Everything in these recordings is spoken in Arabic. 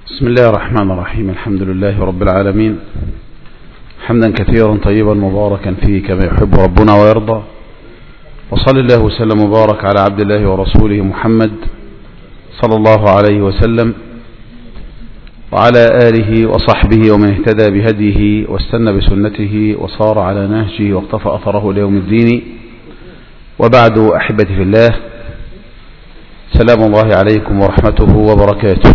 بسم الله الرحمن الرحيم. الحمد لله رب العالمين، حمدا كثيرا طيبا مباركا فيه كما يحب ربنا ويرضى، وصلى الله وسلم وبارك على عبد الله ورسوله محمد صلى الله عليه وسلم وعلى آله وصحبه ومن اهتدى بهديه واستنى بسنته وصار على نهجه واقتفى أثره ليوم الدين. وبعد، أحبتي في الله، سلام الله عليكم ورحمته وبركاته.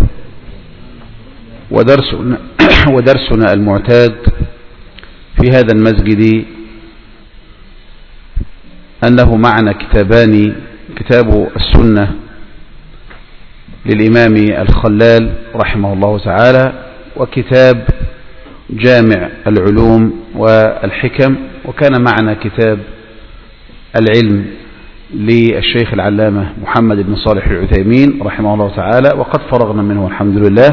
ودرسنا المعتاد في هذا المسجد أنه معنا كتابان: كتاب السنة للإمام الخلال رحمه الله تعالى، وكتاب جامع العلوم والحكم. وكان معنا كتاب العلم للشيخ العلامة محمد بن صالح العثيمين رحمه الله تعالى، وقد فرغنا منه الحمد لله.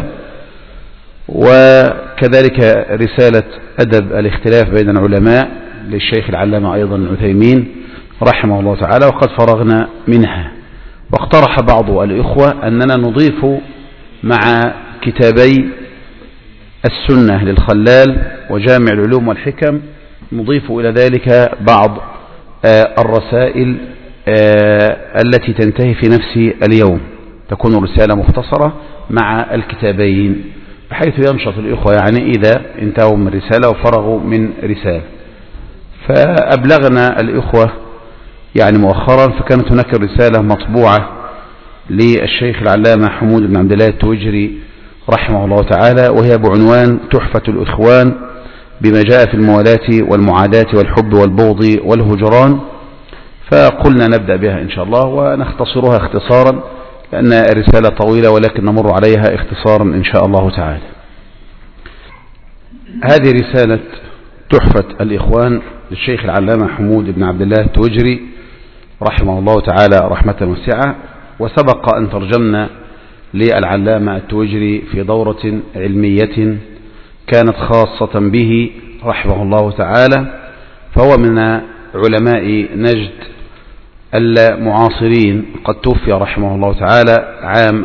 وكذلك رسالة أدب الاختلاف بين العلماء للشيخ العلامة أيضا العثيمين رحمه الله تعالى، وقد فرغنا منها. واقترح بعض الإخوة أننا نضيف مع كتابي السنة للخلال وجامع العلوم والحكم، نضيف إلى ذلك بعض الرسائل التي تنتهي في نفس اليوم، تكون رسالة مختصرة مع الكتابين، بحيث ينشط الإخوة يعني إذا انتهوا من رسالة وفرغوا من رسالة. فأبلغنا الإخوة يعني مؤخرا، فكانت هناك رسالة مطبوعة للشيخ العلامة حمود بن عبد الله التوجري رحمه الله تعالى، وهي بعنوان تحفة الإخوان بما جاء في الموالاة والمعاداة والحب والبغض والهجران. فقلنا نبدأ بها إن شاء الله ونختصرها اختصارا، لأن الرسالة طويلة ولكن نمر عليها اختصارا إن شاء الله تعالى. هذه رسالة تحفة الإخوان للشيخ العلامة حمود بن عبد الله التوجري رحمه الله تعالى رحمة واسعة، وسبق أن ترجمنا للعلامة التوجري في دورة علمية كانت خاصة به رحمه الله تعالى، فهو من علماء نجد المعاصرين، قد توفي رحمه الله تعالى عام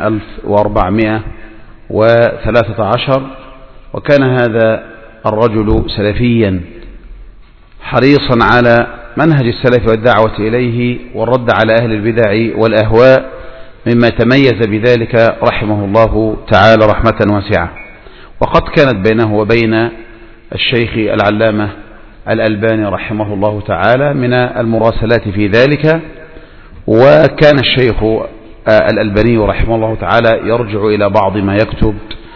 1413. وكان هذا الرجل سلفيا حريصا على منهج السلف والدعوة إليه والرد على أهل البدع والأهواء، مما تميز بذلك رحمه الله تعالى رحمة واسعة. وقد كانت بينه وبين الشيخ العلامة الألباني رحمه الله تعالى من المراسلات في ذلك، وكان الشيخ الألباني رحمه الله تعالى يرجع إلى بعض ما يكتب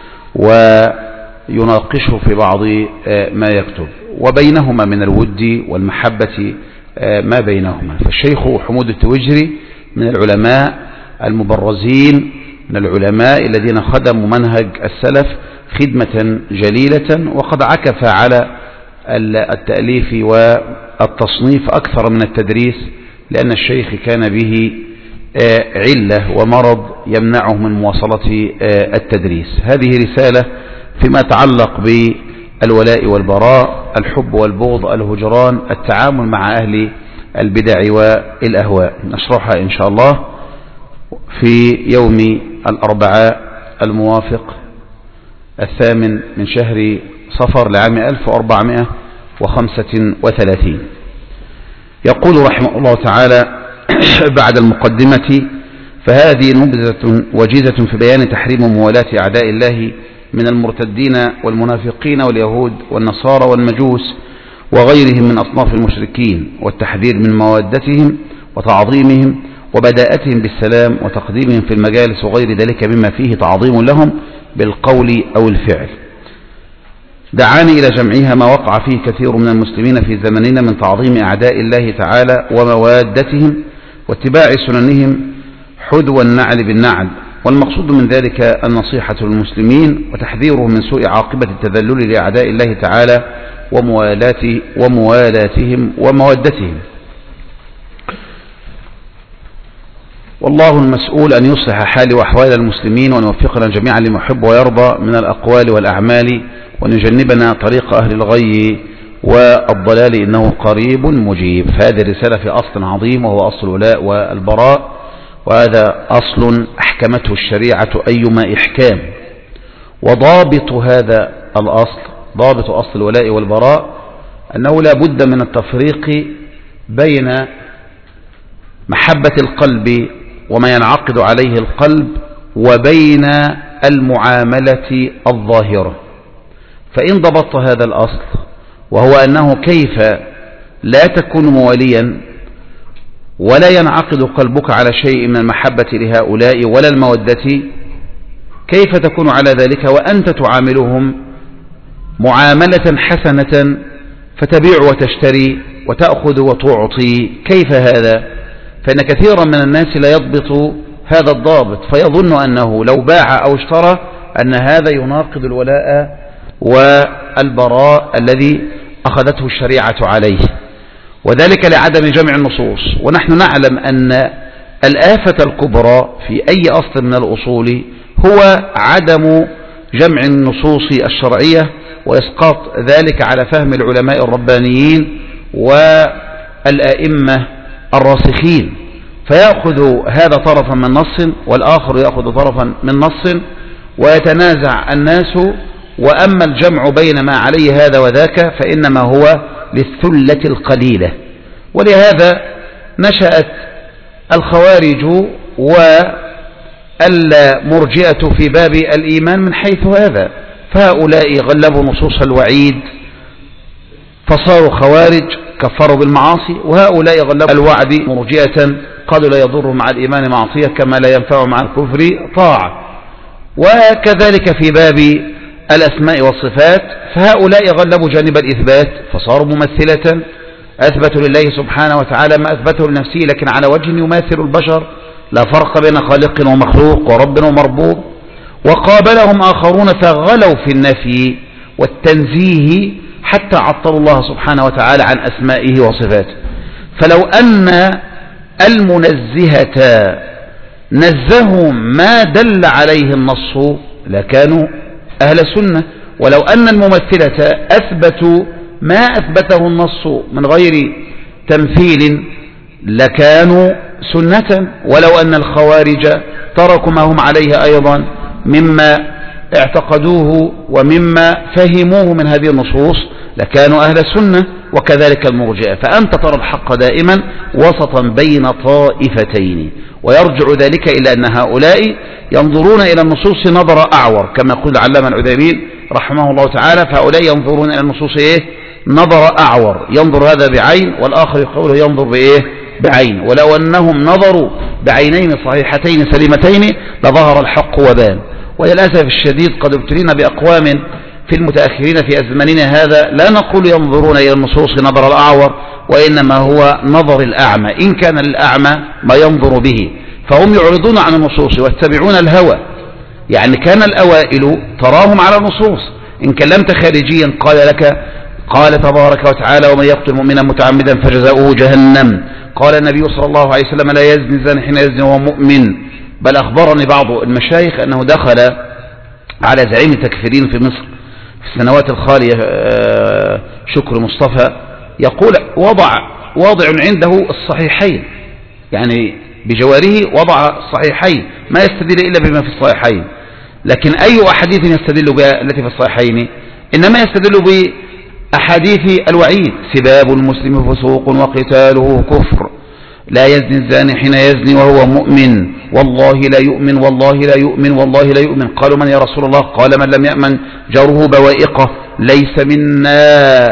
ويناقشه في بعض ما يكتب، وبينهما من الود والمحبة ما بينهما. فالشيخ حمود التوجري من العلماء المبرزين، من العلماء الذين خدموا منهج السلف خدمة جليلة، وقد عكف على التأليف والتصنيف أكثر من التدريس، لأن الشيخ كان به علة ومرض يمنعه من مواصلة التدريس. هذه رسالة فيما يتعلق بالولاء والبراء، الحب والبغض، الهجران، التعامل مع أهل البدع والأهواء، نشرحها إن شاء الله في يوم الأربعاء الموافق 8 من شهر صفر لعام 1435. يقول رحمه الله تعالى بعد المقدمة: فهذه نبذة وجيزة في بيان تحريم موالاة أعداء الله من المرتدين والمنافقين واليهود والنصارى والمجوس وغيرهم من أصناف المشركين، والتحذير من موادتهم وتعظيمهم وبداءتهم بالسلام وتقديمهم في المجالس وغير ذلك مما فيه تعظيم لهم بالقول أو الفعل. دعاني إلى جمعها ما وقع فيه كثير من المسلمين في زمننا من تعظيم أعداء الله تعالى وموادتهم واتباع سننهم حذو النعل بالنعل، والمقصود من ذلك النصيحة للمسلمين وتحذيرهم من سوء عاقبة التذلل لأعداء الله تعالى وموالاتهم ومودتهم. والله المسؤول أن يصلح حال وأحوال المسلمين، وأن يوفقنا جميعا لما يحب ويرضى من الأقوال والأعمال، وأن يجنبنا طريق أهل الغي والضلال، إنه قريب مجيب. فهذه الرسالة في أصل عظيم، وهو أصل الولاء والبراء، وهذا أصل أحكمته الشريعة أيما إحكام، وضابط هذا الأصل، ضابط أصل الولاء والبراء، أنه لا بد من التفريق بين محبة القلب وما ينعقد عليه القلب وبين المعاملة الظاهرة. فإن ضبطت هذا الأصل، وهو أنه كيف لا تكون مواليا ولا ينعقد قلبك على شيء من المحبة لهؤلاء ولا المودة، كيف تكون على ذلك وأنت تعاملهم معاملة حسنة فتبيع وتشتري وتأخذ وتعطي؟ كيف هذا؟ فإن كثيرا من الناس لا يضبط هذا الضابط، فيظن أنه لو باع أو اشترى أن هذا يناقض الولاء والبراء الذي أخذته الشريعة عليه، وذلك لعدم جمع النصوص. ونحن نعلم أن الآفة الكبرى في أي أصل من الأصول هو عدم جمع النصوص الشرعية وإسقاط ذلك على فهم العلماء الربانيين والأئمة الراسخين، فيأخذ هذا طرفا من نص والآخر يأخذ طرفا من نص ويتنازع الناس، وأما الجمع بين ما عليه هذا وذاك فإنما هو للثلة القليلة. ولهذا نشأت الخوارج والمرجئة في باب الإيمان من حيث هذا، فهؤلاء غلبوا نصوص الوعيد فصاروا خوارج كفروا بالمعاصي، وهؤلاء غلبوا الوعد مرجئة قالوا لا يضر مع الإيمان معصية كما لا ينفع مع الكفر طاعة. وكذلك في باب الأسماء والصفات، فهؤلاء غلبوا جانب الإثبات فصاروا ممثلة، أثبتوا لله سبحانه وتعالى ما أثبته لنفسه لكن على وجه يماثل البشر، لا فرق بين خالق ومخلوق ورب ومربوب. وقابلهم آخرون فغلوا في النفي والتنزيه حتى عطلوا الله سبحانه وتعالى عن أسمائه وصفاته. فلو أن المنزهة نزهوا ما دل عليه النص لكانوا أهل سنة، ولو أن الممثلة أثبتوا ما أثبته النص من غير تمثيل لكانوا سنة، ولو أن الخوارج تركوا ما هم عليه أيضا مما اعتقدوه ومما فهموه من هذه النصوص لكانوا أهل السنة، وكذلك المرجئة. فأنت ترى الحق دائما وسطا بين طائفتين، ويرجع ذلك إلى أن هؤلاء ينظرون إلى النصوص نظر أعور كما يقول العلامة العثيمين رحمه الله تعالى، فهؤلاء ينظرون إلى النصوص نظر أعور، ينظر هذا بعين والآخر يقول ينظر بعين. ولو أنهم نظروا بعينين صحيحتين سليمتين لظهر الحق وبان. وللأسف الشديد قد ابتلينا بأقوام في المتأخرين في أزماننا هذا لا نقول ينظرون إلى النصوص نظر الأعور، وإنما هو نظر الأعمى، إن كان للأعمى ما ينظر به، فهم يعرضون عن النصوص ويتبعون الهوى. يعني كان الأوائل تراهم على النصوص، إن كلمت خارجيا قال لك قال تبارك وتعالى ومن يقتل مؤمنا متعمدا فجزاؤه جهنم، قال النبي صلى الله عليه وسلم لا يزني الزاني حين يزني وهو مؤمن. بل أخبرني بعض المشايخ أنه دخل على زعيم التكفيرين في مصر في السنوات الخالية شكر مصطفى، يقول واضع عنده الصحيحين، يعني بجواره وضع الصحيحين ما يستدل إلا بما في الصحيحين، لكن أي أحاديث يستدل بها التي في الصحيحين؟ إنما يستدل بأحاديث الوعيد: سباب المسلم فسوق وقتاله كفر، لا يزني الزاني حين يزني وهو مؤمن، والله لا يؤمن والله لا يؤمن والله لا يؤمن. قالوا من يا رسول الله؟ قال من لم يأمن جاره بوائقه، ليس منا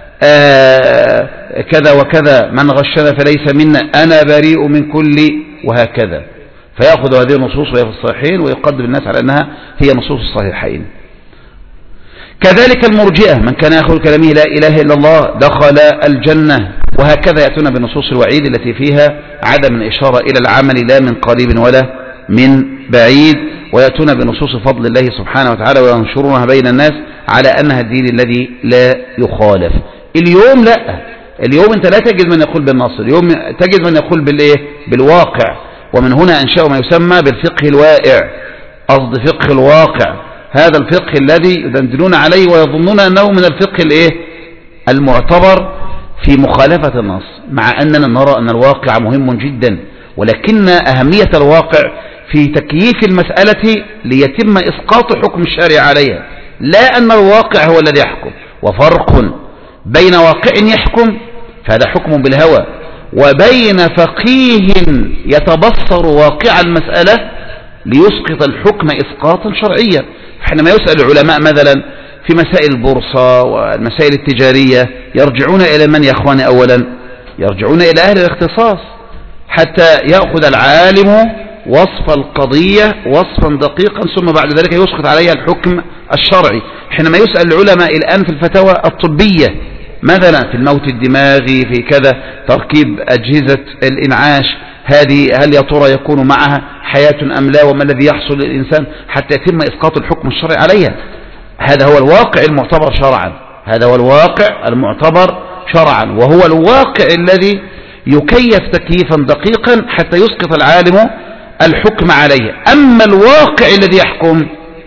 كذا وكذا، من غشنا فليس منا، أنا بريء من كل، وهكذا. فيأخذ هذه النصوص وهي في الصحيحين ويقدم الناس على أنها هي نصوص الصحيحين. كذلك المرجئة من كان يأخذ كلامه لا إله إلا الله دخل الجنة، وهكذا يأتون بنصوص الوعيد التي فيها عدم الإشارة إلى العمل لا من قريب ولا من بعيد، ويأتون بنصوص فضل الله سبحانه وتعالى وينشرونها بين الناس على أنها الدين الذي لا يخالف. اليوم لا، اليوم أنت لا تجد من يقول بالنص، اليوم تجد من يقول بالواقع، ومن هنا أنشأوا ما يسمى بالفقه الواقع، قصد فقه الواقع، هذا الفقه الذي يدندنون عليه ويظنون أنه من الفقه المعتبر في مخالفة النص، مع أننا نرى أن الواقع مهم جدا، ولكن أهمية الواقع في تكييف المسألة ليتم إسقاط حكم الشارع عليها، لا أن الواقع هو الذي يحكم. وفرق بين واقع يحكم فهذا حكم بالهوى، وبين فقيه يتبصر واقع المسألة ليسقط الحكم إسقاطا شرعيا. حينما يسأل العلماء مثلا في مسائل البورصة والمسائل التجارية يرجعون إلى من يا إخواني؟ أولا يرجعون إلى أهل الاختصاص، حتى يأخذ العالم وصف القضية وصفا دقيقا ثم بعد ذلك يسقط عليها الحكم الشرعي. حينما يسأل العلماء الآن في الفتاوى الطبية مثلا في الموت الدماغي في كذا تركيب أجهزة الإنعاش، هذه هل يا ترى يكون معها حياة أم لا، وما الذي يحصل للإنسان حتى يتم إسقاط الحكم الشرعي عليها. هذا هو الواقع المعتبر شرعا، هذا هو الواقع المعتبر شرعا، وهو الواقع الذي يكيف تكييفا دقيقا حتى يسقط العالم الحكم عليه. أما الواقع الذي يحكم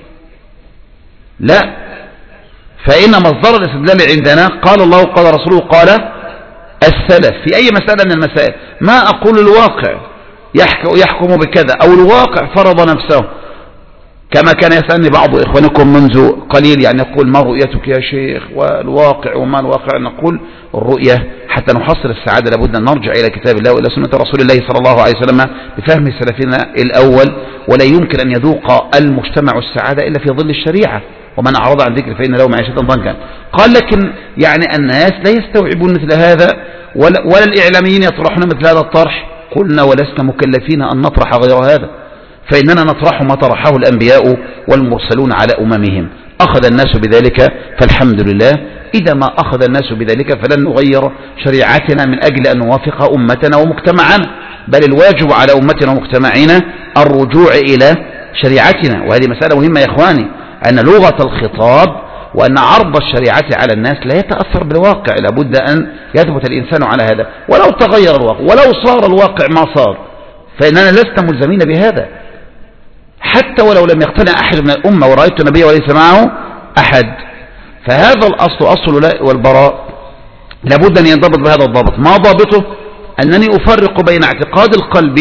لا، فإن مصدر الاستدلال عندنا قال الله قال رسوله قال السلف في أي مسألة من المسائل. ما أقول الواقع يحكم بكذا أو الواقع فرض نفسه، كما كان يسألني بعض إخوانكم منذ قليل يعني يقول ما رؤيتك يا شيخ والواقع وما الواقع؟ نقول الرؤية حتى نحصل السعادة لابد أن نرجع إلى كتاب الله وإلى سنة رسول الله صلى الله عليه وسلم بفهم سلفنا الأول، ولا يمكن أن يذوق المجتمع السعادة إلا في ظل الشريعة، ومن أعرض عن ذكر فإن له معيشة ضنكا. قال لكن يعني الناس لا يستوعبون مثل هذا ولا الإعلاميين يطرحون مثل هذا الطرح. قلنا ولسنا مكلفين أن نطرح غير هذا، فإننا نطرح ما طرحه الأنبياء والمرسلون على أممهم. أخذ الناس بذلك فالحمد لله، إذا ما أخذ الناس بذلك فلن نغير شريعتنا من أجل أن نوافق أمتنا ومجتمعنا، بل الواجب على أمتنا ومجتمعنا الرجوع إلى شريعتنا. وهذه مسألة مهمة يا إخواني، أن لغة الخطاب وأن عرض الشريعة على الناس لا يتأثر بالواقع، لابد أن يثبت الإنسان على هذا ولو تغير الواقع، ولو صار الواقع ما صار فإننا لسنا ملزمين بهذا، حتى ولو لم يقتنع أحد من الأمة ورأيت النبي وليس معه أحد. فهذا الأصل أصل الولاء والبراء لابد أن ينضبط بهذا الضابط. ما ضابطه؟ أنني أفرق بين اعتقاد القلب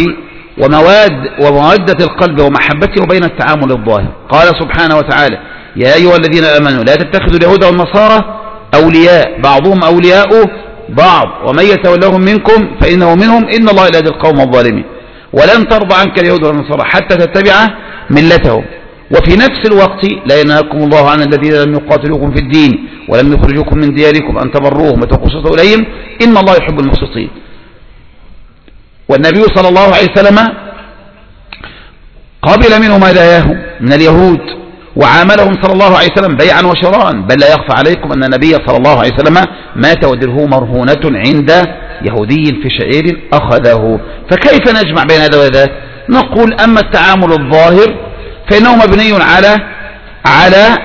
ومودة القلب ومحبته وبين التعامل الظاهر. قال سبحانه وتعالى يا أيها الذين آمنوا لا تتخذوا اليهود والنصارى أولياء بعضهم أولياء بعض ومن يتولهم منكم فإنه منهم إن الله لا يهدي القوم الظالمين ولن ترضى عنك اليهود والنصارى حتى تتبع ملتهم. وفي نفس الوقت لا ينهاكم الله عن الذين لم يقاتلوكم في الدين ولم يخرجوكم من دياركم أن تبروهم وتقسطوا إليهم إن الله يحب المقسطين. والنبي صلى الله عليه وسلم قبل منهم هداياهم من اليهود وعاملهم صلى الله عليه وسلم بيعا وشراء، بل لا يخفى عليكم أن النبي صلى الله عليه وسلم مات ودره مرهونة عند يهودي في شعير أخذه. فكيف نجمع بين هذا وذاك؟ نقول أما التعامل الظاهر فإنه مبني على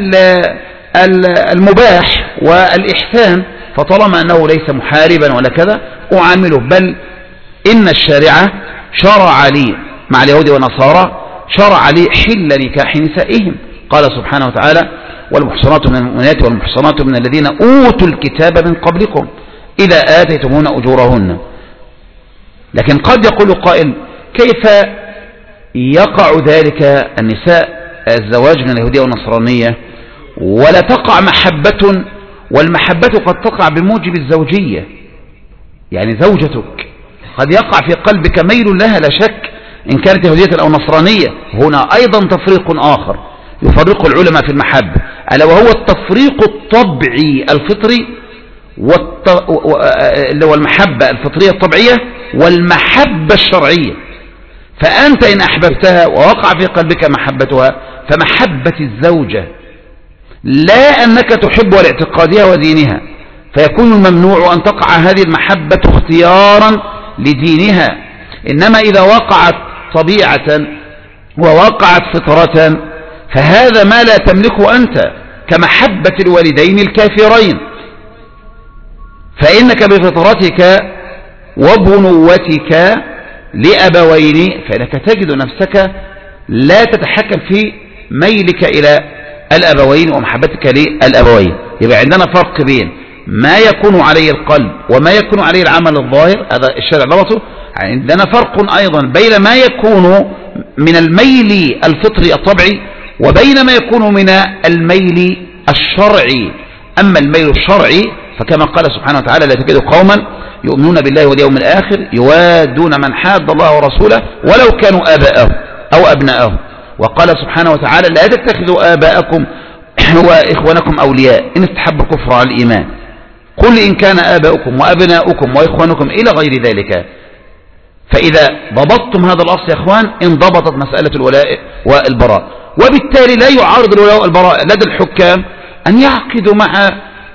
المباح والإحسان، فطالما أنه ليس محاربا ولا كذا أعامله، بل إن الشارع شرع لي مع اليهود والنصارى شرع لي حل نكاح نسائهم. قال سبحانه وتعالى والمحصنات من المؤمنات والمحصنات من الذين أوتوا الكتاب من قبلكم إذا آتيتمون أجورهن. لكن قد يقول قائل كيف يقع ذلك النساء الزواج من اليهودية والنصرانية ولا تقع محبة، والمحبة قد تقع بموجب الزوجية، يعني زوجتك قد يقع في قلبك ميل لها لا شك إن كانت يهودية أو نصرانية. هنا أيضا تفريق آخر يفرق العلماء في المحبة، ألا وهو التفريق الطبعي الفطري والمحبة الفطرية الطبيعية والمحبة الشرعية. فأنت إن أحببتها ووقع في قلبك محبتها فمحبة الزوجة لا أنك تحب لاعتقادها ودينها، فيكون الممنوع أن تقع هذه المحبة اختيارا لدينها، إنما إذا وقعت طبيعة ووقعت فطرة فهذا ما لا تملكه أنت، كمحبة الوالدين الكافرين، فإنك بفطرتك وبنوتك لأبوين فإنك تجد نفسك لا تتحكم في ميلك إلى الأبوين ومحبتك للأبوين. يبقى عندنا فرق بين ما يكون عليه القلب وما يكون عليه العمل الظاهر، هذا الشرع ضبطه، عندنا فرق أيضا بين ما يكون من الميل الفطري الطبعي وبين ما يكون من الميل الشرعي. أما الميل الشرعي فكما قال سبحانه وتعالى: لا تجد قوما يؤمنون بالله واليوم الآخر يوادون من حاد الله ورسوله ولو كانوا آباءهم أو أبناءهم. وقال سبحانه وتعالى: لا تتخذوا آباءكم وإخوانكم أولياء إن استحبوا الكفر على الإيمان، قل إن كان آباؤكم وأبناؤكم وإخوانكم إلى غير ذلك. فإذا ضبطتم هذا الأصل يا إخوان انضبطت مسألة الولاء والبراء. وبالتالي لا يعارض الولاء والبراء لدى الحكام أن يعقدوا مع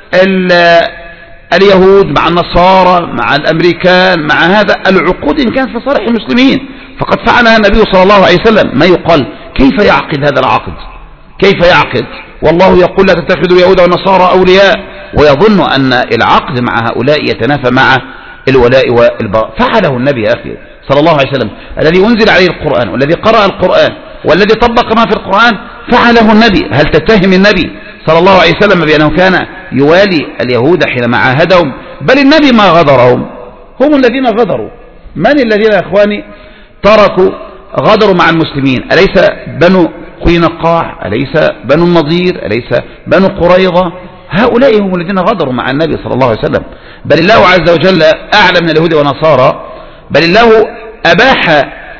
اليهود، مع النصارى، مع الأمريكان، مع هذا العقود إن كانت في صالح المسلمين، فقد فعلها النبي صلى الله عليه وسلم. ما يقال كيف يعقد هذا العقد؟ كيف يعقد والله يقول: لا تتخذوا اليهود والنصارى أولياء، ويظن أن العقد مع هؤلاء يتنافى مع الولاء والبراء. فعله النبي يا أخي صلى الله عليه وسلم الذي أنزل عليه القرآن والذي قرأ القرآن والذي طبق ما في القرآن، فعله النبي. هل تتهم النبي صلى الله عليه وسلم بأنه كان يوالي اليهود حينما عاهدهم؟ بل النبي ما غدرهم، هم الذين غدروا. من الذين يا إخواني تركوا غدروا مع المسلمين؟ أليس بنو قينقاع؟ أليس بنو النضير؟ أليس بنو قريظة؟ هؤلاء هم الذين غدروا مع النبي صلى الله عليه وسلم. بل الله عز وجل أعلى من اليهود والنصارى، بل الله أباح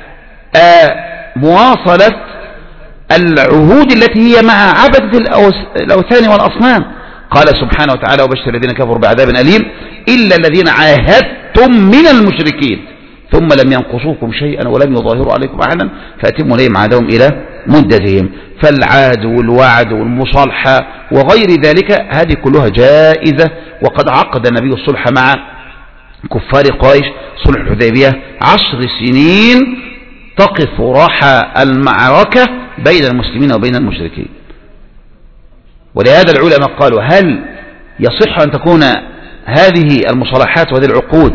مواصلة العهود التي هي مع عبدة الأوثان والأصنام. قال سبحانه وتعالى: وبشر الذين كفروا بعذاب أليم إلا الذين عاهدتم من المشركين ثم لم ينقصوكم شيئا ولم يظاهروا عليكم أحدا فأتموا إليهم عهدهم إلى مدتهم. فالعهد والوعد والمصالحة وغير ذلك هذه كلها جائزة. وقد عقد النبي الصلح مع كفار قريش، صلح الحديبية 10 سنين تقف راحة المعركة بين المسلمين وبين المشركين. ولهذا العلماء قالوا: هل يصح أن تكون هذه المصالحات وهذه العقود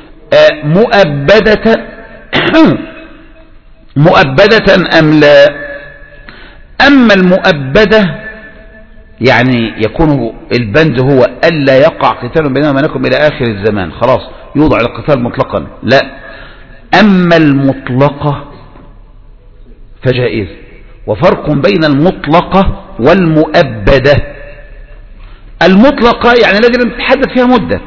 مؤبدة أم لا؟ أما المؤبدة يعني يكون البند هو ألا يقع قتال بيننا وبينكم إلى آخر الزمان، خلاص يوضع القتال مطلقا، لا. أما المطلقة فجائز. وفرق بين المطلقة والمؤبدة. المطلقة يعني الذي لم يتحدث فيها مدة،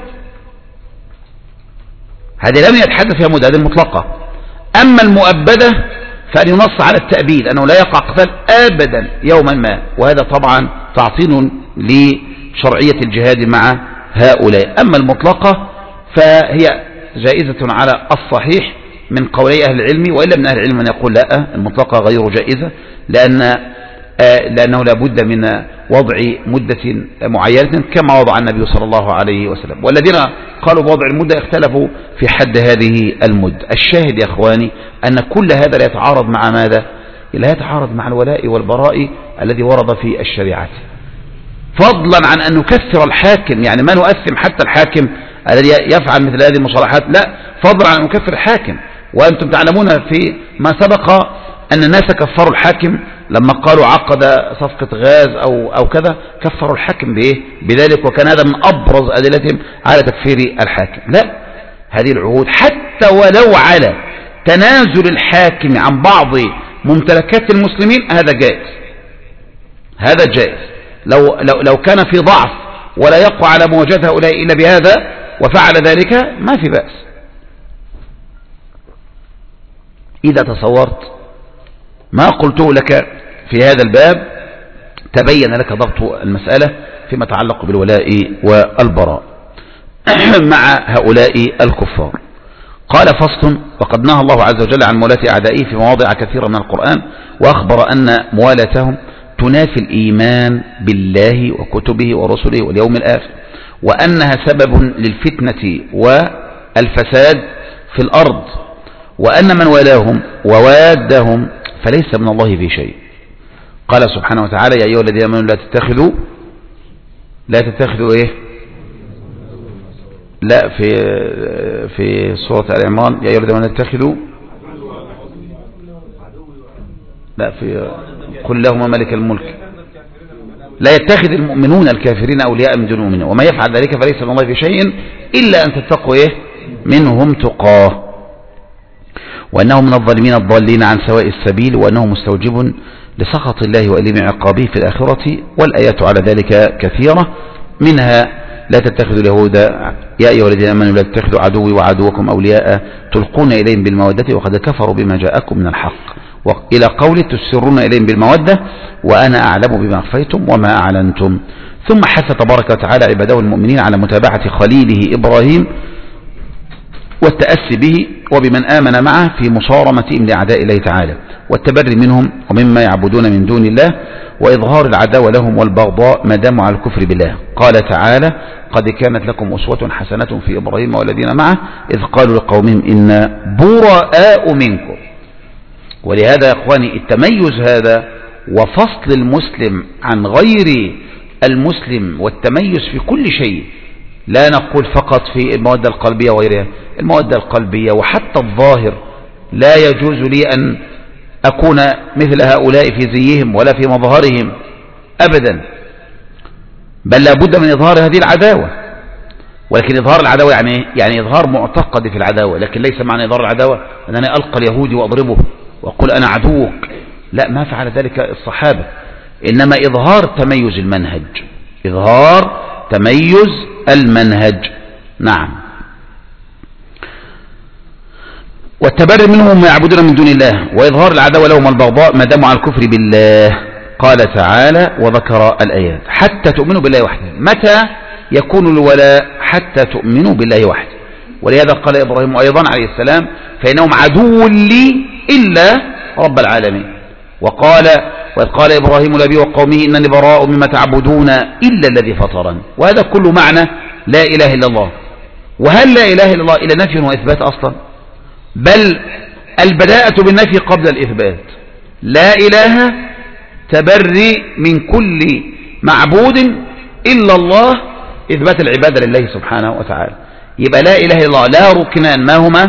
هذه لم يتحدث فيها مدة، هذه المطلقة. أما المؤبدة فأن ينص على التأبيد أنه لا يقع قتال أبدا يوما ما، وهذا طبعا تعطيل لشرعية الجهاد مع هؤلاء. أما المطلقة فهي جائزة على الصحيح من قولي أهل العلم، وإلا من أهل العلم من يقول لا، المطلقة غير جائزة، لأنه لا بد من وضع مدة معينة كما وضع النبي صلى الله عليه وسلم. والذين قالوا بوضع المدة اختلفوا في حد هذه المدة. الشاهد يا أخواني أن كل هذا لا يتعارض مع ماذا؟ لا يتعارض مع الولاء والبراء الذي ورد في الشريعة، فضلا عن أن نكثر الحاكم، يعني ما نؤثم حتى الحاكم الذي يفعل مثل هذه المصالحات، لا، فضلا عن أن نكثر الحاكم. وأنتم تعلمون في ما سبق أن الناس كفروا الحاكم لما قالوا عقد صفقة غاز أو كذا، كفروا الحاكم بإيه؟ بذلك، وكان هذا من أبرز أدلتهم على تكفير الحاكم. لا، هذه العهود حتى ولو على تنازل الحاكم عن بعض ممتلكات المسلمين هذا جائز، هذا جائز. لو كان في ضعف ولا يقوى على مواجهة هؤلاء إلا بهذا وفعل ذلك ما في بأس. إذا تصورت ما قلته لك في هذا الباب تبين لك ضبط المسألة فيما يتعلق بالولاء والبراء مع هؤلاء الكفار. قال: فصل: وقد نهى الله عز وجل عن مولاة أعدائه في مواضع كثيرة من القرآن، وأخبر أن موالاتهم تنافي الإيمان بالله وكتبه ورسله واليوم الآخر، وأنها سبب للفتنة والفساد في الأرض، وأن من والاهم ووادهم فليس من الله في شيء. قال سبحانه وتعالى: يا أيها الذين آمنوا لا تتخذوا إيه؟ لا، في سورة آل عمران: يا أيها الذين آمنوا لا تتخذوا، لا، في قل اللهم مالك الملك لا يتخذ المؤمنون الكافرين أولياء من دون المؤمنين وما يفعل ذلك فليس من الله في شيء إلا أن تتقوا إيه؟ منهم تقاه. وأنه من الظالمين الضالين عن سواء السبيل، وأنه مستوجب لسخط الله وأليم عقابه في الآخرة. والآيات على ذلك كثيرة، منها لا تتخذوا اليهود يا أيها الذين آمنوا لا تتخذوا عدوي وعدوكم أولياء تلقون إليهم بالمودة وقد كفروا بما جاءكم من الحق، وإلى قول تسرون إليهم بالمودة وأنا أعلم بما أخفيتم وما أعلنتم. ثم حث تبارك وتعالى عباده المؤمنين على متابعة خليله إبراهيم والتأسي به وبمن آمن معه في مصارمتهم لأعداء الله تعالى والتبري منهم ومما يعبدون من دون الله، وإظهار العداوة لهم والبغضاء ما داموا على الكفر بالله. قال تعالى: قد كانت لكم أسوة حسنة في إبراهيم والذين معه إذ قالوا لقومهم إنا براء منكم. ولهذا يا إخواني التميز هذا وفصل المسلم عن غير المسلم والتميز في كل شيء، لا نقول فقط في المودة القلبية وغيرها، المودة القلبية وحتى الظاهر لا يجوز لي أن أكون مثل هؤلاء في زيهم ولا في مظهرهم أبدا، بل لابد من إظهار هذه العداوة. ولكن إظهار العداوة يعني إظهار معتقد في العداوة، لكن ليس معنى إظهار العداوة أن أنا ألقى اليهودي وأضربه وأقول أنا عدوك، لا، ما فعل ذلك الصحابة، إنما إظهار تميز المنهج، إظهار تميز المنهج. نعم. والتبرئ منهم ما يعبدون من دون الله وإظهار العداوة لهم البغضاء ما داموا على الكفر بالله. قال تعالى وذكر الآيات حتى تؤمنوا بالله وحده. متى يكون الولاء؟ حتى تؤمنوا بالله وحده. ولهذا قال إبراهيم أيضا عليه السلام: فإنهم عدو لي إلا رب العالمين. وإذ قال إبراهيم لأبيه وقومه إنني براء مما تعبدون إلا الذي فطرني. وهذا كل معنى لا إله إلا الله. وهل لا إله إلا الله إلا نفي وإثبات أصلا؟ بل البداءة بالنفي قبل الإثبات. لا إله تبري من كل معبود إلا الله، إثبات العبادة لله سبحانه وتعالى. يبقى لا إله إلا الله لا ركنان، ما هما؟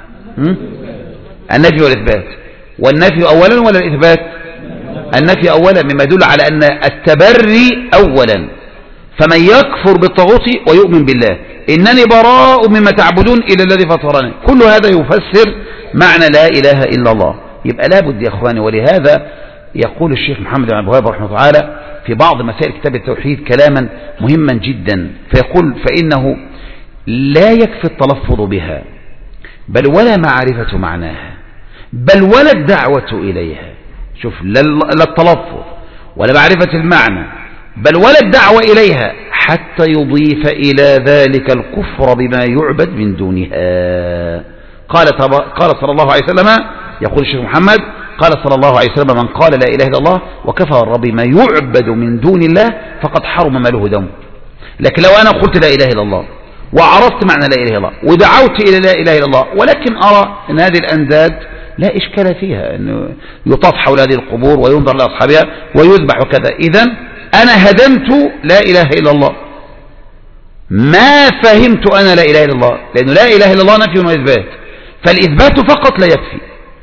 النفي والإثبات. والنفي أولا ولا الإثبات؟ النفي أولا، مما يدل على أن التبري أولا. فمن يكفر بالطاغوت ويؤمن بالله إنني براء مما تعبدون إلى الذي فطرني، كل هذا يفسر معنى لا إله إلا الله. يبقى لابد يا أخواني. ولهذا يقول الشيخ محمد بن عبد الوهاب رحمه الله تعالى في بعض مسائل كتاب التوحيد كلاما مهما جدا، فيقول: فإنه لا يكفي التلفظ بها بل ولا معرفة معناها بل ولا الدعوة إليها. شوف، لا التلفظ ولا معرفة المعنى بل ولا الدعوة إليها حتى يضيف إلى ذلك الكفر بما يعبد من دونها. قال صلى الله عليه وسلم، يقول الشيخ محمد: قال صلى الله عليه وسلم: من قال لا إله إلا الله وكفر بما يعبد من دون الله فقد حرم ماله دمه. لكن لو أنا قلت لا إله إلا الله وعرفت معنى لا إله إلا الله ودعوت إلى لا إله إلا الله، ولكن أرى أن هذه الأنداد لا إشكال فيها، أنه يطاف حول هذه القبور وينظر لأصحابها ويذبح وكذا، إذن أنا هدمت لا إله إلا الله، ما فهمت أنا لا إله إلا الله، لأنه لا إله إلا الله نفي وإثبات، فالإثبات فقط لا يكفي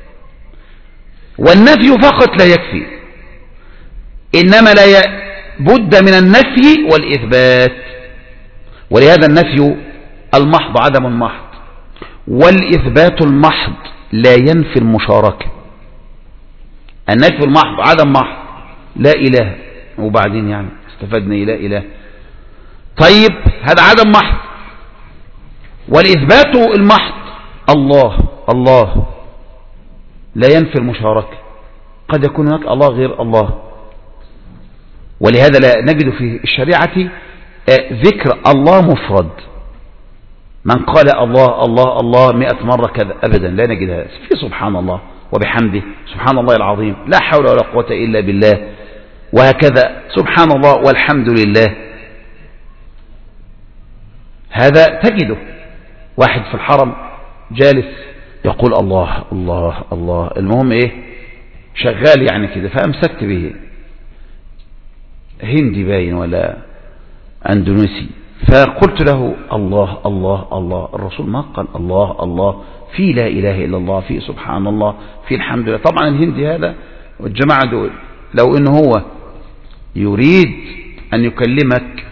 والنفي فقط لا يكفي، إنما لا بد من النفي والإثبات. ولهذا النفي المحض عدم محض، والإثبات المحض لا ينفي المشاركة. النفي المحض عدم محض، لا إله، وبعدين يعني استفدنا لا إله، طيب هذا عدم محض. والإثبات المحض الله الله لا ينفي المشاركة، قد يكون هناك الله غير الله. ولهذا لا نجد في الشريعة ذكر الله مفرد، من قال الله الله الله 100 مرة كذا أبدا، لا نجد هذا. في سبحان الله وبحمده سبحان الله العظيم لا حول ولا قوة إلا بالله، وهكذا سبحان الله والحمد لله. هذا تجده واحد في الحرم جالس يقول الله الله الله، المهم ايه شغال يعني كده، فأمسكت به، هندي باين ولا أندونيسي، فقلت له الله الله الله، الرسول ما قال الله الله، في لا إله إلا الله، في سبحان الله، في الحمد لله. طبعا الهندي هذا والجماعة دول لو إنه هو يريد أن يكلمك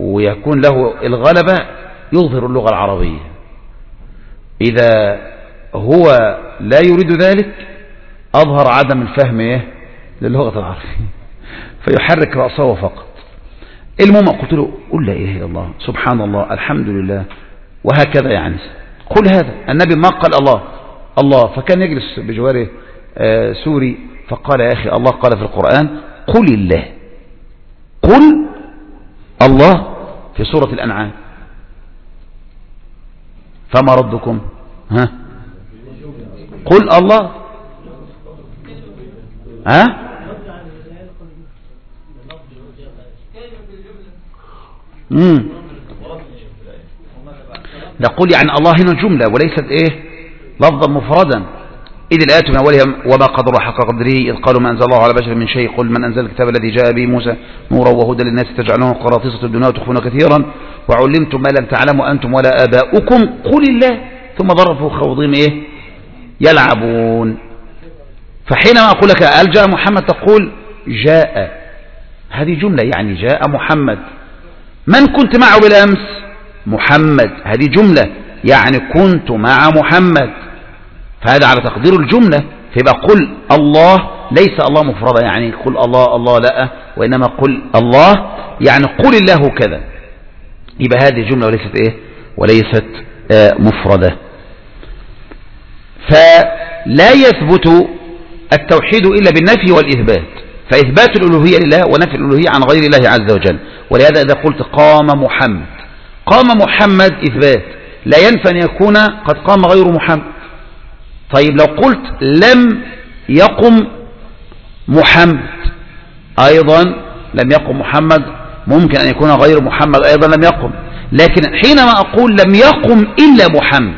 ويكون له الغلبة يظهر اللغة العربية، إذا هو لا يريد ذلك أظهر عدم الفهم للغة العربية فيحرك رأسه فقط. المهم قلت له قل لا إله إلا الله سبحان الله الحمد لله وهكذا، يعني قل هذا. النبي ما قال الله، فكان يجلس بجواره سوري فقال يا أخي الله قال في القرآن قل الله، قل الله في سورة الأنعام، فما ردكم؟ قل الله. نقول يعني الله هنا جملة وليست لفظا مفردا. إذ الآيات من أولها وما قدر حق قدره إذ قالوا ما أنزل الله على بشر من شيء قل من أنزل الكتاب الذي جاء به موسى نورا وهدى للناس تجعلونه قراطيس الدنيا وتخفون كثيرا وعلمتم ما لم تعلموا أنتم ولا آباؤكم قل الله ثم ضربوا خوضهم يلعبون. فحينما أقول لك هل جاء محمد تقول جاء، هذه جملة يعني جاء محمد. من كنت معه بالأمس؟ محمد، هذه جملة يعني كنت مع محمد، فهذا على تقدير الجملة. فيبقى قل الله ليس الله مفردة يعني قل الله لا، وإنما قل الله يعني قل الله كذا، يبقى هذه جملة وليست مفردة. فلا يثبت التوحيد إلا بالنفي والإثبات، فإثبات الألوهية لله ونفي الألوهية عن غير الله عز وجل. ولهذا إذا قلت قام محمد، قام محمد إثبات لا ينفى أن يكون قد قام غير محمد. طيب لو قلت لم يقم محمد أيضا لم يقم محمد، ممكن أن يكون غير محمد أيضا لم يقم، لكن حينما أقول لم يقم إلا محمد،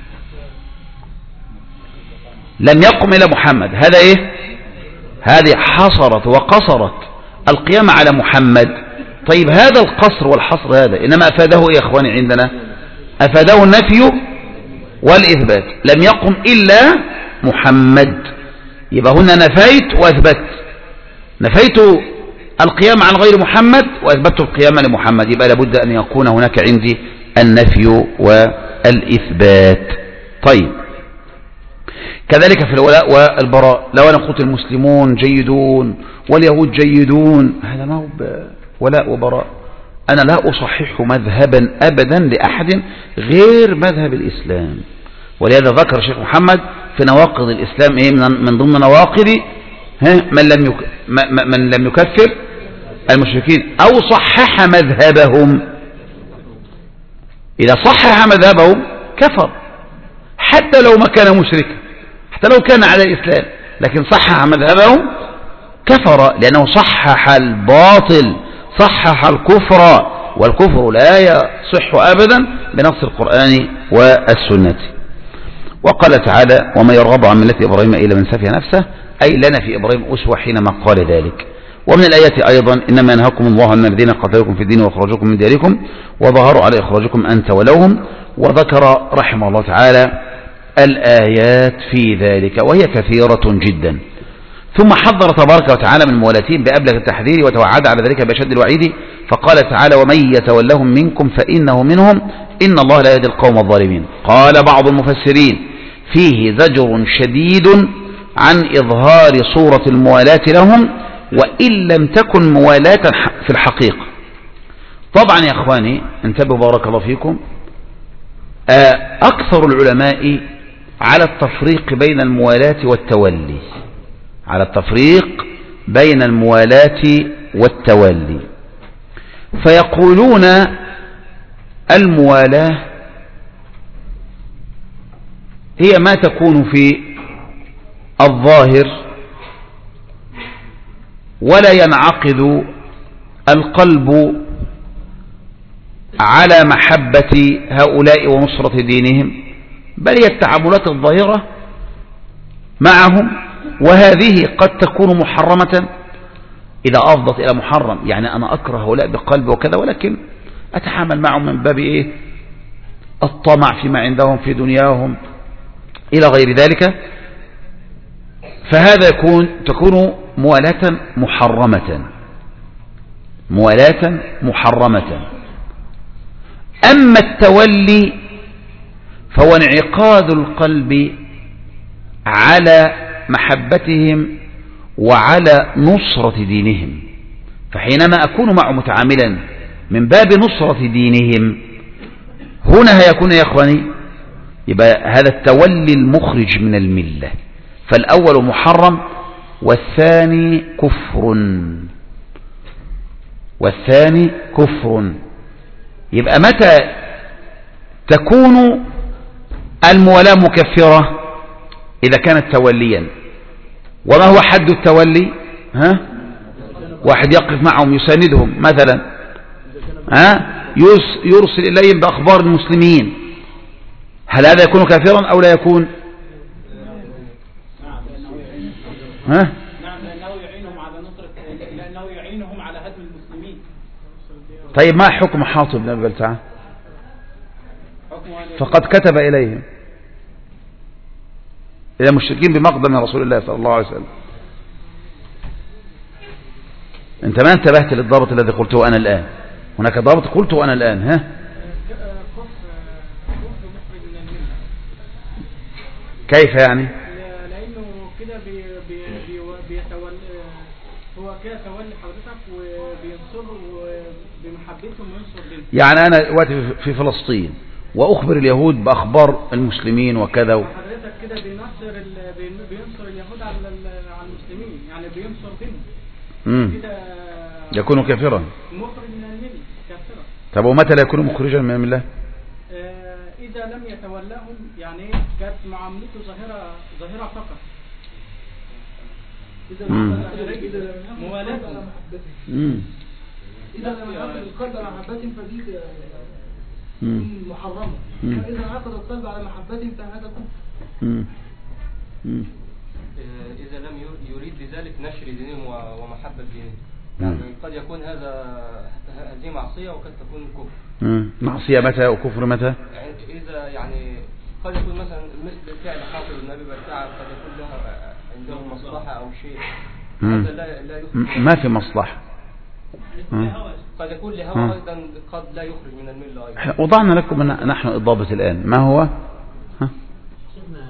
لم يقم إلا محمد، هذا هذه حصرت وقصرت القيام على محمد. طيب هذا القصر والحصر هذا إنما أفاده يا إخواني عندنا؟ أفاده النفي والإثبات، لم يقم إلا محمد. يبقى هنا نفيت وأثبت، نفيت القيام عن غير محمد وأثبت القيام لمحمد، يبقى لابد أن يكون هناك عندي النفي والإثبات. طيب كذلك في الولاء والبراء، لو أنا قلت المسلمون جيدون واليهود جيدون، هذا ما هو ولاء وبراء. أنا لا أصحح مذهبا أبدا لأحد غير مذهب الإسلام. ولهذا ذكر الشيخ محمد في نواقض الإسلام من ضمن نواقض من لم يكفر المشركين أو صحح مذهبهم. إذا صحح مذهبهم كفر حتى لو ما كان مشركا، حتى لو كان على الإسلام، لكن صحح مذهبهم كفر، لأنه صحح الباطل، صحح الكفر، والكفر لا يصح أبدا بنص القرآن والسنة. وقال تعالى وما يرغب عن ملة إبراهيم إلا من سفه نفسه، أي لنا في إبراهيم أسوة حينما قال ذلك. ومن الآيات أيضا إنما ينهاكم الله عن الذين قتلوكم في الدين وأخرجوكم من دياركم وظهروا على إخراجكم أن تولوهم. وذكر رحمه الله تعالى الآيات في ذلك وهي كثيرة جدا. ثم حذر تبارك وتعالى من موالاتهم بأبلغ التحذير وتوعد على ذلك بأشد الوعيد، فقال تعالى ومن يتولهم منكم فإنه منهم إن الله لا يهدي القوم الظالمين. قال بعض المفسرين فيه زجر شديد عن إظهار صورة الموالاة لهم وإن لم تكن موالاة في الحقيقة. طبعا يا أخواني انتبهوا بارك الله فيكم، أكثر العلماء على التفريق بين الموالاة والتولي، على التفريق بين الموالاة والتولي، فيقولون الموالاة هي ما تكون في الظاهر ولا ينعقد القلب على محبة هؤلاء ونصرة دينهم، بل هي التعاملات الظاهرة معهم، وهذه قد تكون محرمة إذا أفضت إلى محرم. يعني أنا أكره هؤلاء بقلبي وكذا، ولكن أتعامل معهم من باب الطمع فيما عندهم في دنياهم إلى غير ذلك، فهذا تكون موالاة محرمة، موالاة محرمة. أما التولي فهو انعقاد القلب على محبتهم وعلى نصرة دينهم. فحينما أكون معه متعاملا من باب نصرة دينهم، هنا هيكون يا إخواني يبقى هذا التولي المخرج من الملة. فالأول محرم والثاني كفر. يبقى متى تكون المولاة مكفرة؟ إذا كانت توليا. وما هو حد التولي؟ واحد يقف معهم يساندهم مثلا، يرسل إليهم بأخبار المسلمين، هل هذا يكون كافرا أو لا يكون؟ نعم، لأنه يعينهم على هدم المسلمين. طيب ما حكم حاطب بن أبي بلتعة؟ فقد كتب إليهم إلى المشركين بمقدم رسول الله صلى الله عليه وسلم. أنت ما انتبهت للضابط الذي قلته أنا الآن. هناك ضابط قلته أنا الآن. كيف يعني؟ لأنه كده هو كده تولي حضرتك وبينصر بمحبتهم وينصر دينهم. يعني أنا دلوقتي في فلسطين وأخبر اليهود بأخبار المسلمين وكذا حضرتك كده بينصر اليهود على المسلمين، يعني بينصر دينهم. كده يكون كافرا، مخرج من الملة، كافرا. طب ومتى لا يكون مخرجا من الملة؟ إذا لم يتولاهم، يعني كانت معاملته ظاهرة فقط. إذا موالاته إذا لم يعقد القلب على محبتهم فدي محرمة. إذا عقد القلب على محبتهم فهذا كفر. إذا لم يريد بذلك نشر دينهم ومحبة دينهم، يعني قد يكون هذه معصية وقد تكون كفر. معصية متى وكفر متى؟ إذا يعني قد يكون مثلا مثل فعل حاطب النبي بلتعة قد يكون لها عنده مصلحة أو شيء، هذا لا يخرج. ما في مصلحة. قد يكون لهوى أيضا قد لا يخرج من الملة أيضا. وضعنا لكم نحن الضابط الآن ما هو؟ شفنا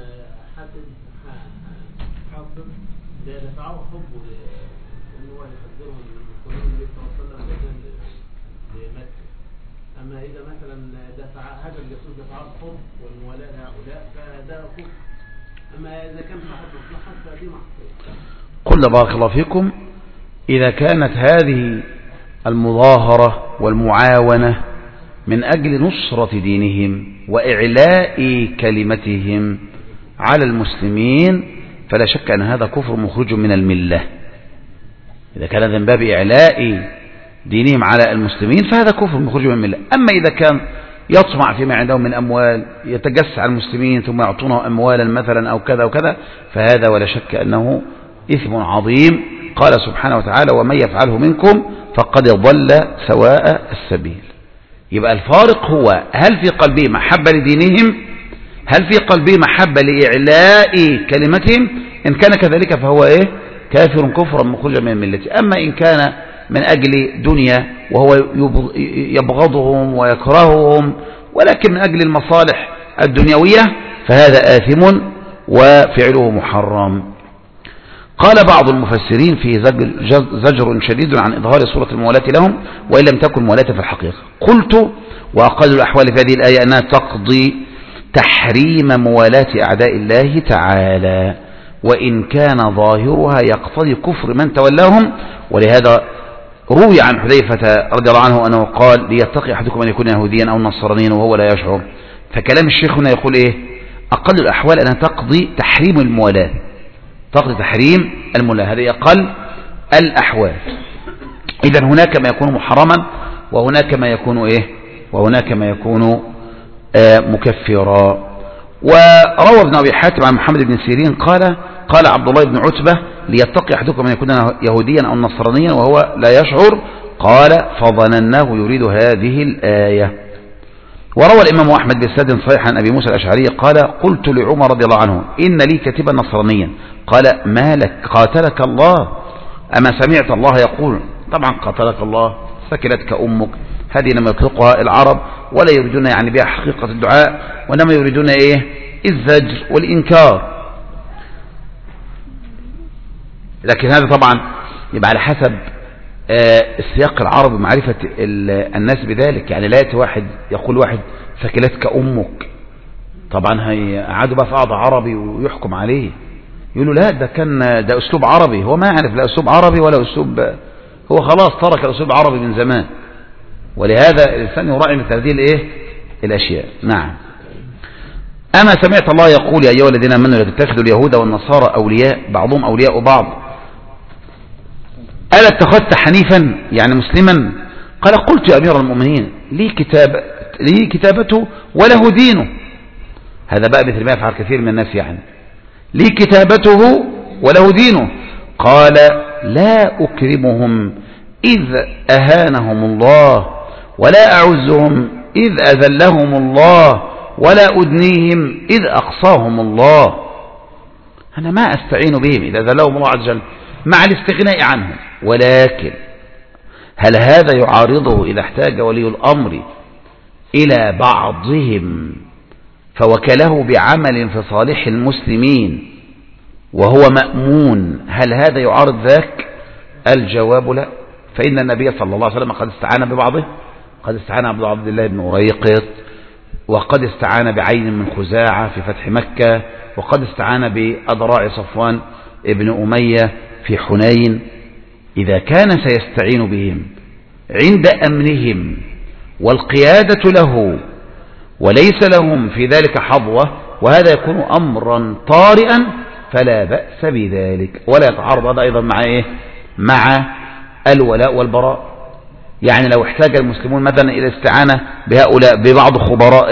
حاطب ده دفعه حبه لأنه هو يحذرهم من خروج النبي صلى الله عليه وسلم لمكة. أما إذا مثلا دفع هذا الجاسوس دفعه الحب والموالاة لهؤلاء فده كفر. أما إذا كان صاحب مصلحة فدي معصية. قلنا بارك الله فيكم إذا كانت هذه المظاهرة والمعاونة من أجل نصرة دينهم وإعلاء كلمتهم على المسلمين فلا شك أن هذا كفر مخرج من الملة. إذا كان من باب إعلاء دينهم على المسلمين فهذا كفر مخرج من الملة. أما إذا كان يطمع فيما عندهم من أموال يتجسس على المسلمين ثم يعطونه أموالا مثلا أو كذا وكذا فهذا ولا شك أنه إثم عظيم. قال سبحانه وتعالى ومن يفعله منكم فقد ضل سواء السبيل. يبقى الفارق هو هل في قلبه محبة لدينهم، هل في قلبه محبة لإعلاء كلمتهم. إن كان كذلك فهو كافر كفرا مخرجا من الملة. أما إن كان من أجل دنيا وهو يبغضهم ويكرههم ولكن من أجل المصالح الدنيوية فهذا آثم وفعله محرم. قال بعض المفسرين في زجر شديد عن إظهار صورة الموالاة لهم وإن لم تكن موالاة في الحقيقة. قلت وأقل الأحوال في هذه الآية أنها تقضي تحريم موالاة أعداء الله تعالى وإن كان ظاهرها يقتضي كفر من تولاهم. ولهذا روي عن حذيفة رضي الله عنه أنه قال ليتقي أحدكم أن يكون يهوديا أو نصرانيا وهو لا يشعر. فكلام الشيخ هنا يقول أقل الأحوال أنها تقضي تحريم الموالاة، تقضي تحريم الموالاة، هذه أقل الأحوال. إذن هناك ما يكون محرما وهناك ما يكون وهناك ما يكون مكفرا. وروى ابن أبي حاتم عن محمد بن سيرين قال عبد الله بن عتبة ليتقي أحدكم أن يكون يهوديا أو نصرانيا وهو لا يشعر. قال فظنناه يريد هذه الآية. وروى الإمام أحمد بإسناد صحيح عن أبي موسى الأشعري قال قلت لعمر رضي الله عنه إن لي كتبا نصرانيا قال ما لك قاتلك الله أما سمعت الله يقول. طبعا قاتلك الله ثكلتك أمك، هذه لما يطلقها العرب ولا يريدون يعني بها حقيقة الدعاء، وإنما يريدون إيه؟ الزجر والإنكار. لكن هذا طبعا يبقى على حسب السياق العربي ومعرفة الناس بذلك. يعني لا يأتي واحد يقول واحد ثكلتك أمك، طبعا هيقعدوا بقى في قعدة عربي ويحكم عليه، يقولوا لا ده أسلوب عربي. هو ما يعرف لا أسلوب عربي ولا أسلوب، هو خلاص ترك الأسلوب العربي من زمان. ولهذا الإنسان يراعي مثل هذه الأشياء. نعم. أما سمعت الله يقول يا أيها الذين آمنوا لا تتخذوا اليهود والنصارى أولياء بعضهم أولياء بعض ألا اتخذت حنيفا يعني مسلما؟ قال قلت يا أمير المؤمنين لي كتابته وله دينه. هذا بقى مثل ما يفعل كثير من الناس، يعني لي كتابته وله دينه. قال لا أكرمهم إذ أهانهم الله ولا أعزهم إذ أذلهم الله ولا أدنيهم إذ أقصاهم الله. أنا ما أستعين بهم إذا أذلهم الله عز وجل مع الاستغناء عنهم. ولكن هل هذا يعارضه إذا احتاج ولي الأمر إلى بعضهم فوكله بعمل في صالح المسلمين وهو مأمون؟ هل هذا يعارض ذاك؟ الجواب لا. فإن النبي صلى الله عليه وسلم قد استعان ببعضه، قد استعان عبد الله بن أريقط، وقد استعان بعين من خزاعة في فتح مكة، وقد استعان بأضراع صفوان ابن أمية في حنين. إذا كان سيستعين بهم عند أمنهم والقيادة له وليس لهم في ذلك حظوة، وهذا يكون أمرا طارئا فلا بأس بذلك. ولا يتعارض هذا أيضا مع إيه؟ مع الولاء والبراء. يعني لو احتاج المسلمون مثلا إلى استعانة بهؤلاء ببعض خبراء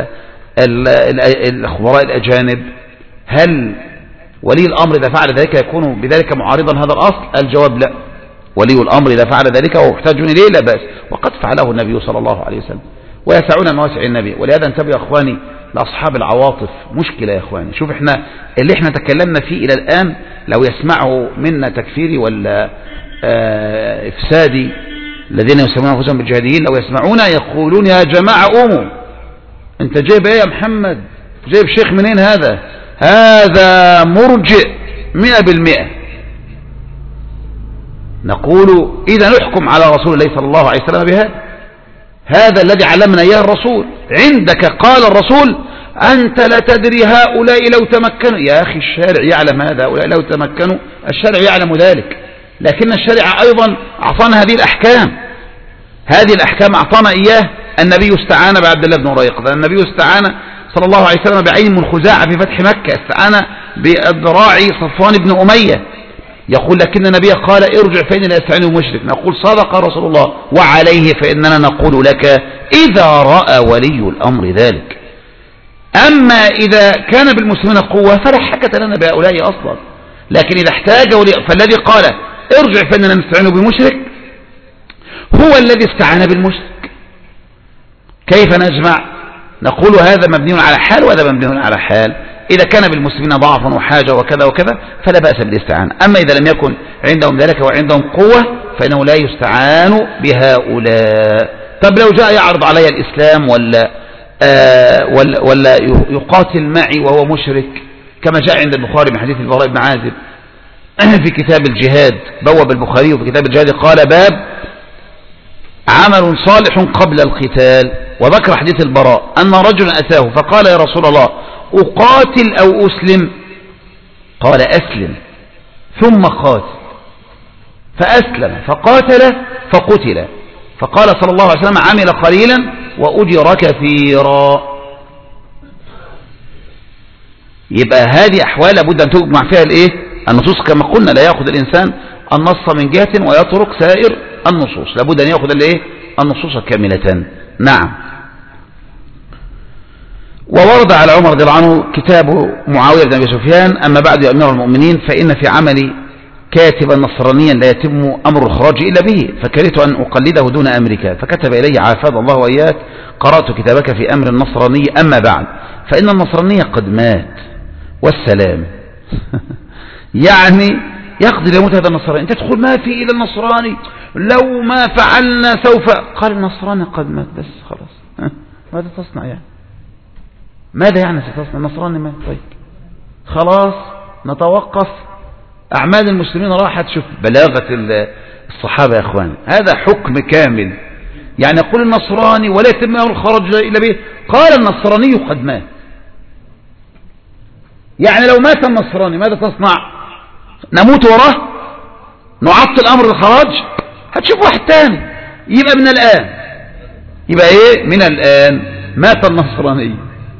الخبراء الأجانب، هل ولي الأمر إذا فعل ذلك يكون بذلك معارضا هذا الأصل؟ الجواب لا. ولي الأمر إذا فعل ذلك وهو يحتاج إليه لا بأس، وقد فعله النبي صلى الله عليه وسلم، ويسعون مواسع النبي. ولهذا انتبهوا يا إخواني لأصحاب العواطف، مشكلة يا إخواني. شوف احنا اللي احنا تكلمنا فيه إلى الآن لو يسمعوا منا تكفيري ولا إفسادي الذين يسمون أنفسهم بالجهاديين، لو يسمعونا يقولون يا جماعة قوموا، انت جايب ايه يا محمد؟ جايب شيخ منين هذا؟ هذا مرجئ 100%. نقول إذا نحكم على رسول الله صلى الله عليه وسلم بهذا، هذا الذي علمنا إياه الرسول. عندك قال الرسول أنت لا تدري هؤلاء لو تمكنوا. يا أخي الشارع يعلم هذا، هؤلاء لو تمكنوا الشارع يعلم ذلك، لكن الشارع أيضا أعطانا هذه الأحكام. هذه الأحكام أعطانا إياه النبي. استعان بعبد الله بن أريقط، النبي استعان صلى الله عليه وسلم بعين من خزاعة في فتح مكة، استعان بذراع صفوان بن أمية. يقول لكن النبي قال ارجع فإني لا أستعين بمشرك. نقول صدق رسول الله، وعليه فإننا نقول لك إذا رأى ولي الأمر ذلك. أما إذا كان بالمسلمين قوة فلا حاجة لنا بهؤلاء أصلا. لكن إذا احتاج فالذي قال ارجع فإننا نستعين بمشرك هو الذي استعان بالمشرك. كيف نجمع؟ نقول هذا مبني على حال وهذا مبني على حال. إذا كان بالمسلمين ضعف وحاجة وكذا وكذا فلا بأس بالاستعانة. أما إذا لم يكن عندهم ذلك وعندهم قوة فإنه لا يستعان بهؤلاء. طب لو جاء يعرض علي الإسلام ولا يقاتل معي وهو مشرك، كما جاء عند البخاري من حديث البراء بن عازب في كتاب الجهاد، بوب البخاري في كتاب الجهاد قال باب عمل صالح قبل القتال، وذكر حديث البراء أن رجلا أتاه فقال يا رسول الله أقاتل أو أسلم؟ قال أسلم ثم قاتل، فأسلم فقاتل فقتل، فقال صلى الله عليه وسلم عمل قليلا وأجر كثيرا. يبقى هذه أحوال لابد أن تجمع فيها النصوص كما قلنا. لا يأخذ الإنسان النص من جهة ويترك سائر النصوص، لابد أن يأخذ النصوص كاملة. نعم. وورد على عمر رضي الله عنه كتاب معاوية بن أبي سفيان أما بعد يا أمير المؤمنين فإن في عملي كاتبا نصرانيا لا يتم أمر الخراج إلا به، فكرهت أن أقلده دون أمرك، فكتب إلي عافاذ الله وإياك قرأت كتابك في أمر النصراني أما بعد فإن النصرانية قد مات والسلام. يعني يقضي لموت هذا النصراني. أنت تقول ما في إلا النصراني لو ما فعلنا سوف. قال النصراني قد مات، بس خلاص ماذا تصنع يعني؟ ماذا يعني ستصنع؟ النصراني مات، طيب خلاص نتوقف. أعمال المسلمين راحت. شوف بلاغة الصحابة يا أخوان، هذا حكم كامل. يعني يقول النصراني ولا يتم الخرج إلى به، قال النصراني قد مات. يعني لو مات النصراني ماذا تصنع؟ نموت وراه؟ نعطل أمر الخراج؟ هتشوف واحد تاني. يبقى من الآن، يبقى إيه من الآن؟ مات النصراني.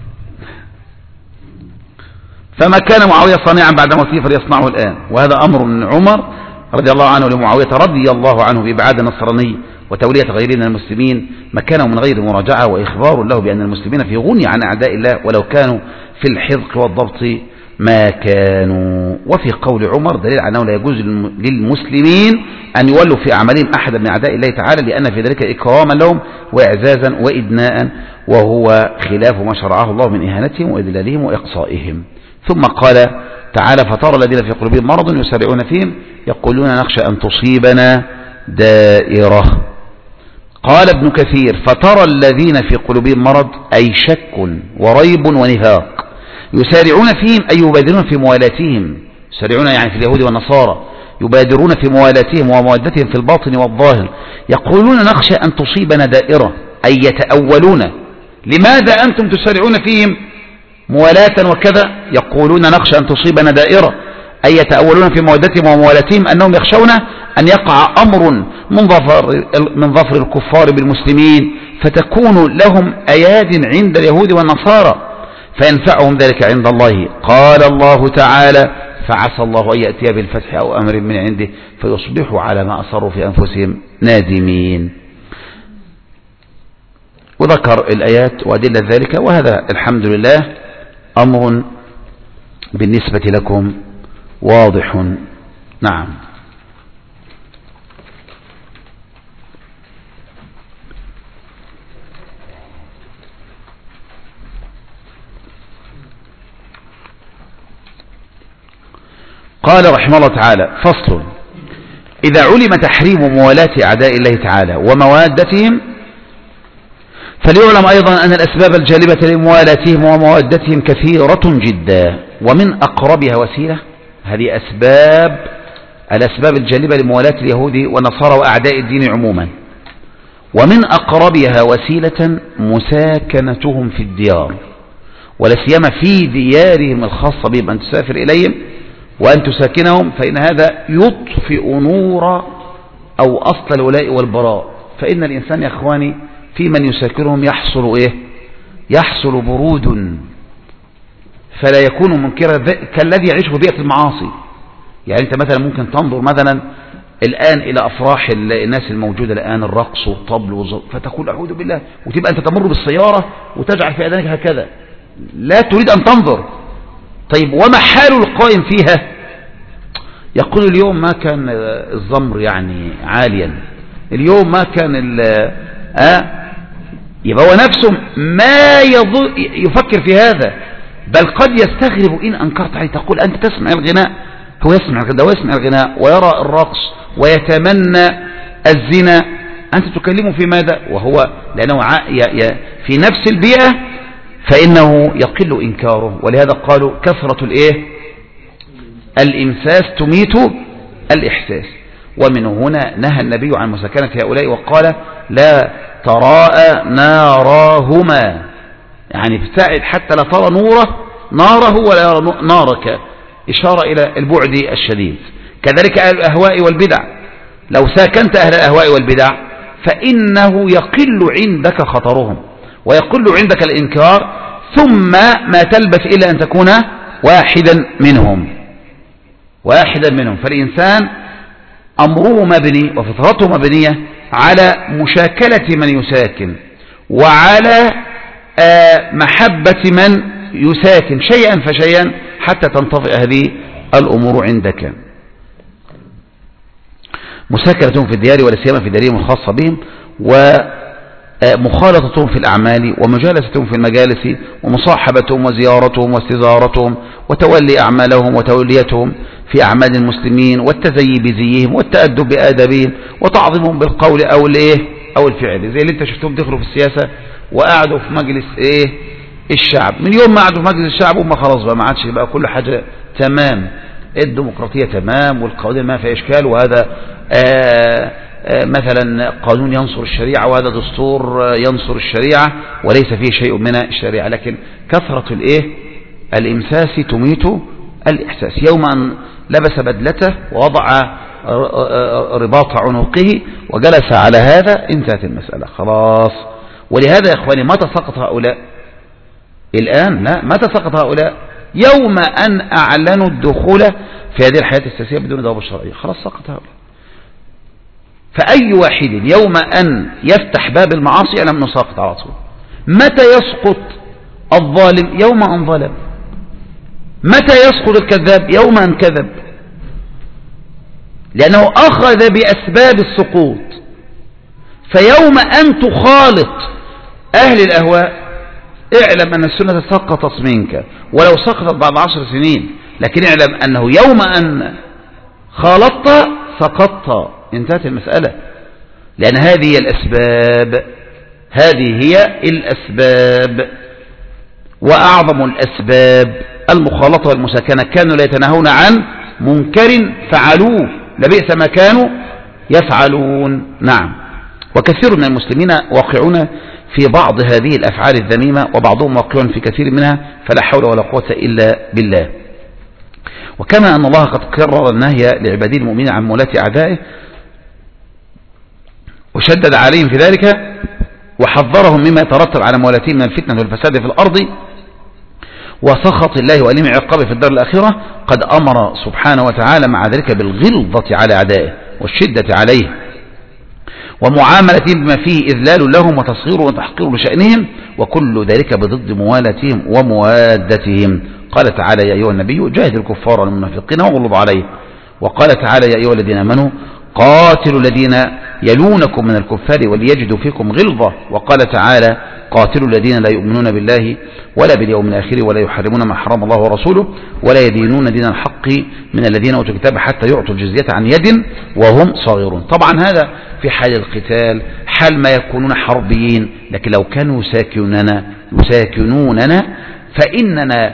فما كان معاوية صانعا بعد موته فليصنعه الآن. وهذا أمر من عمر رضي الله عنه لمعاوية رضي الله عنه بإبعاد النصراني وتولية غيره من المسلمين مكانه من غير مراجعة، وإخبار له بأن المسلمين في غني عن أعداء الله ولو كانوا في الحذق والضبط ما كانوا. وفي قول عمر دليل على أنه لا يجوز للمسلمين أن يولوا في أعمالهم أحدا من أعداء الله تعالى، لأن في ذلك إكراما لهم وإعزازا وإدناء، وهو خلاف ما شرعه الله من إهانتهم وإذلالهم وإقصائهم. ثم قال تعالى فترى الذين في قلوبهم مرض يسارعون فيهم يقولون نخشى أن تصيبنا دائرة. قال ابن كثير فترى الذين في قلوبهم مرض أي شك وريب ونفاق يسارعون فيهم أي يبادرون في موالاتهم. يسارعون يعني في اليهود والنصارى، يبادرون في موالاتهم ومودتهم في الباطن والظاهر. يقولون نخشى أن تصيبنا دائرة أي يتأولون. لماذا أنتم تسارعون فيهم موالاة وكذا؟ يقولون نخشى أن تصيبنا دائرة أي يتأولون في مودتهم وموالاتهم أنهم يخشون أن يقع أمر من ظفر الكفار بالمسلمين فتكون لهم أياد عند اليهود والنصارى فينفعهم ذلك عند الله. قال الله تعالى فعسى الله أن يأتي بالفتح أو أمر من عنده فيصبحوا على ما أصروا في أنفسهم نادمين. وذكر الآيات وأدلة ذلك، وهذا الحمد لله أمر بالنسبة لكم واضح. نعم. قال رحمه الله تعالى فصل: إذا علم تحريم موالاة أعداء الله تعالى وموادتهم فليعلم أيضا أن الأسباب الجالبة لموالاتهم وموادتهم كثيرة جدا، ومن أقربها وسيلة. هذه الأسباب الجالبة لموالاة اليهود والنصارى وأعداء الدين عموما. ومن أقربها وسيلة مساكنتهم في الديار، ولا سيما في ديارهم الخاصة بهم، أن تسافر إليهم وأن تساكنهم، فإن هذا يطفئ نور أو أصل الولاء والبراء. فإن الإنسان يا أخواني في من يساكنهم يحصل إيه؟ يحصل برود، فلا يكون منكرا كالذي يعيش في بيئة المعاصي. يعني أنت مثلا ممكن تنظر مثلا الآن إلى أفراح الناس الموجودة الآن، الرقص والطبل فتقول أعوذ بالله، وتبقى أنت تمر بالسيارة وتجعل في أذانك هكذا، لا تريد أن تنظر. طيب وما حال القائم فيها؟ يقول اليوم ما كان الزمر يعني عاليا، اليوم ما كان يبقى هو نفسه ما يفكر في هذا، بل قد يستغرب إن أنكرت عليه. تقول أنت تسمع الغناء، هو يسمع الغناء ويسمع الغناء ويرى الرقص ويتمنى الزنا، أنت تكلمه في ماذا؟ وهو لأنه في نفس البيئة فإنه يقل إنكاره. ولهذا قالوا كثرة الإمساس تميت الإحساس. ومن هنا نهى النبي عن مساكنة هؤلاء وقال لا تراءى ناراهما، يعني ابتعد حتى لا ترى ناره ولا يرى نارك، إشارة إلى البعد الشديد. كذلك أهل الأهواء والبدع، لو ساكنت أهل الأهواء والبدع فإنه يقل عندك خطرهم ويقل عندك الإنكار، ثم ما تلبث إلا أن تكون واحدا منهم. فالإنسان أمره مبني وفطرته مبنية على مشاكلة من يساكن وعلى محبة من يساكن شيئا فشيئا حتى تنطفئ هذه الأمور عندك. مساكنتهم في الديار ولا سيما في ديارهم الخاصة بهم، مخالطتهم في الأعمال ومجالستهم في المجالس ومصاحبتهم وزيارتهم واستزارتهم وتولي أعمالهم وتوليتهم في أعمال المسلمين والتزيي بزيهم والتأدب بآدابهم وتعظيمهم بالقول أو الفعل، زي اللي انت شفتهم دخلوا في السياسة وقعدوا في مجلس الشعب. من يوم ما قعدوا في مجلس الشعب وما خلاص بقى ما عادش بقى كل حاجة تمام، الديمقراطية تمام والقوانين ما في إشكال، وهذا مثلا قانون ينصر الشريعة وهذا دستور ينصر الشريعة وليس فيه شيء من الشريعة. لكن كثرة الإمساس تميت الإحساس. يوم أن لبس بدلته ووضع رباط عنقه وجلس على هذا انتهت المسألة خلاص. ولهذا يا إخواني متى سقط هؤلاء؟ الآن لا، متى سقط هؤلاء؟ يوم أن أعلنوا الدخول في هذه الحياة السياسية بدون ضوابط شرعية، خلاص سقط هؤلاء. فأي واحد يوم أن يفتح باب المعاصي يعلم أنه ساقط على طول. متى يسقط الظالم؟ يوم أن ظلم. متى يسقط الكذاب؟ يوم أن كذب، لأنه أخذ بأسباب السقوط. فيوم أن تخالط أهل الأهواء اعلم أن السنة سقطت منك ولو سقطت بعد 10 سنين، لكن اعلم أنه يوم أن خالطت سقطت، انتهت المسألة. لأن هذه هي الأسباب، هذه هي الأسباب. وأعظم الأسباب المخالطة والمساكنة. كانوا لا يتناهون عن منكر فعلوه لبئس ما كانوا يفعلون. نعم. وكثير من المسلمين واقعون في بعض هذه الأفعال الذميمة وبعضهم واقعون في كثير منها، فلا حول ولا قوة إلا بالله. وكما أن الله قد كرر النهي لعباده المؤمنين عن مولاة أعدائه وشدد عليهم في ذلك وحذرهم مما يترتب على موالاتهم من الفتنة والفساد في الأرض وسخط الله وأليم عقابه في الدار الآخرة، قد أمر سبحانه وتعالى مع ذلك بالغلظة على أعدائه والشدة عليه ومعاملتهم بما فيه إذلال لهم وتصغير وتحقير لشأنهم، وكل ذلك بضد موالاتهم وموادتهم. قال تعالى يا أيها النبي جاهد الكفار والمنافقين واغلظ عليهم. وقال تعالى يا أيها الذين آمنوا قاتلوا الذين يلونكم من الكفار وليجدوا فيكم غلظة. وقال تعالى قاتلوا الذين لا يؤمنون بالله ولا باليوم الآخر ولا يحرمون ما حرم الله ورسوله ولا يدينون دين الحق من الذين أوتوا الكتاب حتى يعطوا الجزية عن يد وهم صاغرون. طبعا هذا في حال القتال، حال ما يكونون حربيين. لكن لو كانوا يساكنوننا فإننا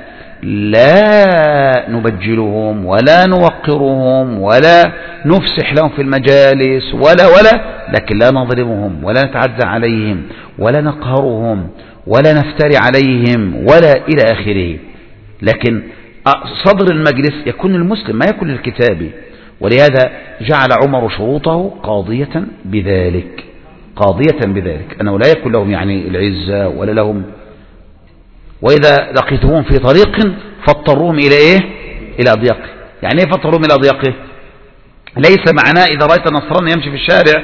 لا نبجلهم ولا نوقرهم ولا نفسح لهم في المجالس ولا لكن لا نظلمهم ولا نتعدى عليهم ولا نقهرهم ولا نفتري عليهم ولا إلى آخره. لكن صدر المجلس يكون المسلم ما يكون الكتابي. ولهذا جعل عمر شروطه قاضية بذلك، أنه لا يكون لهم يعني العزة ولا لهم. وإذا لقيتهم في طريق فاضطروهم إلى ضيقه. يعني ايه فاضطروهم إلى ضيقه؟ ليس معناه إذا رأيت نصراني يمشي في الشارع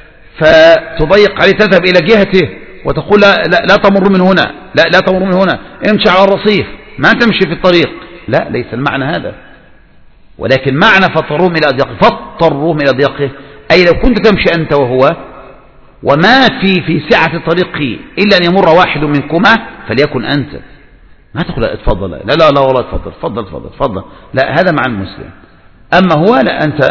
فتضيق عليه تذهب إلى جهته وتقول لا تمر من هنا، لا تمر من هنا، امشي على الرصيف، ما تمشي في الطريق. لا، ليس المعنى هذا. ولكن معنى فاضطروهم إلى ضيقه أي لو كنت تمشي أنت وهو وما في سعة الطريق إلا أن يمر واحد منكما فليكن أنت، ما تقول اتفضل، لا والله اتفضل، لا، هذا مع المسلم. أما هو لا، أنت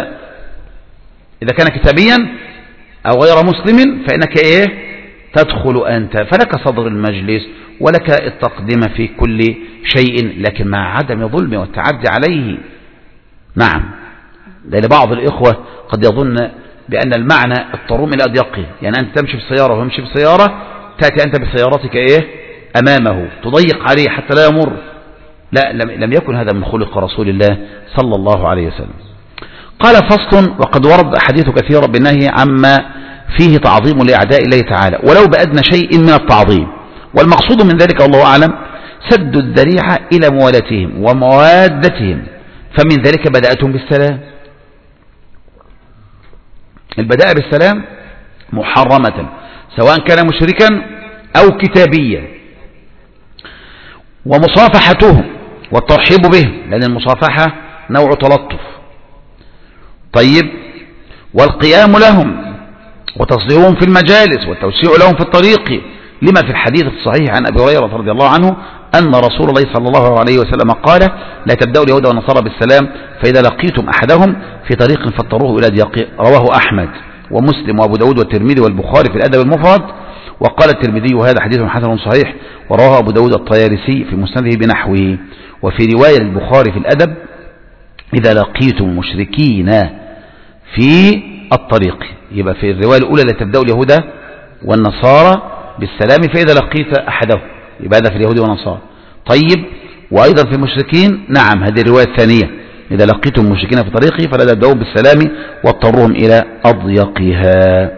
إذا كان كتابيا أو غير مسلم فإنك تدخل أنت، فلك صدر المجلس ولك التقديم في كل شيء، لكن مع عدم ظلم والتعدي عليه. نعم. لأن بعض الإخوة قد يظن بأن المعنى اضطروهم إلى ضيقه، يعني أنت تمشي بسيارة ويمشي بسيارة، تأتي أنت بسيارتك أمامه تضيق عليه حتى لا يمر. لا، لم يكن هذا من خلق رسول الله صلى الله عليه وسلم. قال فصل: وقد ورد أحاديث كثيرة بالنهي عما فيه تعظيم لأعداء الله تعالى ولو بأدنى شيء من التعظيم، والمقصود من ذلك والله أعلم سد الذريعة إلى موالاتهم وموادتهم، فمن ذلك بدأتهم بالسلام. البداء بالسلام محرمة سواء كان مشركا أو كتابيا، ومصافحتهم والترحيب بهم، لأن المصافحة نوع تلطف. طيب، والقيام لهم وتصديرهم في المجالس والتوسيع لهم في الطريق، لما في الحديث الصحيح عن أبي هريرة رضي الله عنه أن رسول الله صلى الله عليه وسلم قال: لا تبدأوا اليهود والنصارى بالسلام، فإذا لقيتم أحدهم في طريق فاضطروه إلى ضيق. رواه أحمد ومسلم وأبو داود والترمذي والبخاري في الأدب المفرد. وقال الترمذي: هذا حديث حسن صحيح. ورواه أبو داود الطيالسي في مسنده بنحوه. وفي رواية البخاري في الأدب: إذا لقيتم مشركين في الطريق. يبقى في الرواية الأولى: لا تبدأوا اليهود والنصارى بالسلام فإذا لقيت أحدهم، يبقى هذا في اليهود والنصارى. طيب، وأيضا في المشركين، نعم، هذه الرواية الثانية: إذا لقيتم مشركين في طريقي فلا تبدأوا بالسلام واضطروهم إلى أضيقها.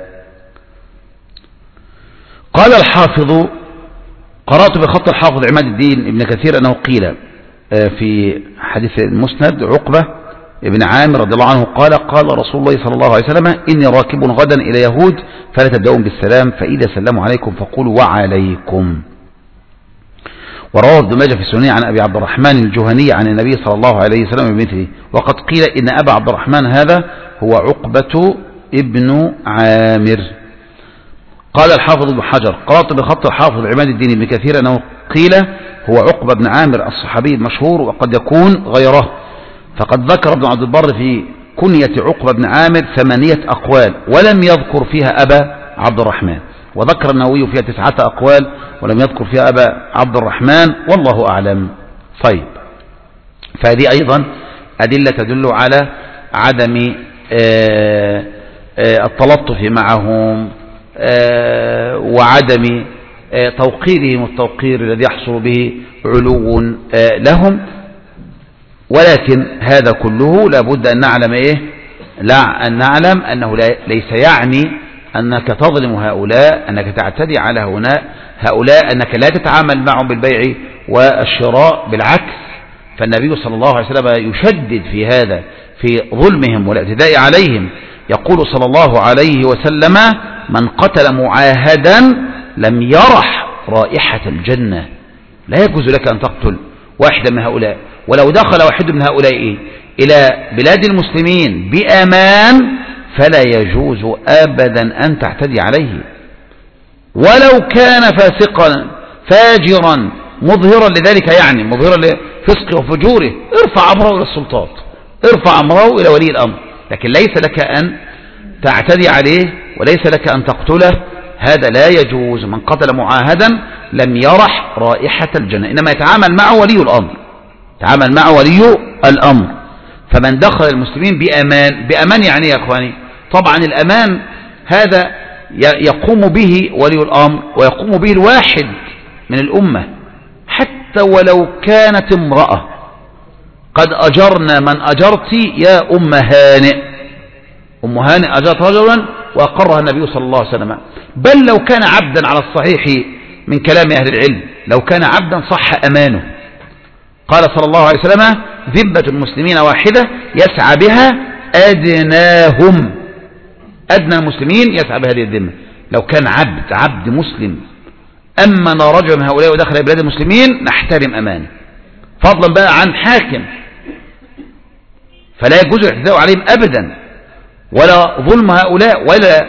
قال الحافظ: قرأت بخط الحافظ عماد الدين ابن كثير أنه قيل في حديث المسند عقبة ابن عامر رضي الله عنه قال: قال رسول الله صلى الله عليه وسلم: إني راكب غدا إلى يهود فلا تبدأوا بالسلام، فإذا سلموا عليكم فقولوا وعليكم. ورواه ابن ماجه في السنن عن أبي عبد الرحمن الجهني عن النبي صلى الله عليه وسلم بمثله. وقد قيل إن أبا عبد الرحمن هذا هو عقبة ابن عامر. قال الحافظ ابن حجر: قرأت بخط الحافظ عماد الدين ابن كثير أنه قيل هو عقبة بن عامر الصحابي المشهور، وقد يكون غيره. فقد ذكر ابن عبد البر في كنية عقبة بن عامر 8 أقوال ولم يذكر فيها أبا عبد الرحمن، وذكر النووي فيها 9 أقوال ولم يذكر فيها أبا عبد الرحمن، والله أعلم. طيب، فهذه أيضا أدلة تدل على عدم التلطف معهم وعدم توقيرهم التوقير الذي يحصل به علو لهم. ولكن هذا كله لابد أن نعلم أن نعلم أنه ليس يعني أنك تظلم هؤلاء، أنك تعتدي على هؤلاء، أنك لا تتعامل معهم بالبيع والشراء. بالعكس، فالنبي صلى الله عليه وسلم يشدد في هذا، في ظلمهم والاعتداء عليهم. يقول صلى الله عليه وسلم: من قتل معاهدا لم يرح رائحة الجنة. لا يجوز لك أن تقتل واحدا من هؤلاء، ولو دخل واحد من هؤلاء إلى بلاد المسلمين بأمان فلا يجوز أبدا أن تعتدي عليه، ولو كان فاسقا فاجرا مظهرا لذلك، يعني مظهرا لفسقه وفجوره، ارفع أمره إلى السلطات، ارفع أمره إلى ولي الأمر، لكن ليس لك أن تعتدي عليه وليس لك أن تقتله. هذا لا يجوز. من قتل معاهدا لم يرح رائحة الجنة، إنما يتعامل معه ولي الأمر، يتعامل معه ولي الأمر. فمن دخل المسلمين بأمان يعني يا أخواني، طبعا الأمان هذا يقوم به ولي الأمر ويقوم به الواحد من الأمة، حتى ولو كانت امرأة. قد أجرنا من أجرت يا أم هانئ. أم هانئ أجرت رجلا وأقرها النبي صلى الله عليه وسلم. بل لو كان عبدا على الصحيح من كلام أهل العلم، لو كان عبدا صح أمانه. قال صلى الله عليه وسلم: ذمة المسلمين واحدة يسعى بها أدناهم. أدنى المسلمين يسعى بهذه الذمة. لو كان عبد مسلم أمن رجل من هؤلاء ودخل بلاد المسلمين نحترم أمانه، فضلا بقى عن حاكم، فلا يجوز الاعتداء عليهم أبدا، ولا ظلم هؤلاء، ولا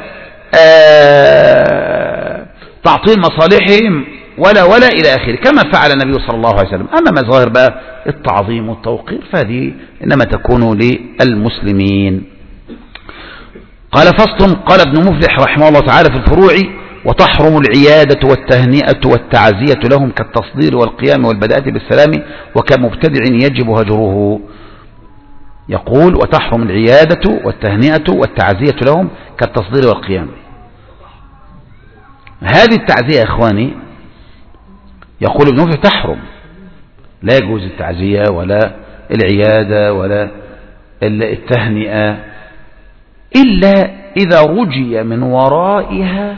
تعطيل مصالحهم، ولا إلى آخره، كما فعل النبي صلى الله عليه وسلم. أما مظاهر بقى التعظيم والتوقير فهذه إنما تكون للمسلمين. قال: فصل. قال ابن مفلح رحمه الله تعالى في الفروع: وتحرم العيادة والتهنئة والتعزية لهم كالتصدير والقيام والبداءة بالسلام، وكمبتدع يجب هجره. يقول: وتحرم العيادة والتهنئة والتعزية لهم كالتصدير والقيام. هذه التعزية يا إخواني، يقول ابن مفلح تحرم، لا يجوز التعزية ولا العيادة ولا التهنئة إلا إذا رجي من ورائها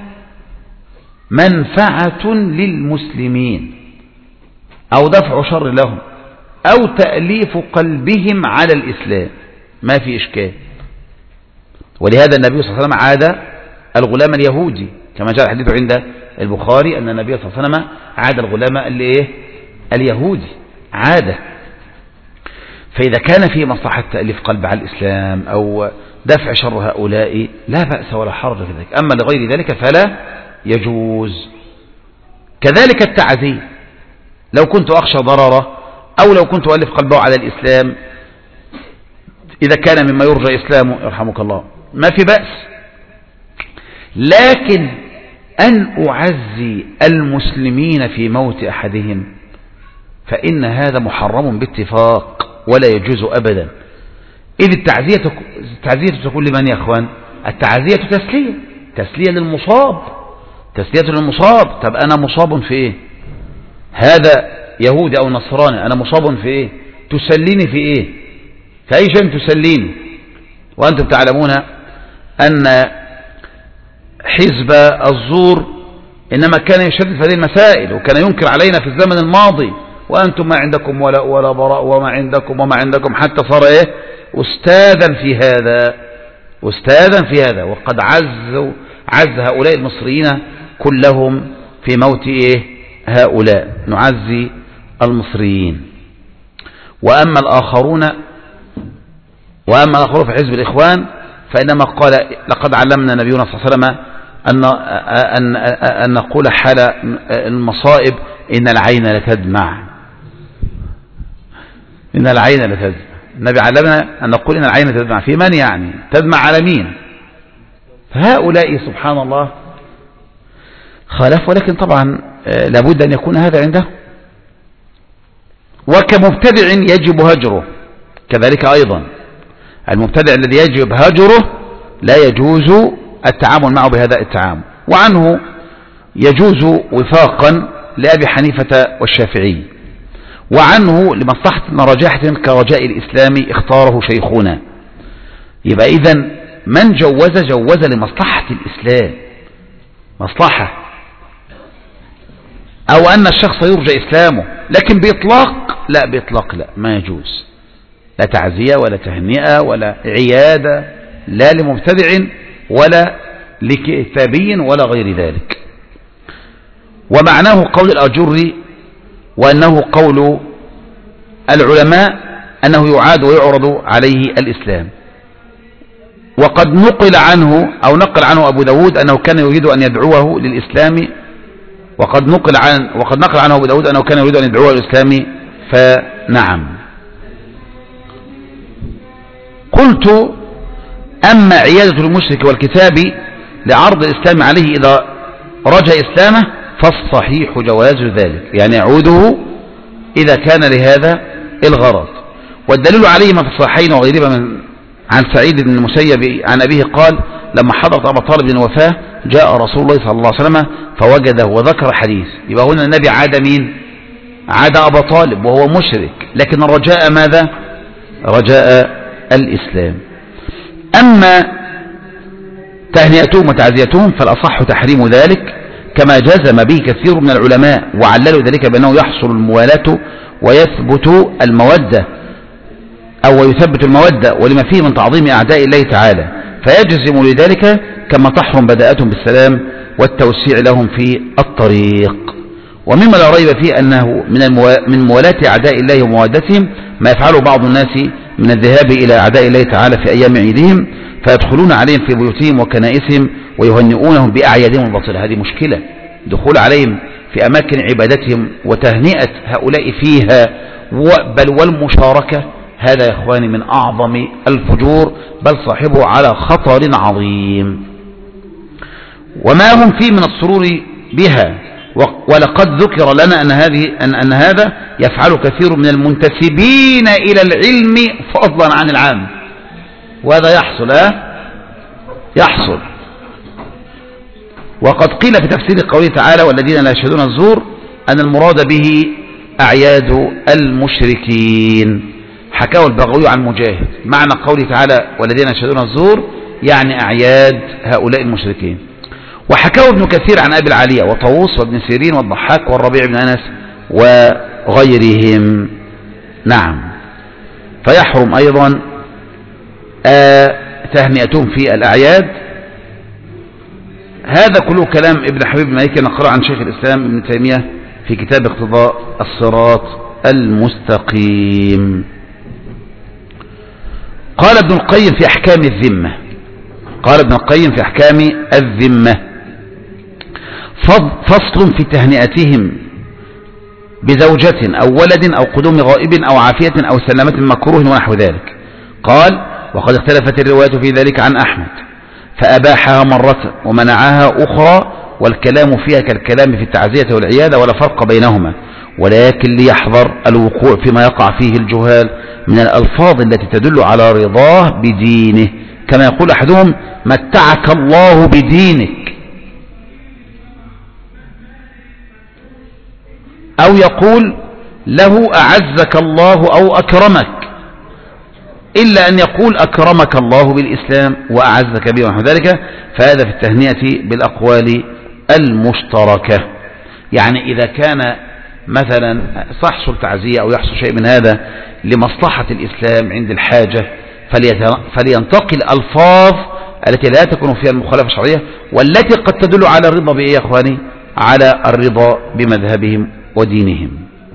منفعة للمسلمين أو دفع شر لهم أو تأليف قلبهم على الإسلام، ما في إشكال. ولهذا النبي صلى الله عليه وسلم عاد الغلام اليهودي، كما جاء الحديث عند البخاري أن النبي صلى الله عليه وسلم عاد الغلام اليهودي عاده. فإذا كان في مصلحة تأليف قلب على الإسلام أو دفع شر هؤلاء لا بأس ولا حرج في ذلك، أما لغير ذلك فلا يجوز. كذلك التعزية، لو كنت أخشى ضرره أو لو كنت أؤلف قلبه على الإسلام إذا كان مما يرجى إسلامه يرحمك الله ما في بأس، لكن أن أعزي المسلمين في موت أحدهم فإن هذا محرم باتفاق ولا يجوز أبدا. إذ التعزية تكون لمن يا أخوان؟ التعزية تسلية للمصاب، تسلية للمصاب. طب أنا مصاب في إيه؟ هذا يهودي أو نصراني، أنا مصاب في إيه؟ تسليني في إيه؟ في أي شيء تسليني؟ وأنتم تعلمون أن حزب الزور إنما كان يشدد في هذه المسائل وكان ينكر علينا في الزمن الماضي، وأنتم ما عندكم ولا براء وما عندكم حتى صار إيه؟ أستاذا في هذا وقد عز هؤلاء المصريين كلهم في موت إيه؟ هؤلاء نعزي المصريين. وأما الآخرون في حزب الإخوان فإنما قال لقد علمنا نبينا صلى الله عليه وسلم أن نقول حال المصائب إن العين لتدمع، إن العين لتدمع. النبي علمنا أن نقول إن العين تدمع في من يعني؟ تدمع على مين؟ فهؤلاء سبحان الله خالف، ولكن طبعا لابد أن يكون هذا عنده. وكمبتدع يجب هجره كذلك أيضا، المبتدع الذي يجب هجره لا يجوز التعامل معه بهذا التعامل. وعنه يجوز وفاقا لأبي حنيفة والشافعي، وعنه لمصلحة رجاحة كرجاء الإسلام اختاره شيخنا. يبقى إذن من جوز لمصلحة الإسلام، مصلحة، أو أن الشخص يرجى إسلامه، لكن بإطلاق لا ما يجوز، لا تعزية ولا تهنئة ولا عيادة، لا لمبتدع ولا لكتابي ولا غير ذلك. ومعناه قول الأجري وأنه قول العلماء أنه يعاد ويعرض عليه الإسلام. وقد نقل عنه أبو داود أنه كان يريد أن يدعوه للإسلام، وقد نقل عنه أبو داود أنه كان يريد أن يدعوه للإسلام، فنعم. قلت أما عيادة المشرك والكتاب لعرض الإسلام عليه إذا رجى إسلامه فالصحيح جواز ذلك، يعني يعوده إذا كان لهذا الغرض. والدليل عليه ما في الصحيحين وغيرهما عن سعيد بن المسيب عن أبيه قال لما حضرت أبا طالب الوفاة جاء رسول الله صلى الله عليه وسلم فوجده وذكر حديث. يبقى هنا النبي عاد مين؟ عاد أبا طالب وهو مشرك، لكن الرجاء ماذا؟ رجاء الإسلام. أما تهنئتهم وتعزيتهم فالأصح تحريم ذلك كما جزم به كثير من العلماء، وعللوا ذلك بأنه يحصل الموالاة ويثبت المودة ولما فيه من تعظيم أعداء الله تعالى، فيجزم لذلك كما تحرم بداءتهم بالسلام والتوسيع لهم في الطريق. ومما لا ريب فيه أنه من موالاة أعداء الله ومودتهم ما يفعله بعض الناس من الذهاب إلى أعداء الله تعالى في أيام عيدهم فيدخلون عليهم في بيوتهم وكنائسهم ويهنئونهم بأعيادهم الباطلة. هذه مشكلة، دخول عليهم في أماكن عبادتهم وتهنئة هؤلاء فيها بل والمشاركة، هذا يا إخواني من أعظم الفجور، بل صاحبه على خطر عظيم. وما هم فيه من السرور بها، ولقد ذكر لنا أن هذا يفعل كثير من المنتسبين إلى العلم فضلا عن العام، وهذا يحصل. وقد قيل في تفسير قوله تعالى والذين لا يشهدون الزور أن المراد به أعياد المشركين. حكاه البغوي عن مجاهد معنى قوله تعالى والذين يشهدون الزور يعني أعياد هؤلاء المشركين. وحكاه ابن كثير عن أبي العالية وطاووس وابن سيرين والضحاك والربيع بن أنس وغيرهم. نعم، فيحرم أيضا تهنئتهم في الأعياد. هذا كله كلام ابن حبيب المالكي نقرأ عن شيخ الإسلام ابن تيمية في كتاب اقتضاء الصراط المستقيم. قال ابن القيم في أحكام الذمة، قال ابن القيم في أحكام الذمة: فصل في تهنئتهم بزوجة أو ولد أو قدوم غائب أو عافية أو سلامة مكروه ونحو ذلك. قال: وقد اختلفت الرواية في ذلك عن أحمد فأباحها مرة ومنعها أخرى، والكلام فيها كالكلام في التعزية والعيادة ولا فرق بينهما، ولكن ليحذر الوقوع فيما يقع فيه الجهال من الألفاظ التي تدل على رضاه بدينه، كما يقول أحدهم: متعك الله بدينك، أو يقول له: أعزك الله أو أكرمك، إلا أن يقول: أكرمك الله بالإسلام وأعزك به ونحو ذلك، فهذا في التهنئة بالأقوال المشتركة. يعني إذا كان مثلا تحصل تعزية أو يحصل شيء من هذا لمصلحة الإسلام عند الحاجة، فلينتقل الألفاظ التي لا تكون فيها المخالفة الشرعية، والتي قد تدل على الرضا بإيه يا أخواني؟ على الرضا بمذهبهم ودينهم.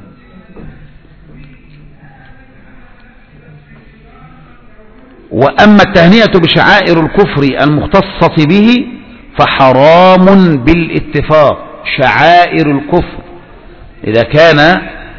وأما التهنئة بشعائر الكفر المختصة به فحرام بالاتفاق. شعائر الكفر إذا كان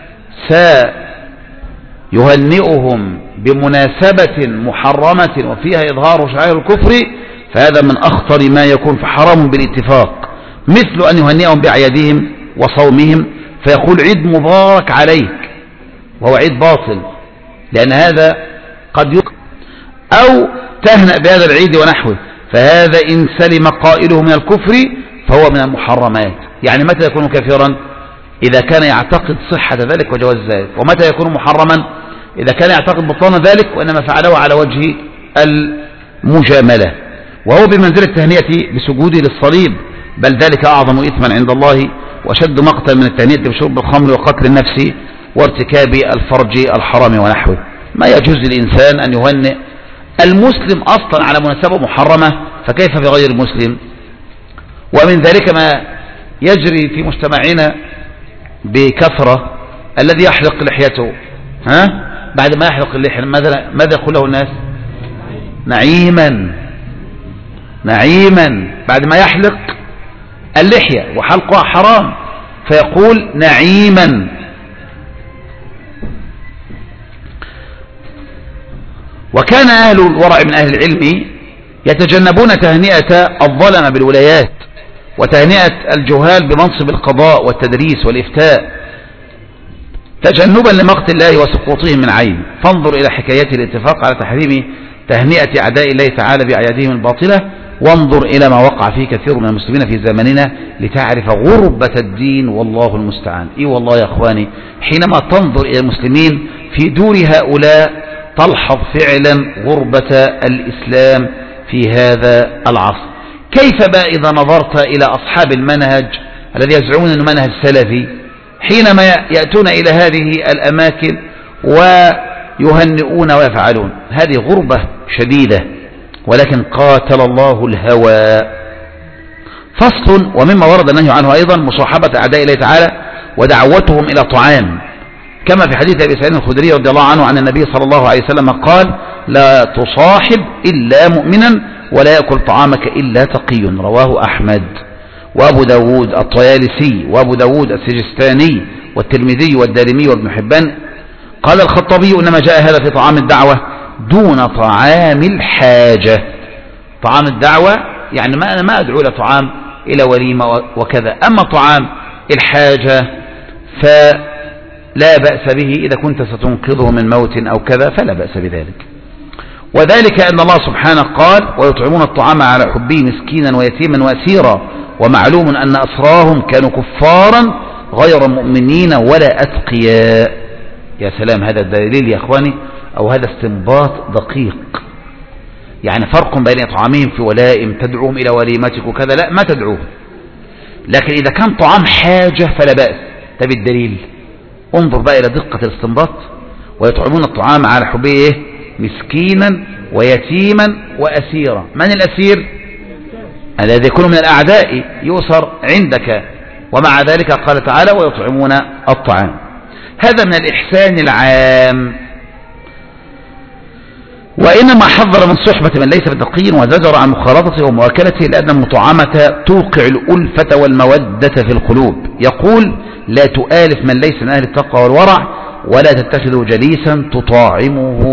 سيهنئهم بمناسبة محرمة وفيها إظهار شعائر الكفر فهذا من أخطر ما يكون، فحرام بالاتفاق، مثل أن يهنئهم بأعيادهم وصومهم فيقول: عيد مبارك عليك، وهو عيد باطل، لأن هذا قد يقع، أو تهنأ بهذا العيد ونحوه، فهذا إن سلم قائله من الكفر فهو من المحرمات. يعني متى يكون كافرا؟ إذا كان يعتقد صحة ذلك وجواز ذلك. ومتى يكون محرما؟ إذا كان يعتقد بطلان ذلك وإنما فعله على وجه المجاملة، وهو بمنزلة التهنئة بسجوده للصليب، بل ذلك أعظم إثما عند الله وشد مقتا من التهنئة بشرب الخمر وقتل النفس وارتكاب الفرج الحرام ونحوه. ما يجوز للإنسان أن يهنئ المسلم أصلا على مناسبة محرمة، فكيف بغير المسلم؟ ومن ذلك ما يجري في مجتمعنا بكثرة، الذي يحلق لحيته بعد ما يحلق اللحية ماذا يقول له الناس؟ نعيما، نعيما، بعد ما يحلق اللحية وحلقها حرام فيقول نعيما. وكان أهل الورع من أهل العلم يتجنبون تهنئة الظلم بالولايات وتهنئة الجهال بمنصب القضاء والتدريس والإفتاء تجنبا لمقت الله وسقوطهم من عين. فانظر إلى حكايات الاتفاق على تحريم تهنئة أعداء الله تعالى بأعيادهم الباطلة، وانظر إلى ما وقع فيه كثير من المسلمين في زماننا لتعرف غربة الدين، والله المستعان. إي والله يا أخواني، حينما تنظر إلى المسلمين في دور هؤلاء تلحظ فعلا غربة الإسلام في هذا العصر. كيف بقى إذا نظرت إلى أصحاب المنهج الذي يزعمون أنه منهج سلفي، حينما يأتون إلى هذه الأماكن ويهنئون ويفعلون؟ هذه غربة شديدة، ولكن قاتل الله الهوى. فصل. ومما ورد النهي عنه أيضا مصاحبة أعداء الله تعالى ودعوتهم إلى طعام، كما في حديث أبي سعيد الخدري رضي الله عنه عن النبي صلى الله عليه وسلم قال: لا تصاحب إلا مؤمنا ولا يأكل طعامك إلا تقي. رواه أحمد وأبو داود الطيالسي وأبو داود السجستاني والترمذي والدارمي وابن حبان. قال الخطابي: إنما جاء هذا في طعام الدعوة دون طعام الحاجة. طعام الدعوة يعني أنا ما أدعو لطعام إلى وليمة وكذا، أما طعام الحاجة فلا بأس به إذا كنت ستنقذه من موت أو كذا فلا بأس بذلك. وذلك أن الله سبحانه قال: ويطعمون الطعام على حبه مسكينا ويتيما وأسيرا، ومعلوم أن أسراهم كانوا كفارا غير مؤمنين ولا أتقياء. يا سلام، هذا الدليل يا أخواني، أو هذا استنباط دقيق. يعني فرق بين إطعامهم في ولائم تدعوهم إلى وليمتك وكذا، لا ما تدعوه، لكن إذا كان طعام حاجة فلا بأس. طب الدليل؟ انظر بقى إلى دقة الاستنباط. ويطعمون الطعام على حبه مسكينا ويتيما وأسيرا. من الأسير؟ الذي يكون من الأعداء يؤسر عندك. ومع ذلك قال تعالى: ويطعمون الطعام. هذا من الإحسان العام. وإنما حذر من صحبة من ليس بتقي وزجر عن مخالطته ومواكلته لأن المطاعمة توقع الألفة والمودة في القلوب. يقول لا تؤالف من ليس من أهل التقوى والورع ولا تتخذه جليسا تطاعمه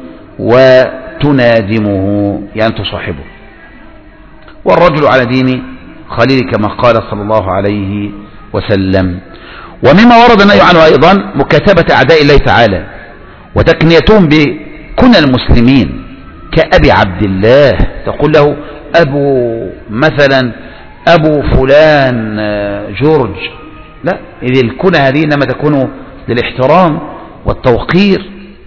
وتنادمه يعني تصاحبه. والرجل على دين خليل كما قال صلى الله عليه وسلم. ومما ورد النهي عنه أيضا مكاتبة أعداء الله تعالى وتكنيتهم بكنى المسلمين كأبي عبد الله، تقول له أبو مثلا أبو فلان جورج، لا، إذ الكنى هذه إنما تكون للاحترام والتوقير.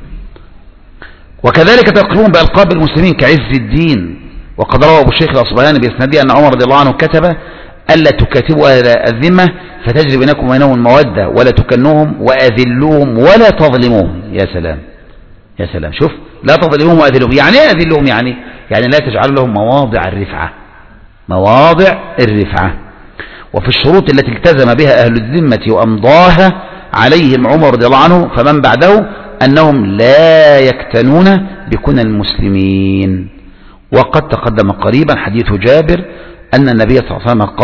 وكذلك تقرون بألقاب المسلمين كعز الدين. وقد روى أبو الشيخ الأصبهاني بإسناده أن عمر رضي الله عنه كتب ألا تكاتبوا أهل الذمة فتجري بينكم وبينهم المودة ولا تكنوهم وأذلوهم ولا تظلموهم. يا سلام يا سلام، شوف، لا تظلموهم وأذلوهم، يعني ايه أذلوهم؟ يعني لا تجعلوا لهم مواضع الرفعة، مواضع الرفعة. وفي الشروط التي التزم بها أهل الذمة وأمضاها عليهم عمر رضي الله عنه فمن بعده أنهم لا يكتنون بكنى المسلمين. وقد تقدم قريبا حديث جابر أن النبي صلى الله عليه وسلم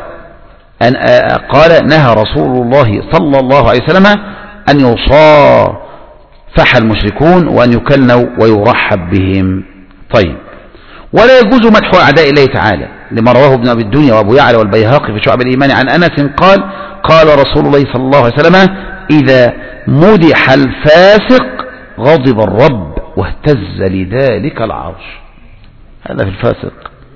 قال نهى رسول الله صلى الله عليه وسلم أن يصافح المشركون وأن يكنوا ويرحب بهم. طيب، ولا يجوز مدح أعداء الله تعالى لما رواه ابن أبي الدنيا وأبو يعلى والبيهقي في شعب الإيمان عن أنس قال رسول الله صلى الله عليه وسلم إذا مدح الفاسق غضب الرب واهتز لذلك العرش. هذا في الفاسق.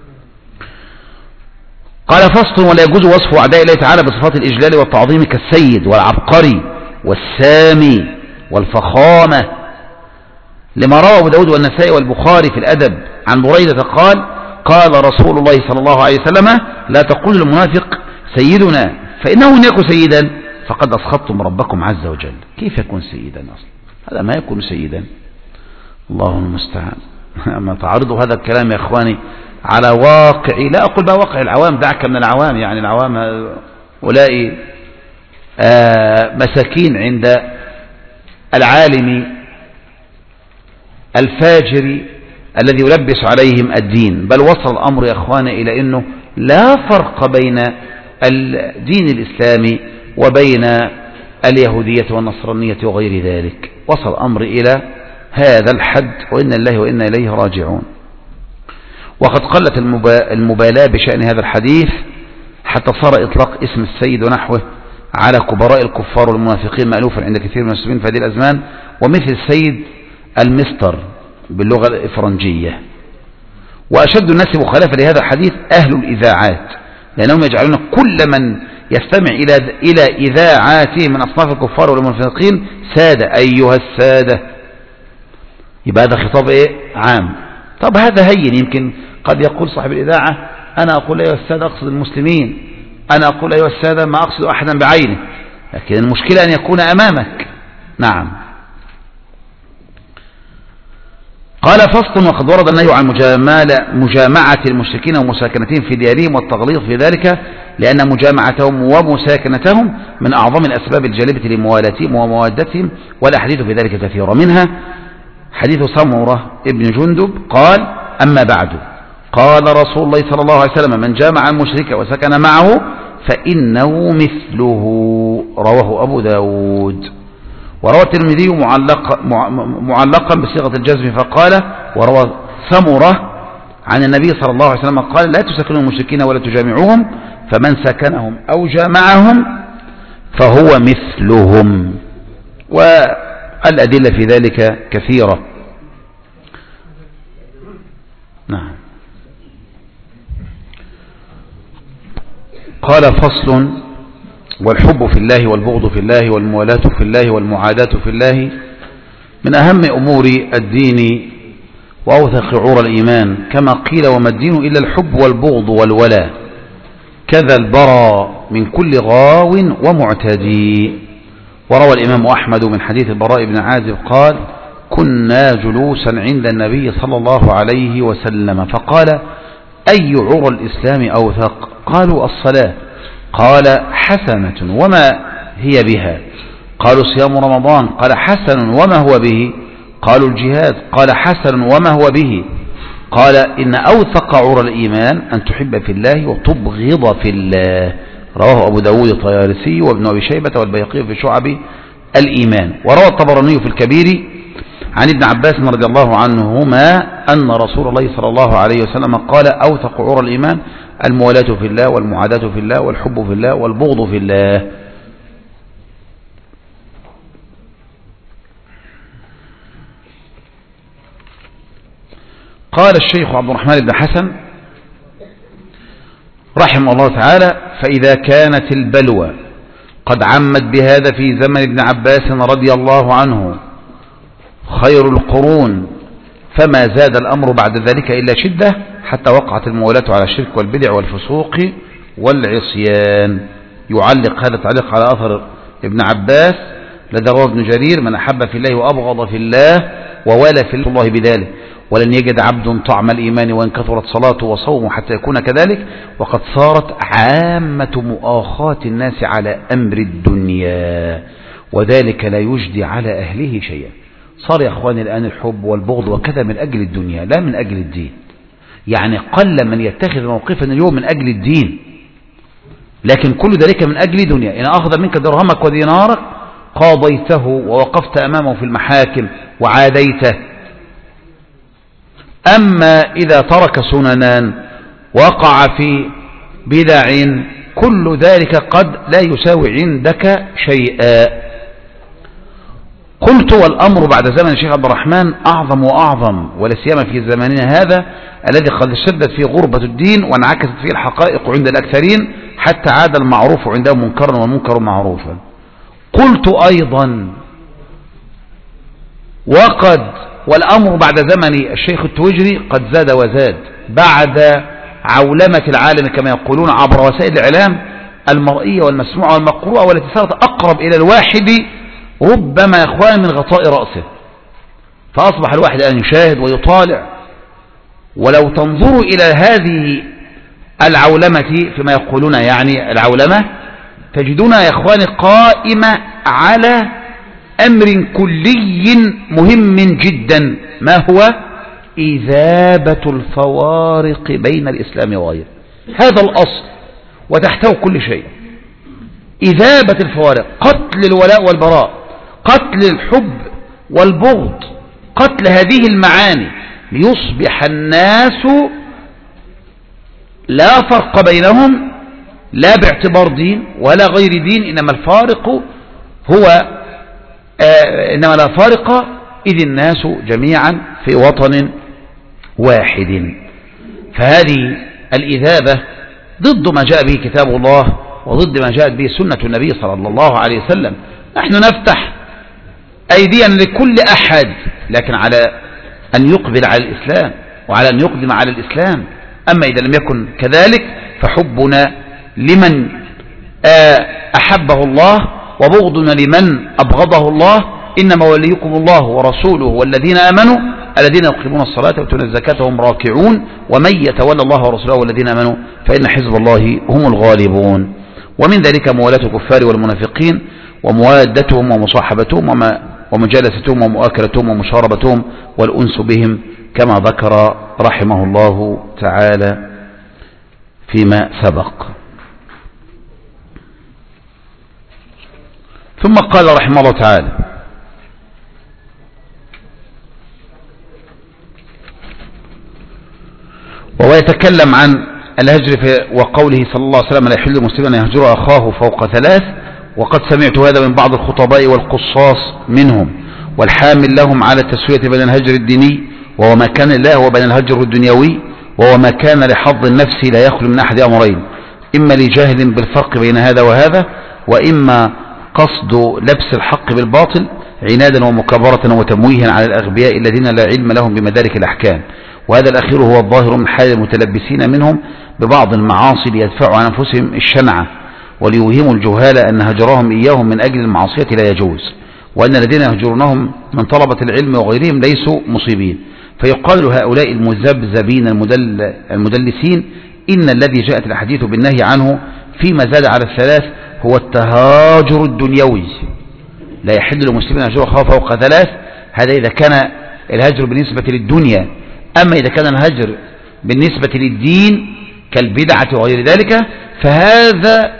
قال فصل ولا يجوز وصف أعداء الله تعالى بصفات الإجلال والتعظيم كالسيد والعبقري والسامي والفخامة لما روى أبو داود والنسائي والبخاري في الأدب عن بريدة قال رسول الله صلى الله عليه وسلم لا تقول للمنافق سيدنا فإنه إن يكن سيدا فقد أسخطتم ربكم عز وجل. كيف يكون سيدا أصلا؟ هذا ما يكون سيدا، الله المستعان. أما تعرضوا هذا الكلام يا إخواني على واقع، لا أقول بقى واقع العوام، دعك من العوام، يعني العوام أولئك مساكين عند العالم الفاجر الذي يلبس عليهم الدين. بل وصل الأمر يا إخواني إلى أنه لا فرق بين الدين الإسلامي وبين اليهودية والنصرانية وغير ذلك. وصل الأمر إلى هذا الحد، وإن الله وإنا إليه راجعون. وقد قلت المبالاة بشأن هذا الحديث حتى صار إطلاق اسم السيد ونحوه على كبراء الكفار والمنافقين مألوفا عند كثير من المسلمين في هذه الأزمان، ومثل السيد المستر باللغة الإفرنجية. وأشد الناس مخالفة لهذا الحديث أهل الإذاعات، لأنهم يجعلون كل من يستمع إلى إذاعاتهم من أصناف الكفار والمنافقين سادة، أيها السادة. يبقى هذا خطاب إيه؟ عام. طب هذا هين، يمكن قد يقول صاحب الإذاعة أنا أقول أيها السادة أقصد المسلمين، أنا أقول أيها السادة ما أقصد أحدا بعينه، لكن المشكلة أن يكون أمامك. نعم. قال فصل وقد ورد النهي عن مجامعة المشركين ومساكنتهم في ديارهم والتغليظ في ذلك، لأن مجامعتهم ومساكنتهم من أعظم الأسباب الجالبة لموالاتهم وموادتهم، والأحاديث في ذلك كثيرة، منها حديث سمرة ابن جندب قال أما بعد قال رسول الله صلى الله عليه وسلم من جامع المشرك وسكن معه فإنه مثله، رواه أبو داود. وروى الترمذي معلقا بصيغة الجزم فقال وروى سمرة عن النبي صلى الله عليه وسلم قال لا تسكنوا المشركين ولا تجامعوهم فمن سكنهم أو جامعهم فهو مثلهم. والأدلة في ذلك كثيرة. نعم. قال فصل والحب في الله والبغض في الله والموالاة في الله والمعاداة في الله من أهم أمور الدين وأوثق عور الإيمان، كما قيل وما الدين إلا الحب والبغض والولاء، كذا البراء من كل غاو ومعتدي. وروى الإمام أحمد من حديث البراء بن عازب قال كنا جلوسا عند النبي صلى الله عليه وسلم فقال أي عور الإسلام أوثق؟ قالوا الصلاة. قال حسنة وما هي بها؟ قالوا صيام رمضان. قال حسن وما هو به؟ قالوا الجهاد. قال حسن وما هو به؟ قال إن أوثق عرى الإيمان أن تحب في الله وتبغض في الله. رواه أبو داود الطيالسي وابن أبي شيبة والبيهقي في شعب الإيمان. وروى الطبراني في الكبير عن ابن عباس رضي الله عنهما أن رسول الله صلى الله عليه وسلم قال أوثق عرى الإيمان الموالاة في الله والمعاداة في الله والحب في الله والبغض في الله. قال الشيخ عبد الرحمن بن حسن رحمه الله تعالى: فإذا كانت البلوى قد عمت بهذا في زمن ابن عباس رضي الله عنه خير القرون، فما زاد الأمر بعد ذلك إلا شدة حتى وقعت المولاة على الشرك والبدع والفسوق والعصيان. يعلق هذا التعليق على أثر ابن عباس لدى رواه ابن جرير: من أحب في الله وأبغض في الله ووالى في الله بذلك، ولن يجد عبد طعم الإيمان وإن كثرت صلاته وصومه حتى يكون كذلك، وقد صارت عامة مؤاخاة الناس على أمر الدنيا، وذلك لا يجدي على أهله شيئا. صار يا أخواني الآن الحب والبغض وكذا من أجل الدنيا لا من أجل الدين. يعني قل من يتخذ موقفا اليوم من أجل الدين، لكن كل ذلك من أجل دنيا. إن أخذ منك درهمك ودينارك قاضيته ووقفت أمامه في المحاكم وعاديته. أما إذا ترك سننا وقع في بدع كل ذلك قد لا يساوي عندك شيئا. قلت: والأمر بعد زمن الشيخ عبد الرحمن أعظم وأعظم، ولا سيما في زماننا هذا الذي قد اشتدت فيه غربة الدين وانعكست فيه الحقائق عند الأكثرين حتى عاد المعروف عندهم منكرا والمنكر معروفا. قلت أيضا: والأمر بعد زمن الشيخ التويجري قد زاد وزاد بعد عولمة العالم كما يقولون عبر وسائل الإعلام المرئية والمسموعة والمقروءة، والتي صارت أقرب إلى الواحد ربما يا إخوان من غطاء رأسه، فأصبح الواحد أن يشاهد ويطالع. ولو تنظروا إلى هذه العولمة فيما يقولون يعني العولمة، تجدونها يا إخواني قائمة على أمر كلي مهم جدا، ما هو؟ إذابة الفوارق بين الإسلام وغيره. هذا الأصل وتحته كل شيء. إذابة الفوارق، قتل الولاء والبراء، قتل الحب والبغض، قتل هذه المعاني ليصبح الناس لا فرق بينهم، لا باعتبار دين ولا غير دين، إنما الفارق هو إنما لا فارق إذ الناس جميعا في وطن واحد. فهذه الإذابة ضد ما جاء به كتاب الله وضد ما جاءت به سنة النبي صلى الله عليه وسلم. نحن نفتح أيدينا لكل أحد، لكن على أن يقبل على الإسلام وعلى أن يقدم على الإسلام. أما إذا لم يكن كذلك فحبنا لمن أحبه الله وبغضنا لمن أبغضه الله. إنما وليكم الله ورسوله والذين آمنوا الذين يقيمون الصلاة ويؤتون الزكاة وهم راكعون ومن يتولى الله ورسوله والذين آمنوا فإن حزب الله هم الغالبون. ومن ذلك موالاة الكفار والمنافقين وموادتهم ومصاحبتهم ومجالستهم ومؤاكلتهم ومشاربتهم والأنس بهم كما ذكر رحمه الله تعالى فيما سبق. ثم قال رحمه الله تعالى: وهو يتكلم عن الهجر وقوله صلى الله عليه وسلم: لا يحل المسلم أن يهجر أخاه فوق ثلاث. وقد سمعت هذا من بعض الخطباء والقصاص منهم، والحامل لهم على التسوية بين الهجر الديني وهو ما كان الله وبين الهجر الدنيوي، وهو ما كان لحظ النفس لا يخلو من أحد أمرين: إما لجهل بالفرق بين هذا وهذا، وإما قصد لبس الحق بالباطل عنادا ومكابرة وتمويها على الأغبياء الذين لا علم لهم بمدارك الأحكام. وهذا الأخير هو الظاهر من حال المتلبسين منهم ببعض المعاصي ليدفعوا عن أنفسهم الشنعة وليوهموا الجهال أن هجرهم إياهم من أجل المعصية لا يجوز، وأن الذين يهجرونهم من طلبة العلم وغيرهم ليسوا مصيبين. فيقال هؤلاء المذبذبين المدلسين: إن الذي جاءت الحديث بالنهي عنه فيما زاد على الثلاث هو التهاجر الدنيوي. لا يحل للمسلمين أن يهجروا أخاه فوق ثلاث. هذا إذا كان الهجر بالنسبة للدنيا. أما إذا كان الهجر بالنسبة للدين كالبدعة وغير ذلك فهذا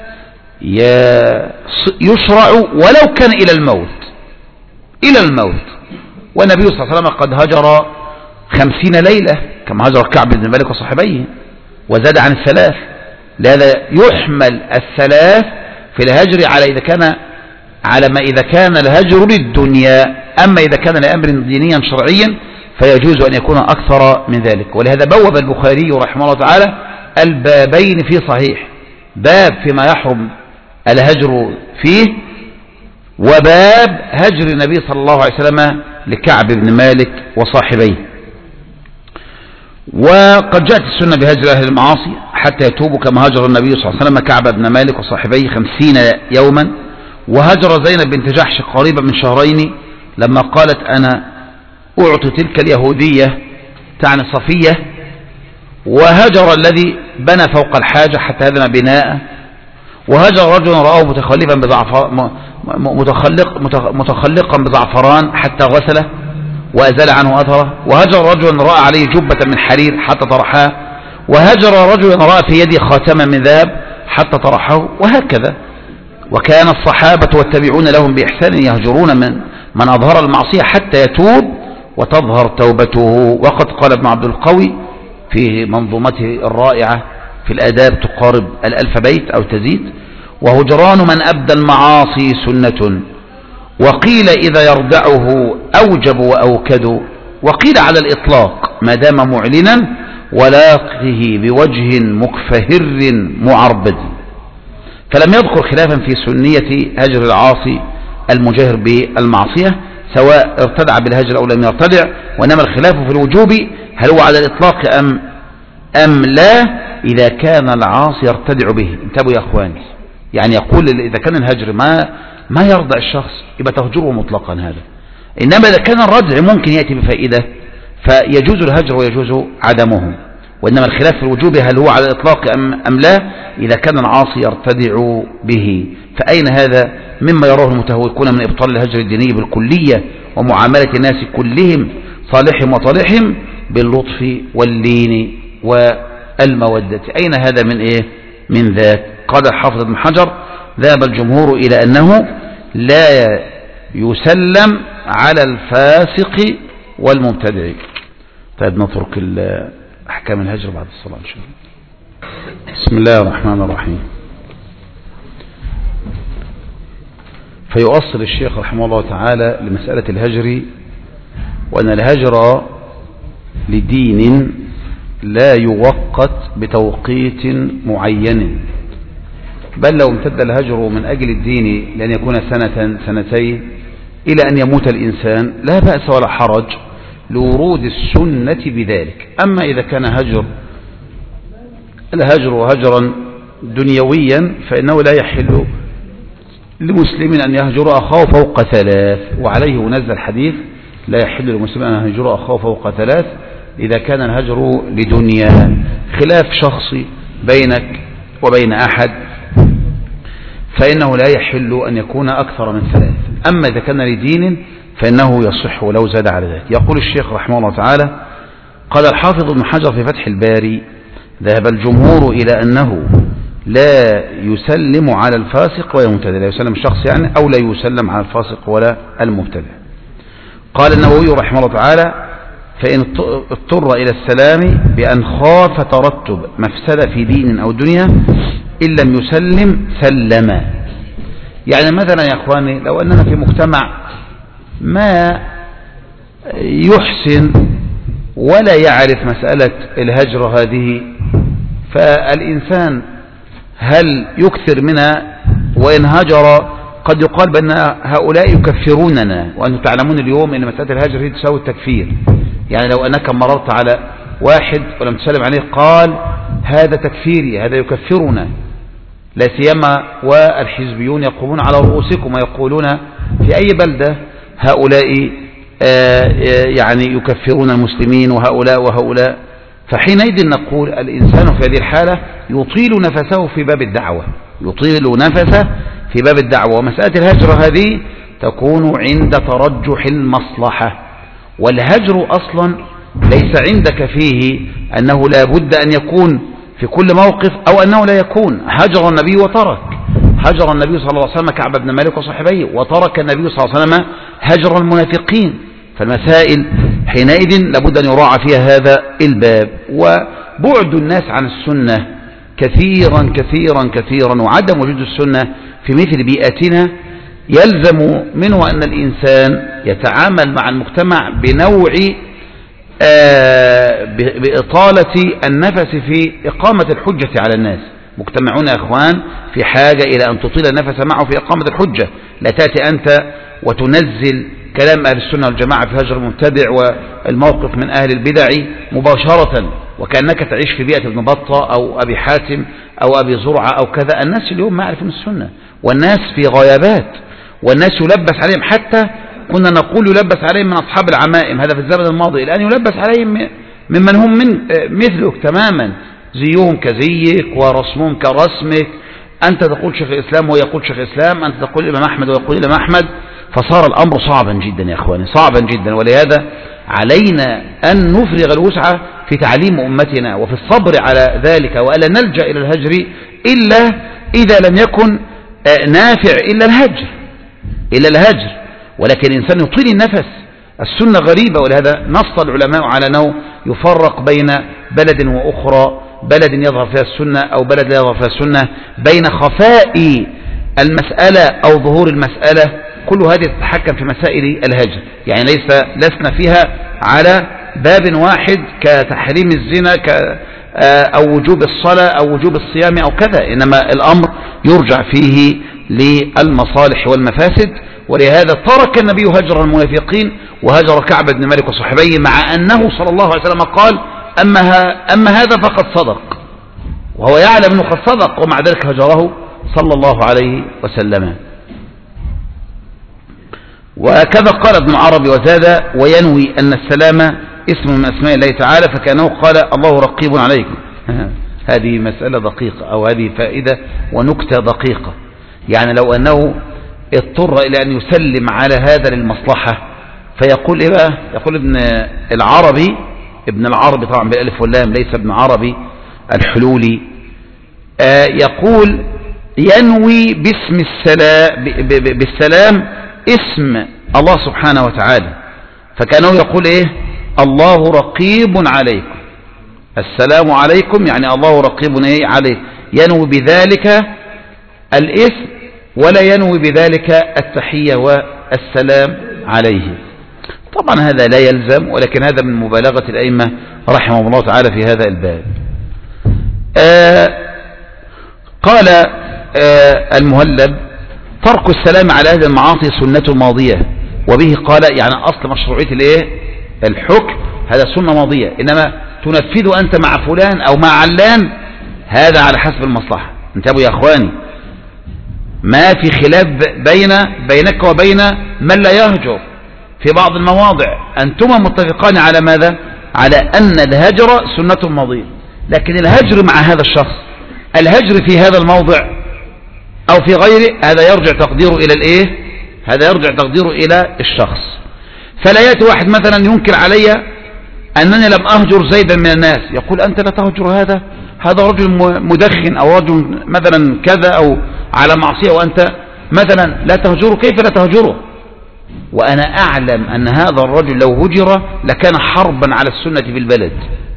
يشرع ولو كان إلى الموت، إلى الموت. والنبي صلى الله عليه وسلم قد هجر 50 ليلة كما هجر كعب بن مالك وصحبيه وزاد عن 3. لهذا يحمل 3 في الهجر على ما إذا كان الهجر للدنيا. أما إذا كان لأمر دينيا شرعيا فيجوز أن يكون أكثر من ذلك. ولهذا بوب البخاري رحمه الله تعالى البابين في صحيح، باب فيما يحرم الهجر فيه وباب هجر النبي صلى الله عليه وسلم لكعب بن مالك وصاحبيه. وقد جاءت السنة بهجر أهل المعاصي حتى يتوبوا كما هجر النبي صلى الله عليه وسلم كعب بن مالك وصاحبيه 50 يوما. وهجر زينب بنت جحش قريبا من 2 شهرين لما قالت أنا أعطي تلك اليهودية تعني صفية. وهجر الذي بنى فوق الحاجة حتى هدم بناءه. وهجر رجل رآه متخلقا بزعفران حتى غسله وأزال عنه أثره. وهجر رجل رأى عليه جبة من حرير حتى طرحها. وهجر رجل رأى في يده خاتما من ذهب حتى طرحه، وهكذا. وكان الصحابة والتابعون لهم بإحسان يهجرون من أظهر المعصية حتى يتوب وتظهر توبته. وقد قال ابن عبد القوي في منظومته الرائعة في الآداب تقارب 1000 بيت أو تزيد: وهجران من أبدى المعاصي سنة، وقيل إذا يردعه أوجب وأوكد، وقيل على الإطلاق ما دام معلنا ولاقه بوجه مكفهر معربد. فلم يذكر خلافا في سنية هجر العاصي المجاهر بالمعصية سواء ارتدع بالهجر أو لم يرتدع، وإنما الخلاف في الوجوب هل هو على الإطلاق أم لا إذا كان العاصي يرتدع به. انتبهوا يا أخواني، يعني يقول إذا كان الهجر ما يرضع الشخص يبقى تهجره مطلقا هذا. إنما إذا كان الردع ممكن يأتي بفائدة فيجوز الهجر ويجوز عدمه. وإنما الخلاف في الوجوب هل هو على الإطلاق أم لا إذا كان العاصي يرتدع به. فأين هذا مما يراه المتهوكون من إبطال الهجر الديني بالكلية ومعاملة الناس كلهم صالحهم وطالحهم باللطف واللين والمودة؟ أين هذا من ذاك؟ قال الحافظ ابن حجر: ذهب الجمهور إلى أنه لا يسلم على الفاسق والمبتدع. طيب نترك أحكام الهجر بعد الصلاة إن شاء الله. بسم الله الرحمن الرحيم. فيؤصل الشيخ رحمه الله تعالى لمسألة الهجر وأن الهجر لدين لا يوقت بتوقيت معين، بل لو امتد الهجر من أجل الدين لأن يكون 1 2 إلى أن يموت الإنسان لا بأس ولا حرج لورود السنة بذلك. أما إذا كان الهجر هجرا دنيويا فإنه لا يحل لمسلم أن يهجر أخاه فوق 3، وعليه نزل الحديث: لا يحل لمسلم أن يهجر أخاه فوق 3 إذا كان الهجر لدنيا. خلاف شخصي بينك وبين أحد فإنه لا يحل أن يكون أكثر من 3. أما إذا كان لدين فإنه يصح ولو زاد على ذلك. يقول الشيخ رحمه الله تعالى: قال الحافظ ابن حجر في فتح الباري: ذهب الجمهور إلى أنه لا يسلم على الفاسق ولا المبتدع. لا يسلم الشخص يعني أو لا يسلم على الفاسق ولا المبتدع. قال النووي رحمه الله تعالى: فإن اضطر إلى السلام بأن خاف ترتب مفسدة في دين أو دنيا إن لم يسلم سلم. يعني مثلا يا أخواني لو أننا في مجتمع ما يحسن ولا يعرف مسألة الهجر هذه، فالإنسان هل يكثر منها؟ وإن هجر قد يقال بأن هؤلاء يكفروننا، وأنتم تعلمون اليوم أن مسألة الهجر هي تساوي التكفير. يعني لو أنك مررت على واحد ولم تسلم عليه قال هذا تكفيري، هذا يكفرنا، لا سيما والحزبيون يقومون على رؤوسكم ويقولون في أي بلدة هؤلاء يعني يكفرون المسلمين وهؤلاء. فحينئذ نقول الإنسان في هذه الحالة يطيل نفسه في باب الدعوة، يطيل نفسه في باب الدعوة. ومسألة الهجر هذه تكون عند ترجح المصلحة، والهجر أصلا ليس عندك فيه أنه لا بد أن يكون في كل موقف أو أنه لا يكون. هجر النبي وترك، هجر النبي صلى الله عليه وسلم كعب بن مالك وصحبيه، وترك النبي صلى الله عليه وسلم هجر المنافقين. فالمسائل حينئذ لابد أن يراعى فيها هذا الباب. وبعد الناس عن السنة كثيرا كثيرا كثيرا وعدم وجود السنة في مثل بيئتنا يلزم منه أن الإنسان يتعامل مع المجتمع بنوع بإطالة النفس في إقامة الحجة على الناس. مجتمعون يا أخوان في حاجة إلى أن تطيل النفس معه في إقامة الحجة. لا تأتي أنت وتنزل كلام أهل السنة والجماعة في هجر المبتدع والموقف من أهل البدع مباشرة وكأنك تعيش في بيئة ابن بطة أو أبي حاتم أو أبي زرعة أو كذا. الناس اليوم ما يعرفون السنة، والناس في غيابات، والناس يلبس عليهم، حتى كنا نقول يلبس عليهم من أصحاب العمائم، هذا في الزمن الماضي. الآن يلبس عليهم ممن هم من مثلك تماما، زيهم كزيك ورسمهم كرسمك. أنت تقول شيخ الإسلام وهو يقول شيخ الإسلام، أنت تقول الإمام أحمد ويقول الإمام أحمد. فصار الأمر صعبا جدا يا أخواني، صعبا جدا. ولهذا علينا أن نفرغ الوسع في تعليم أمتنا وفي الصبر على ذلك، وألا نلجأ إلى الهجر إلا إذا لم يكن نافع إلا الهجر. ولكن الإنسان يطيل النفس. السنة غريبة، ولهذا نص العلماء على أنه يفرق بين بلد وأخرى، بلد يظهر فيها السنة أو بلد لا يظهر فيها السنة، بين خفاء المسألة أو ظهور المسألة. كل هذه تتحكم في مسائل الهجر، يعني لسنا فيها على باب واحد كتحريم الزنا أو وجوب الصلاة أو وجوب الصيام أو كذا، إنما الأمر يرجع فيه للمصالح والمفاسد. ولهذا ترك النبي هجر المنافقين وهجر كعب بن مالك وصحبيه، مع أنه صلى الله عليه وسلم قال أما هذا فقد صدق، وهو يعلم أنه قد صدق، ومع ذلك هجره صلى الله عليه وسلم. وكذا قال ابن عربي وزاد: وينوي أن السلام اسم من أسماء الله تعالى، فكأنه قال الله رقيب عليكم. هذه مسألة دقيقة، أو هذه فائدة ونكتة دقيقة. يعني لو أنه اضطر إلى أن يسلم على هذا للمصلحة فيقول إيه بقى؟ يقول ابن العربي طبعا بالألف واللام، ليس ابن عربي الحلولي، يقول ينوي باسم بالسلام اسم الله سبحانه وتعالى، فكانه يقول ايه؟ الله رقيب عليكم، السلام عليكم، يعني الله رقيب ايه عليه. ينوي بذلك الاسم ولا ينوي بذلك التحية والسلام عليه. طبعا هذا لا يلزم، ولكن هذا من مبالغة الأئمة رحمه الله تعالى في هذا الباب. قال المهلب: ترك السلام على هذه المعاصي سنة ماضية، وبه قال يعني أصل مشروعية الايه؟ الحكم هذا سنة ماضية، إنما تنفذ أنت مع فلان أو مع علان هذا على حسب المصلحة. انتبهوا يا أخواني، ما في خلاف بينك وبين من لا يهجر في بعض المواضع، أنتما متفقان على ماذا؟ على أن الهجر سنة ماضية، لكن الهجر مع هذا الشخص، الهجر في هذا الموضع أو في غيره، هذا يرجع تقديره إلى الإيه؟ هذا يرجع تقديره إلى الشخص. فلا يأتي واحد مثلا ينكر علي أنني لم أهجر زيدا من الناس، يقول أنت لا تهجر هذا رجل مدخن أو رجل مثلا كذا أو على معصية وأنت مثلا لا تهجره. كيف لا تهجره وأنا أعلم أن هذا الرجل لو هجر لكان حربا على السنة في البلد؟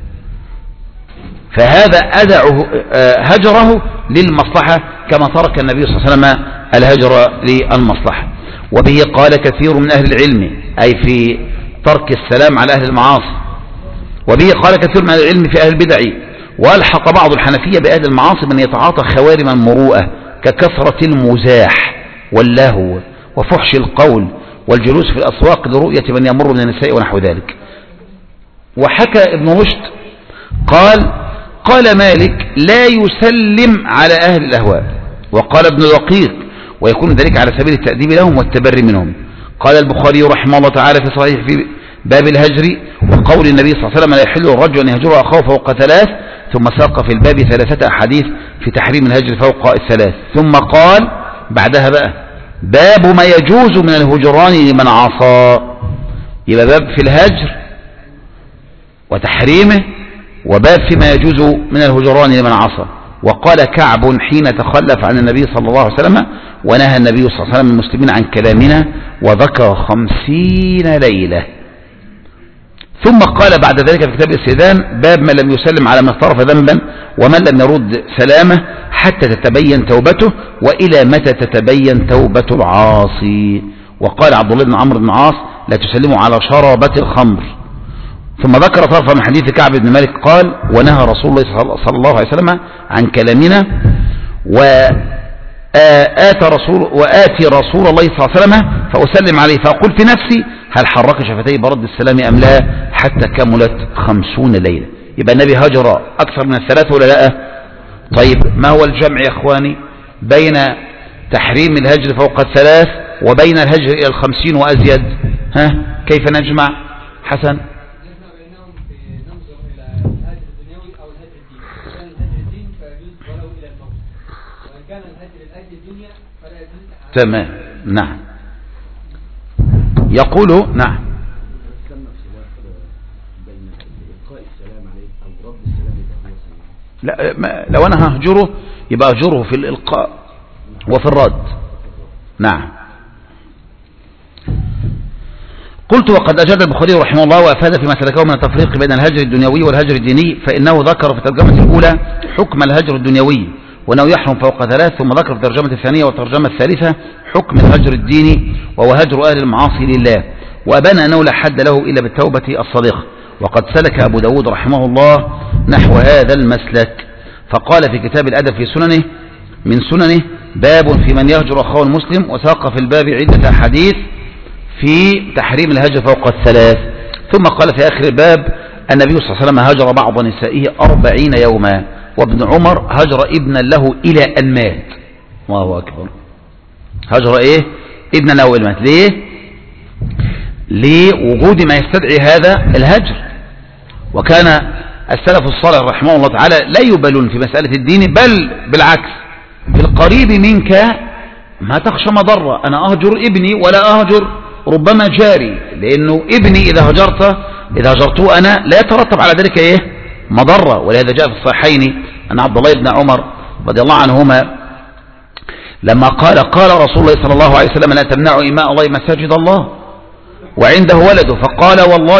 فهذا أدعه هجره للمصلحة كما ترك النبي صلى الله عليه وسلم الهجر للمصلحة. وبه قال كثير من أهل العلم، أي في ترك السلام على أهل المعاصي. وبه قال كثير من أهل العلم في أهل البدع. وألحق بعض الحنفية بأهل المعاصي من يتعاطى خوارم المروءة ككثرة المزاح واللهو وفحش القول والجلوس في الأسواق لرؤية من يمر من النساء ونحو ذلك. وحكى ابن رشد قال مالك: لا يسلم على أهل الأهواء. وقال ابن دقيق: ويكون ذلك على سبيل التأديب لهم والتبري منهم. قال البخاري رحمه الله تعالى في صحيح في باب الهجر وقول النبي صلى الله عليه وسلم: لا يحل الرجل أن يهجر أخاه فوق 3، ثم ساق في الباب 3 أحاديث في تحريم الهجر فوق 3، ثم قال بعدها بقى: باب ما يجوز من الهجران لمن عصى. يبقى باب في الهجر وتحريمه، وباب فيما يجوز من الهجران لمن عصى. وقال كعب حين تخلف عن النبي صلى الله عليه وسلم ونهى النبي صلى الله عليه وسلم المسلمين عن كلامنا وذكر 50 ليلة. ثم قال بعد ذلك في كتاب الاستئذان باب من لم يسلم على من اقترف ذنبا ومن لم يرد سلامه حتى تتبين توبته، وإلى متى تتبين توبة العاصي. وقال عبد الله بن عمرو بن العاص لا تسلموا على شربة الخمر. ثم ذكر طرفا من حديث كعب بن مالك قال ونهى رسول الله صلى الله عليه وسلم عن كلامنا وآتي رسول الله صلى الله عليه وسلم فأسلم عليه فأقول في نفسي هل حرك شفتيه برد السلام أم لا حتى كملت 50 ليلة. يبقى النبي هجر أكثر من الثلاث ولا لا؟ طيب ما هو الجمع يا أخواني بين تحريم الهجر فوق الثلاث وبين الهجر إلى 50 وأزيد؟ ها كيف نجمع حسن؟ تمام. نعم. يقول نعم. لا لو أنا ههجره يبقى أهجره في الإلقاء وفي الرد. نعم. قلت وقد أجاد البخاري رحمه الله وأفاد فيما سلكه من التفريق بين الهجر الدنيوي والهجر الديني، فإنه ذكر في الترجمة الأولى حكم الهجر الدنيوي وأنه يحرم فوق ثلاث، ثم ذكر في الترجمة الثانية والترجمة الثالثة حكم الهجر الديني وهو هجر أهل المعاصي لله، وأبان أنه لا حد له إلا بالتوبة الصادقة. وقد سلك أبو داود رحمه الله نحو هذا المسلك، فقال في كتاب الأدب في سننه من سننه باب في من يهجر أخاه المسلم، وساق في الباب عدة أحاديث في تحريم الهجر فوق الثلاث. ثم قال في آخر الباب النبي صلى الله عليه وسلم هجر بعض نسائه 40 يوما، وابن عمر هجر ابنا له إلى أن مات. الله أكبر. هجر إيه؟ ابنا له إلى مات. ليه؟ لوجود ما يستدعي هذا الهجر. وكان السلف الصالح رحمه الله تعالى لا يبالون في مسألة الدين، بل بالعكس في القريب منك ما تخشى مضرة. أنا أهجر ابني ولا أهجر ربما جاري، لأنه ابني إذا هجرته أنا لا يترتب على ذلك إيه؟ مضرة. ولهذا جاء في الصحيحين أن عبد الله بن عمر رضي الله عنهما لما قال رسول الله صلى الله عليه وسلم لا تمنعوا إماء الله مساجد الله وعنده ولده، فقال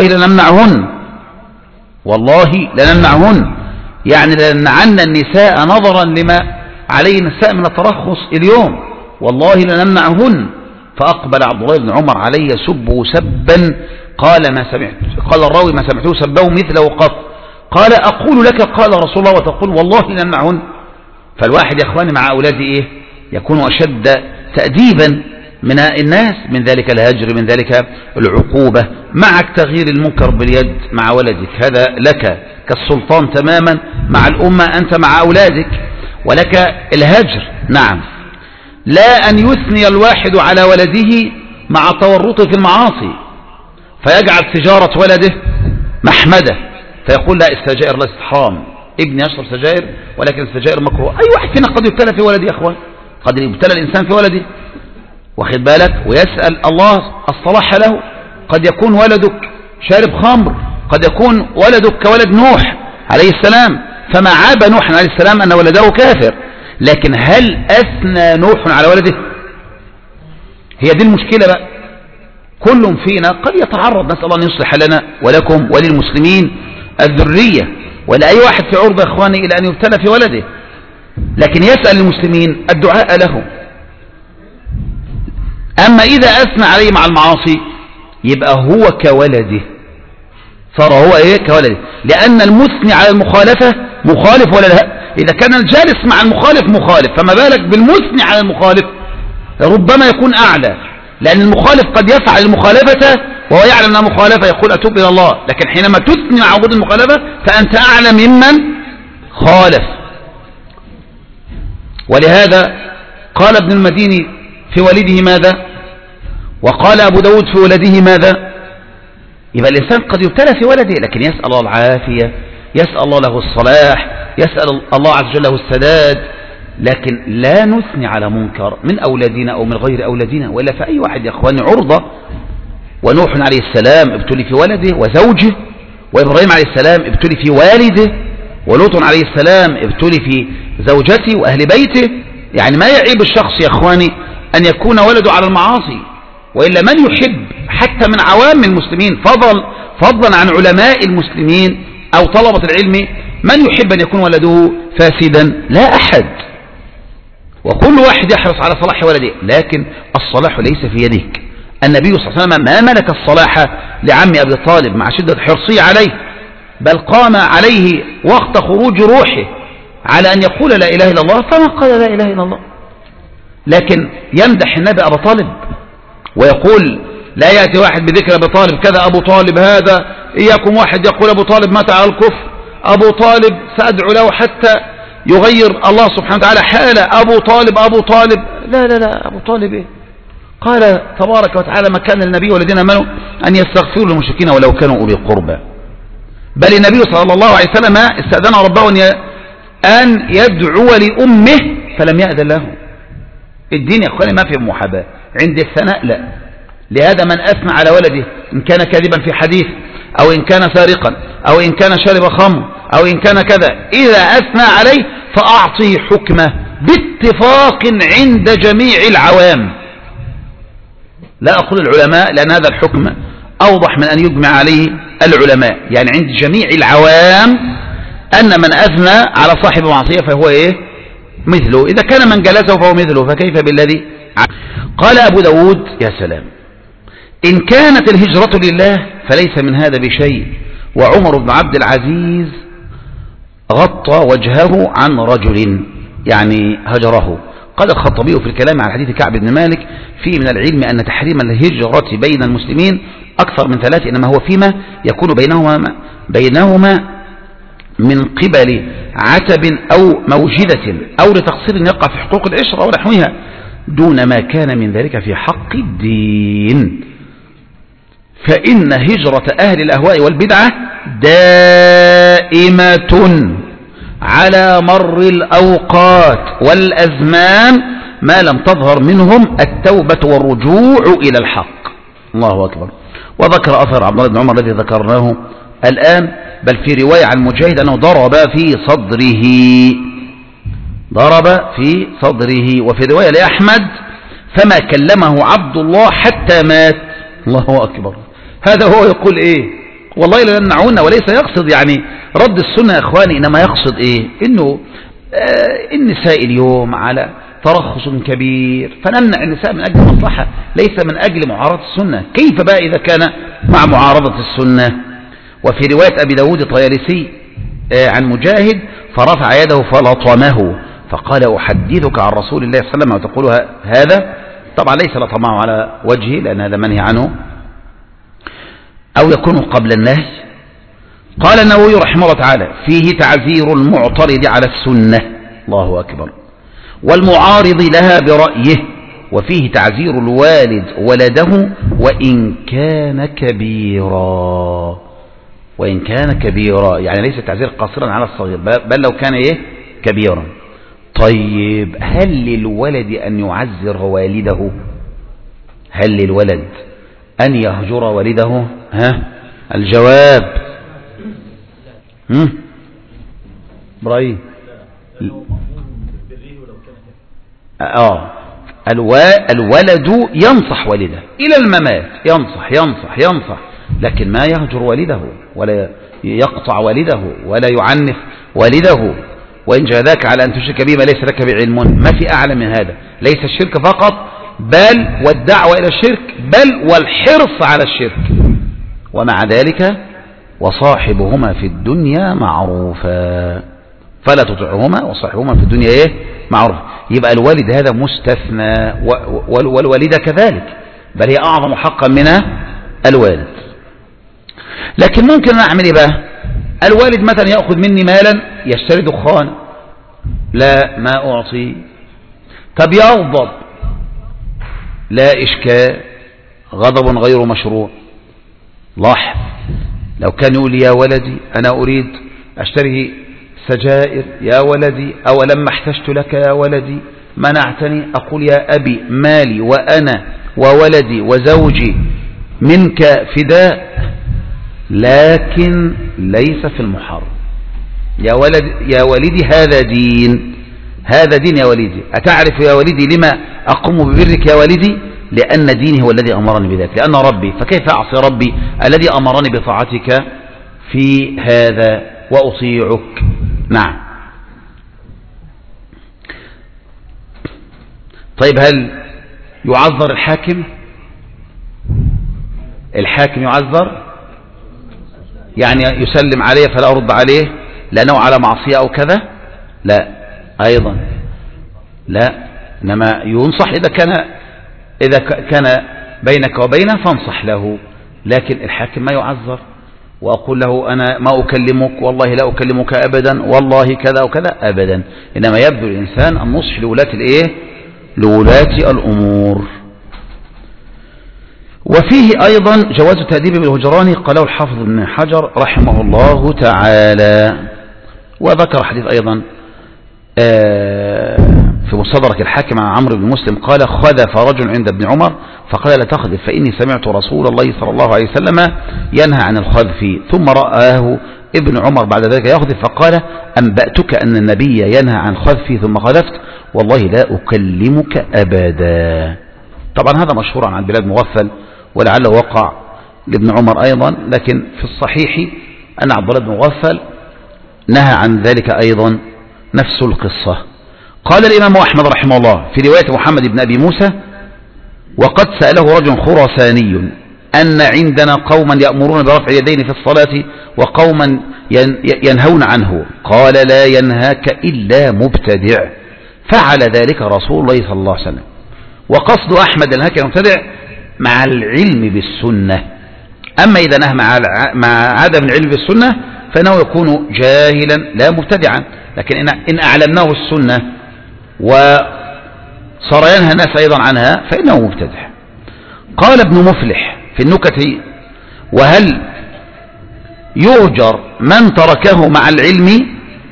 والله لنمنعهن، يعني لنمنعن النساء نظرا لما عليه النساء من الترخص اليوم، والله لنمنعهن. فأقبل عبد الله بن عمر علي يسبه سبا قال الراوي ما سمعته سبه مثله قط. قال أقول لك قال رسول الله وتقول والله لنمنعهن. فالواحد يا أخواني مع أولاده إيه؟ يكون أشد تأديبا من الناس، من ذلك الهجر، من ذلك العقوبة. معك تغيير المنكر باليد مع ولدك، هذا لك كالسلطان تماما مع الأمة، أنت مع أولادك، ولك الهجر. نعم. لا أن يثني الواحد على ولده مع تورطه في المعاصي فيجعل تجارة ولده محمدة، فيقول لا السجائر ليست حرام، ابني يشرب سجائر ولكن السجائر مكروه. أي واحد فينا قد يبتلى في ولده يا أخوان، قد يبتلى الإنسان في ولده، واخد بالك، ويسأل الله الصلاح له. قد يكون ولدك شارب خمر، قد يكون ولدك كولد نوح عليه السلام، فما عاب نوح عليه السلام أن ولده كافر، لكن هل أثنى نوح على ولده؟ هي دي المشكلة بقى. كل فينا قد يتعرض، نسأل الله أن يصلح لنا ولكم وللمسلمين الذرية، ولأي واحد في عرض يا إخواني إلى أن يبتلى في ولده، لكن يسأل المسلمين الدعاء له. أما إذا أثنى عليه مع المعاصي يبقى هو كولده، صار هو إيه؟ كولده، لأن المثني على المخالفة مخالف ولا لا؟ إذا كان الجالس مع المخالف مخالف، فما بالك بالمثني على المخالف؟ ربما يكون أعلى، لأن المخالف قد يفعل المخالفة وهو يعلم أنها مخالفة يقول أتوب إلى الله، لكن حينما تثني مع وجود المخالفة فأنت أعلى ممن خالف. ولهذا قال ابن المديني في والده ماذا؟ وقال أبو داود في ولده ماذا؟ يبقى الإنسان قد يبتلى في ولده، لكن يسأل الله العافية، يسأل الله له الصلاح، يسأل الله عز وجل له السداد، لكن لا نثني على منكر من أولادنا أو من غير أولادنا، وإلا فأي واحد يا أخواني عرضة ونوح عليه السلام ابتلي في ولده وزوجه، وإبراهيم عليه السلام ابتلي في والده، ولوط عليه السلام ابتلي في زوجته وأهل بيته. يعني ما يعيب الشخص يا أخواني أن يكون ولده على المعاصي، وإلا من يحب حتى من عوام المسلمين فضلا عن علماء المسلمين أو طلبة العلم، من يحب أن يكون ولده فاسدا؟ لا أحد، وكل واحد يحرص على صلاح ولده، لكن الصلاح ليس في يدك. النبي صلى الله عليه وسلم ما ملك الصلاح لعم أبي طالب مع شدة حرصه عليه، بل قام عليه وقت خروج روحه على أن يقول لا إله إلا الله، فما قال لا إله إلا الله. لكن يمدح النبي أبو طالب ويقول لا يأتي واحد بذكر أبو طالب كذا أبو طالب هذا، إياكم واحد يقول أبو طالب مات على الكفر، أبو طالب سأدعو له حتى يغير الله سبحانه وتعالى حاله، أبو طالب أبو طالب. لا لا لا، أبو طالب إيه؟ قال تبارك وتعالى ما كان للنبي والذين آمنوا أن يستغفروا للمشركين ولو كانوا أولي قربى. بل النبي صلى الله عليه وسلم استأذن ربه أن يدعو لأمه فلم يأذن له. الدين يا أخواني ما فيه محاباة، عند الثناء لا. لهذا من أثنى على ولده إن كان كاذبا في حديث، أو إن كان سارقا، أو إن كان شارب خمر، أو إن كان كذا، إذا أثنى عليه فأعطيه حكمه باتفاق عند جميع العوام. لا أقول العلماء لأن هذا الحكم أوضح من أن يجمع عليه العلماء، يعني عند جميع العوام أن من أثنى على صاحب معصية فهو إيه؟ مثله. إذا كان من جلسه فهو مثله، فكيف بالذي؟ قال أبو داود يا سلام، إن كانت الهجرة لله فليس من هذا بشيء. وعمر بن عبد العزيز غطى وجهه عن رجل يعني هجره. قال الخطبي في الكلام على حديث كعب بن مالك فيه من العلم أن تحريم الهجرة بين المسلمين أكثر من 3، إنما هو فيما يكون بينهما من قبل عتب أو موجدة أو لتقصير يقع في حقوق العشرة ونحوها، دون ما كان من ذلك في حق الدين. فإن هجرة أهل الأهواء والبدعة دائمة على مر الأوقات والأزمان ما لم تظهر منهم التوبة والرجوع إلى الحق. الله أكبر. وذكر أثر عبد الله بن عمر الذي ذكرناه الآن، بل في رواية عن مجاهد أنه ضرب في صدره، وفي رواية لأحمد فما كلمه عبد الله حتى مات. الله أكبر. هذا هو يقول إيه؟ والله لا يمنعونا، وليس يقصد يعني رد السنة يا إخواني، إنما يقصد إيه؟ إنه النساء اليوم على ترخص كبير، فنمنع النساء من أجل مصلحة ليس من أجل معارضة السنة. كيف بقى إذا كان مع معارضة السنة؟ وفي رواية أبي داود الطيالسي عن مجاهد فرفع يده فلطمه فقال أحدثك عن رسول الله صلى الله عليه وسلم وتقول هذا؟ طبعا ليس لطمه على وجهه لأن هذا منهي عنه، أو يكون قبل النهي. قال النووي رحمه الله تعالى فيه تعزير المعترض على السنة، الله أكبر، والمعارض لها برأيه، وفيه تعزير الوالد ولده وإن كان كبيرا، يعني ليس تعزير قاصرا على الصغير بل لو كان إيه؟ كبيرا. طيب هل للولد أن يعزر والده؟ هل للولد أن يهجر والده؟ الجواب إبراهيم الولد ينصح والده إلى الممات، ينصح لكن ما يهجر والده ولا يقطع والده ولا يعنف والده. وإن جاءك على أن تشرك به ما ليس لك بعلم، ما في أعلى من هذا. ليس الشرك فقط بل والدعوة إلى الشرك بل والحرص على الشرك. ومع ذلك وصاحبهما في الدنيا معروفا فلا تطعهما وصاحبهما في الدنيا إيه؟ معروفا. يبقى الوالد هذا مستثنى والوالدة كذلك، بل هي أعظم حقا من الوالد. لكن ممكن نعمل إيه بقى؟ الوالد مثلا يأخذ مني مالا يشتري دخان، لا ما أعطي. طب يغضب، لا إشكال، غضب غير مشروع. لاحظ لو كان يقول يا ولدي أنا أريد أشتري سجائر يا ولدي، أو لما احتجت لك يا ولدي منعتني، أقول يا أبي مالي وأنا وولدي وزوجي منك فداء لكن ليس في المحرم. يا ولدي هذا دين، هذا دين يا ولدي. أتعرف يا ولدي لما أقوم ببرك يا ولدي؟ لأن ديني هو الذي أمرني بذلك، لأن ربي، فكيف أعصي ربي الذي أمرني بطاعتك في هذا وأطيعك؟ نعم. طيب هل يعذر الحاكم؟ الحاكم يعذر؟ يعني يسلم عليه فلا أرد عليه لأنه على معصية أو كذا؟ لا أيضا لا، إنما ينصح إذا كان بينك وبينه فانصح له، لكن الحاكم ما يعذر وأقول له أنا ما أكلمك والله لا أكلمك أبدا والله كذا وكذا أبدا، إنما يبدو الإنسان النصح لولاة الأمور. وفيه أيضا جواز التأديب بالهجران، قاله الحافظ ابن حجر رحمه الله تعالى. وذكر حديث أيضا في مستدرك الحاكم عن عمرو بن مسلم قال خذف رجل عند ابن عمر فقال لا تخذف فإني سمعت رسول الله صلى الله عليه وسلم ينهى عن الخذف، ثم رآه ابن عمر بعد ذلك يخذف فقال أنبأتك أن النبي ينهى عن خذفي ثم خذفت والله لا أكلمك أبدا. طبعا هذا مشهور عن بلاد مغفل ولعله وقع لابن عمر أيضا، لكن في الصحيح أن عبد الله بن مغفل نهى عن ذلك أيضا نفس القصة. قال الإمام أحمد رحمه الله في رواية محمد بن أبي موسى وقد سأله رجل خراساني أن عندنا قوما يأمرون برفع اليدين في الصلاة وقوما ينهون عنه، قال لا ينهاك إلا مبتدع، فعل ذلك رسول الله صلى الله عليه وسلم. وقصد أحمد النهاك المبتدع مع العلم بالسنة، أما إذا نهى مع عدم العلم بالسنة فإنه يكون جاهلا لا مبتدعا، لكن إن أعلمناه السنة وصار ينهى الناس أيضا عنها فإنه مبتدع. قال ابن مفلح في النكت وهل يؤجر من تركه مع العلم؟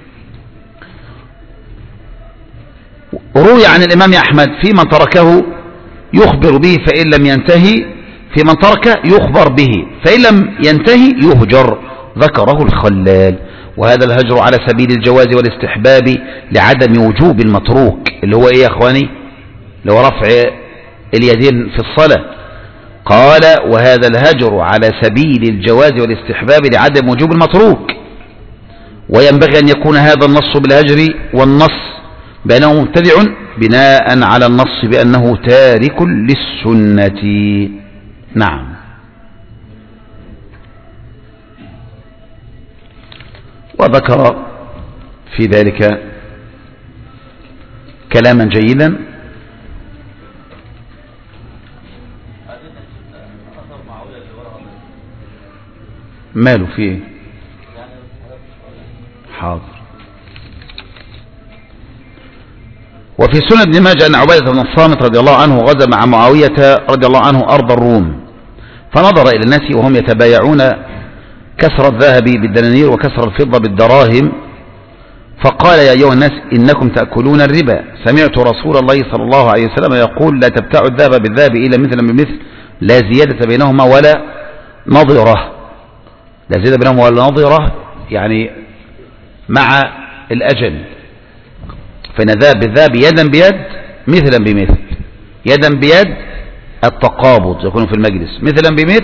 روي عن الإمام أحمد في من تركه يخبر به فإن لم ينتهي، في من ترك يخبر به فإن لم ينتهي يهجر، ذكره الخلال. وهذا الهجر على سبيل الجواز والاستحباب لعدم وجوب المتروك، اللي هو إيه يا أخواني؟ اللي هو رفع اليدين في الصلاة. قال وهذا الهجر على سبيل الجواز والاستحباب لعدم وجوب المتروك، وينبغي أن يكون هذا النص بالهجر والنص بأنه مبتدع بناء على النص بأنه تارك للسنة. نعم. وذكر في ذلك كلاما جيدا. ماله فيه؟ حاضر. وفي سنن ابن ماجه أن عبادة بن الصامت رضي الله عنه غزا مع معاوية رضي الله عنه أرض الروم، فنظر إلى الناس وهم يتبايعون كسر الذهب بالدنانير وكسر الفضة بالدراهم، فقال يا أيها الناس إنكم تأكلون الربا، سمعت رسول الله صلى الله عليه وسلم يقول لا تبتاعوا الذهب بالذهب إلا مثلا بمثل لا زيادة بينهما ولا نظرة. لا زيادة بينهما ولا نظرة يعني مع الأجل، فإن الذهب بالذهب يدا بيد مثلا بمثل، يدا بيد التقابض يكون في المجلس، مثلا بمثل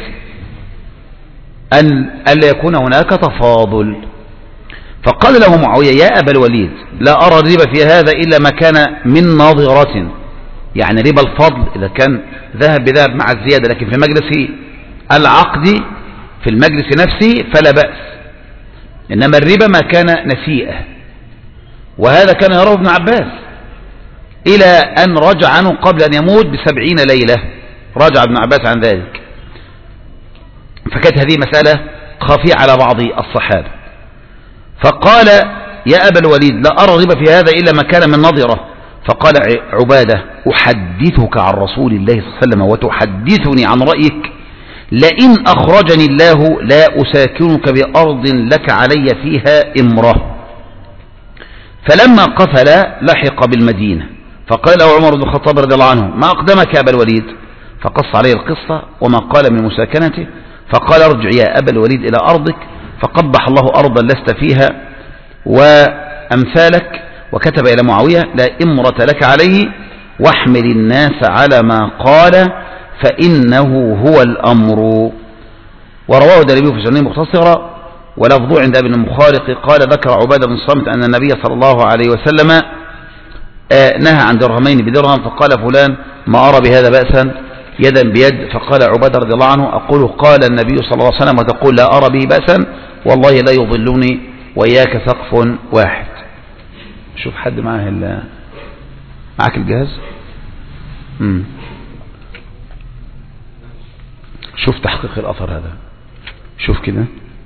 ألا يكون هناك تفاضل. فقال له معاوية يا أبا الوليد لا أرى الربا في هذا إلا ما كان من ناظرة، يعني ربا الفضل إذا كان ذهب بذهب مع الزيادة، لكن في مجلس العقد في المجلس نفسه فلا بأس، إنما الربا ما كان نسيئة، وهذا كان يراه ابن عباس إلى أن رجع عنه قبل أن يموت ب70 ليلة، رجع ابن عباس عن ذلك، فكانت هذه مسألة خفية على بعض الصحابة. فقال يا أبا الوليد لا أرى الربا في هذا إلا ما كان من نظرة. فقال عبادة أحدثك عن رسول الله صلى الله عليه وسلم وتحدثني عن رأيك؟ لئن أخرجني الله لا أساكنك بأرض لك علي فيها إمرة. فلما قفل لحق بالمدينة، فقال له عمر بن الخطاب رضي الله عنه ما أقدمك يا أبا الوليد؟ فقص عليه القصة وما قال من مساكنته، فقال ارجع يا أبا الوليد إلى أرضك فقبح الله أرضا لست فيها وأمثالك، وكتب إلى معاوية لا إمرة لك عليه واحمل الناس على ما قال فإنه هو الأمر. ورواه الدارمي في سننه مختصرة ولفظه عند ابن المخارق قال ذكر عبادة بن الصامت أن النبي صلى الله عليه وسلم نهى عن درهمين بدرهم، فقال فلان ما أرى بهذا بأسا يدا بيد، فقال عبادة رضي الله عنه أقول قال النبي صلى الله عليه وسلم وتقول لا أرى به بأسا، والله لا يضلني وإياك سقف واحد. شوف حد معاه معك الجهاز. شوف تحقيق الأثر هذا، شوف كده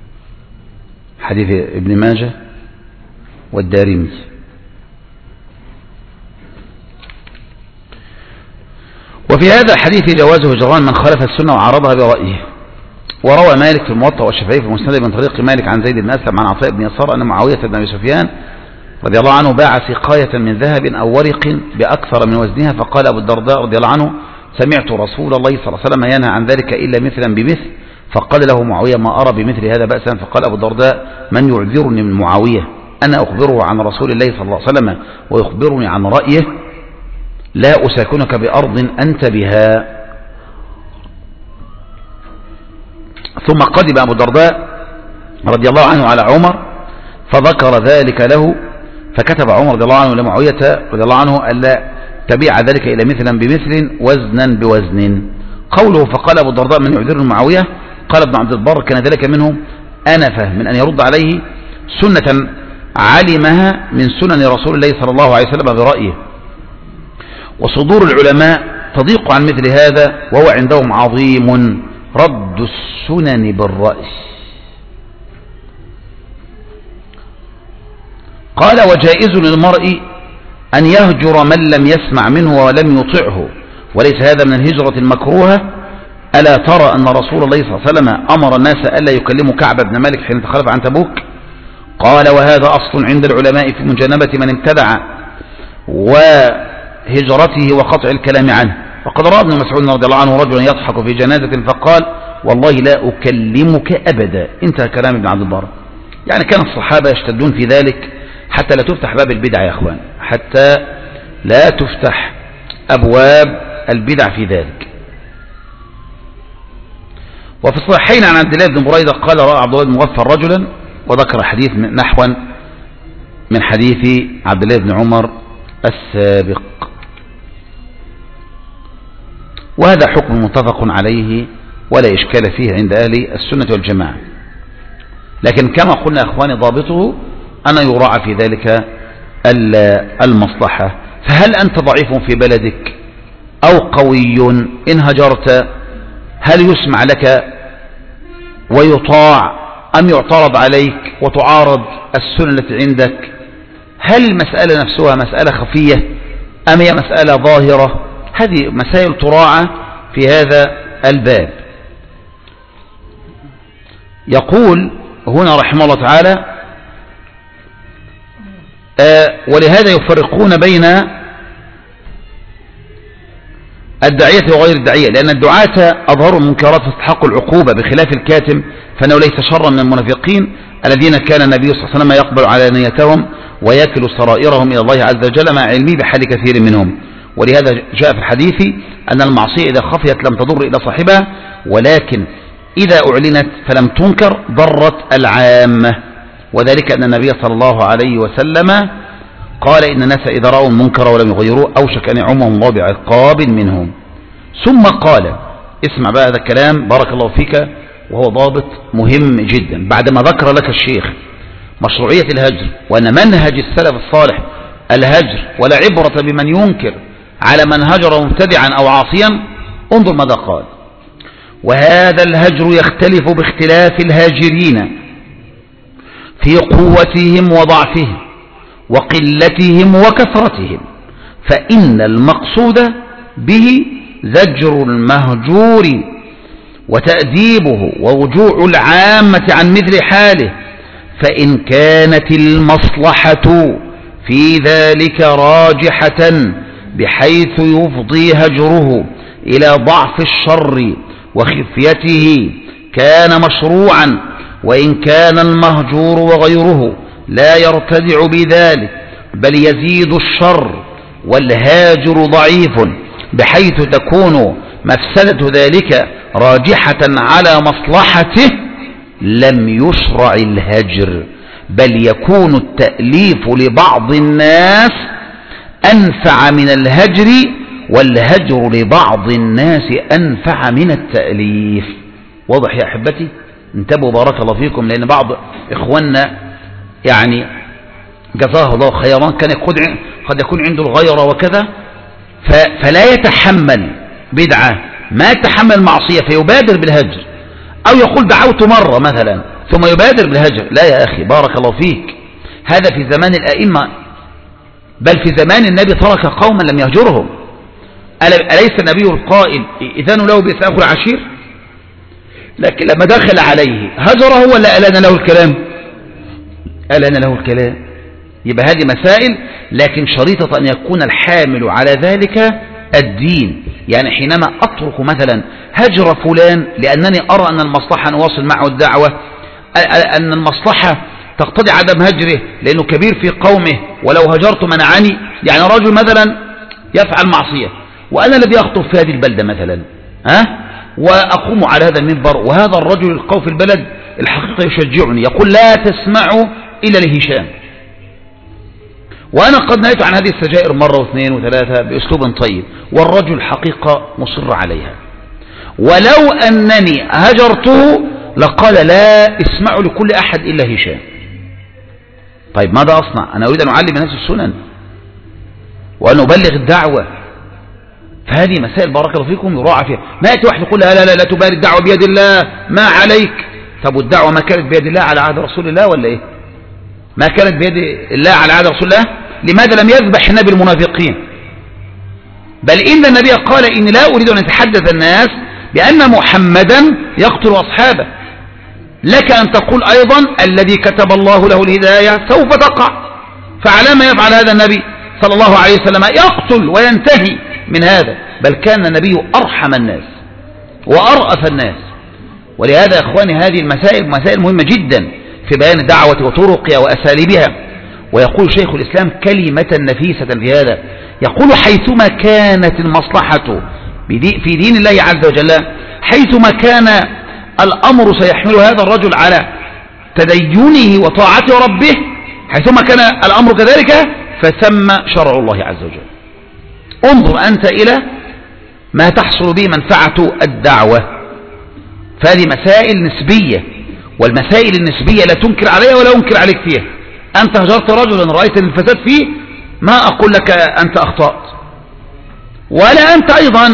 حديث ابن ماجه والدارمي. وفي هذا الحديث جواز هجران من خالف السنة وعارضها برأيه. وروى مالك في الموطأ والشافعي في المسند من طريق مالك عن زيد بن أسلم عن عطاء بن يسار أن معاوية بن أبي سفيان رضي الله عنه باع سقاية من ذهب أو ورق بأكثر من وزنها، فقال أبو الدرداء رضي الله عنه سمعت رسول الله صلى الله عليه وسلم ينهى عن ذلك إلا مثلا بمثل، فقال له معاوية ما أرى بمثل هذا بأسا، فقال أبو الدرداء من يعذرني من معاوية أنا أخبره عن رسول الله صلى الله عليه وسلم ويخبرني عن رأيه، لا أساكنك بأرض أنت بها. ثم قدم أبو الدرداء رضي الله عنه على عمر فذكر ذلك له، فكتب عمر رضي الله عنه لمعاوية رضي الله عنه ألا تبيع ذلك إلى مثلا بمثل وزنا بوزن. قوله فقال أبو الدرداء من يعذر معاوية، قال ابن عبد البر كان ذلك منه أنفه من أن يرد عليه سنة علمها من سنن رسول الله صلى الله عليه وسلم برأيه، وصدور العلماء تضيق عن مثل هذا، وهو عندهم عظيم رد السنن بالرأي. قال وجائز للمرء أن يهجر من لم يسمع منه ولم يطعه، وليس هذا من الهجرة المكروهة. ألا ترى أن رسول الله صلى الله عليه وسلم أمر الناس ألا يكلموا كعب بن مالك حين تخلف عن تبوك؟ قال وهذا أصل عند العلماء في مجانبة من ابتدع وهجرته وقطع الكلام عنه. وقد رأى ابن مسعود رضي الله عنه رجلا يضحك في جنازة فقال والله لا أكلمك أبدا، انتهى كلام ابن عبد البر. يعني كان الصحابة يشتدون في ذلك حتى لا تفتح باب البدع يا أخوان، حتى لا تفتح أبواب البدع في ذلك. وفي الصحيحين عن عبد الله بن بريدة قال رأى عبد الله بن مغفر رجلا، وذكر حديث نحوا من حديث عبد الله بن عمر السابق. وهذا حكم متفق عليه ولا إشكال فيه عند أهل السنة والجماعة، لكن كما قلنا أخواني ضابطه أن يراعى في ذلك المصلحة. فهل أنت ضعيف في بلدك أو قوي إن هجرت، هل يسمع لك ويطاع أم يعترض عليك وتعارض السنة التي عندك؟ هل المسألة نفسها مسألة خفية أم هي مسألة ظاهرة؟ هذه مسائل تراعى في هذا الباب. يقول هنا رحمه الله تعالى ولهذا يفرقون بين الداعية وغير الداعية، لأن الدعاة أظهروا المنكرات فاستحقوا العقوبة بخلاف الكاتم، فإنه ليس شرا من المنافقين الذين كان النبي صلى الله عليه وسلم يقبل على نيتهم ويكل سرائرهم إلى الله عز وجل مع علمه بحال كثير منهم. ولهذا جاء في الحديث أن المعصية إذا خفيت لم تضر إلى صاحبها، ولكن إذا أعلنت فلم تنكر ضرت العامة، وذلك أن النبي صلى الله عليه وسلم قال إن الناس إذا رأوا المنكر ولم يغيروه أوشك أن يعمهم الله بعقاب منهم. ثم قال اسمع بقى هذا الكلام بارك الله فيك، وهو ضابط مهم جدا. بعدما ذكر لك الشيخ مشروعية الهجر وأن منهج السلف الصالح الهجر ولا عبرة بمن ينكر على من هجر مبتدعا أو عاصيا، انظر ماذا قال: وهذا الهجر يختلف باختلاف الهاجرين في قوتهم وضعفهم وقلتهم وكثرتهم، فإن المقصود به زجر المهجور وتأديبه ورجوع العامة عن مثل حاله، فإن كانت المصلحة في ذلك راجحة بحيث يفضي هجره إلى ضعف الشر وخفيته كان مشروعا، وإن كان المهجور وغيره لا يرتدع بذلك، بل يزيد الشر والهاجر ضعيف، بحيث تكون مفسدة ذلك راجحة على مصلحته، لم يشرع الهجر، بل يكون التأليف لبعض الناس أنفع من الهجر، والهجر لبعض الناس أنفع من التأليف. واضح يا أحبتي؟ انتبهوا بارك الله فيكم، لأن بعض إخواننا يعني جزاه الله خيرا كان قد يكون عنده الغيرة وكذا، فلا يتحمل بدعة، ما يتحمل معصية فيبادر بالهجر، أو يقول دعوت مرة مثلا ثم يبادر بالهجر. لا يا أخي بارك الله فيك، هذا في زمان الأئمة، بل في زمان النبي ترك قوما لم يهجرهم. أليس النبي القائل إذن له بإساءة العشير؟ لكن لما دخل عليه هجره ولا ألان له الكلام؟ ألان له الكلام. يبقى هذه مسائل، لكن شريطة أن يكون الحامل على ذلك الدين. يعني حينما أترك مثلا هجر فلان لأنني أرى أن المصلحة أن أواصل معه الدعوة، أن المصلحة تقتضي عدم هجره لأنه كبير في قومه، ولو هجرت منعني. يعني رجل مثلا يفعل معصية وأنا الذي أخطب في هذه البلدة مثلا، وأقوم على هذا المنبر، وهذا الرجل القوي في البلد الحقيقة يشجعني، يقول لا تسمعوا إلا لهشام، وأنا قد نهيت عن هذه السجائر مرة واثنين وثلاثة بأسلوب طيب، والرجل الحقيقة مصر عليها، ولو أنني هجرته لقال لا اسمعوا لكل أحد إلا هشام. طيب ماذا أصنع؟ أنا أريد أن أعلم الناس السنن وأن أبلغ الدعوة. فهذه مسائل بارك الله فيكم يراعى فيها. ما يأتي واحد يقول لا لا لا, لا تبالي الدعوة بيد الله ما عليك. طب والدعوة ما كانت بيد الله على عهد رسول الله ولا إيه؟ ما كانت بيد الله على عهد رسول الله؟ لماذا لم يذبح النبي المنافقين؟ بل إن النبي قال إني لا أريد أن يتحدث الناس بأن محمدا يقتل أصحابه. لك أن تقول أيضا الذي كتب الله له الهداية سوف تقع. فعلى ما يفعل هذا النبي صلى الله عليه وسلم؟ يقتل وينتهي من هذا. بل كان النبي أرحم الناس وأرأف الناس. ولهذا يا إخواني هذه المسائل مسائل مهمة جدا في بيان الدعوة وطرقها وأساليبها. ويقول شيخ الإسلام كلمة نفيسة في هذا، يقول حيثما كانت المصلحة في دين الله عز وجل، حيثما كان الأمر سيحمل هذا الرجل على تدينه وطاعة ربه، حيثما كان الأمر كذلك فثم شرع الله عز وجل. انظر أنت إلى ما تحصل به منفعة الدعوة. فهذه مسائل نسبية، والمسائل النسبية لا تنكر عليها ولا أنكر عليك فيها. أنت هجرت رجلا رأيت الفساد فيه، ما أقول لك أنت أخطأت، ولا أنت أيضا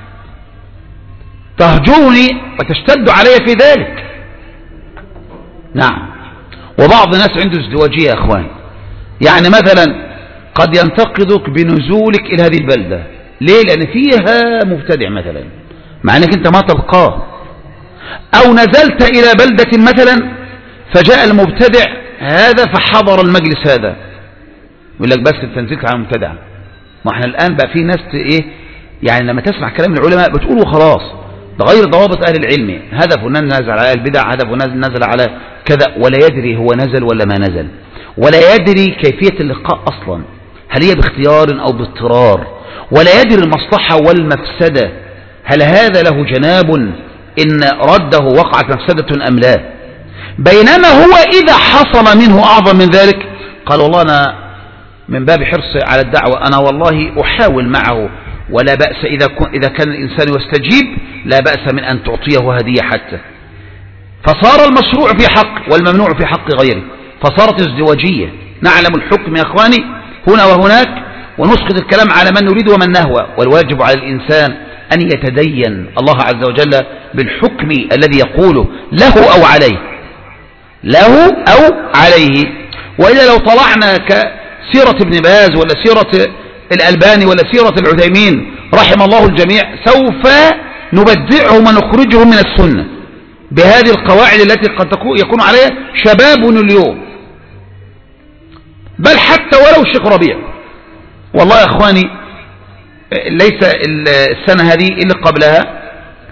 تهجرني وتشتد علي في ذلك. نعم. وبعض الناس عنده ازدواجية يا أخوان، يعني مثلا قد ينتقدك بنزولك إلى هذه البلدة. ليه؟ لأن فيها مبتدع مثلا، مع أنك أنت ما تلقاه. أو نزلت إلى بلدة مثلا فجاء المبتدع هذا فحضر المجلس هذا، يقول لك بس تنزلت على المبتدع. ما احنا الآن بقى في ناس إيه، يعني لما تسمع كلام العلماء بتقولوا خلاص ده غير ضوابط أهل العلم، هذا فلان نزل على البدع، هذا فلان نزل على كذا، ولا يدري هو نزل ولا ما نزل، ولا يدري كيفية اللقاء أصلا، هل هي باختيار أو باضطرار، ولا يدري المصلحة والمفسدة، هل هذا له جناب إن رده وقعت مفسدة أم لا. بينما هو إذا حصل منه أعظم من ذلك قال والله أنا من باب حرصي على الدعوة أنا والله أحاول معه، ولا بأس إذا كان الإنسان يستجيب لا بأس من أن تعطيه هدية حتى. فصار المشروع في حق والممنوع في حق غيره، فصارت ازدواجية. نعلم الحكم يا أخواني هنا وهناك، ونسقط الكلام على من نريد ومن نهوى. والواجب على الإنسان أن يتدين الله عز وجل بالحكم الذي يقوله له أو عليه، له أو عليه. وإذا لو طلعنا كسيرة ابن باز ولا سيرة الألباني ولا سيرة العثيمين رحم الله الجميع، سوف نبدعهم ونخرجهم من السنة بهذه القواعد التي قد يكون عليها شبابنا اليوم، بل حتى ولو الشيخ ربيع. والله يا أخواني ليس السنة هذه اللي قبلها،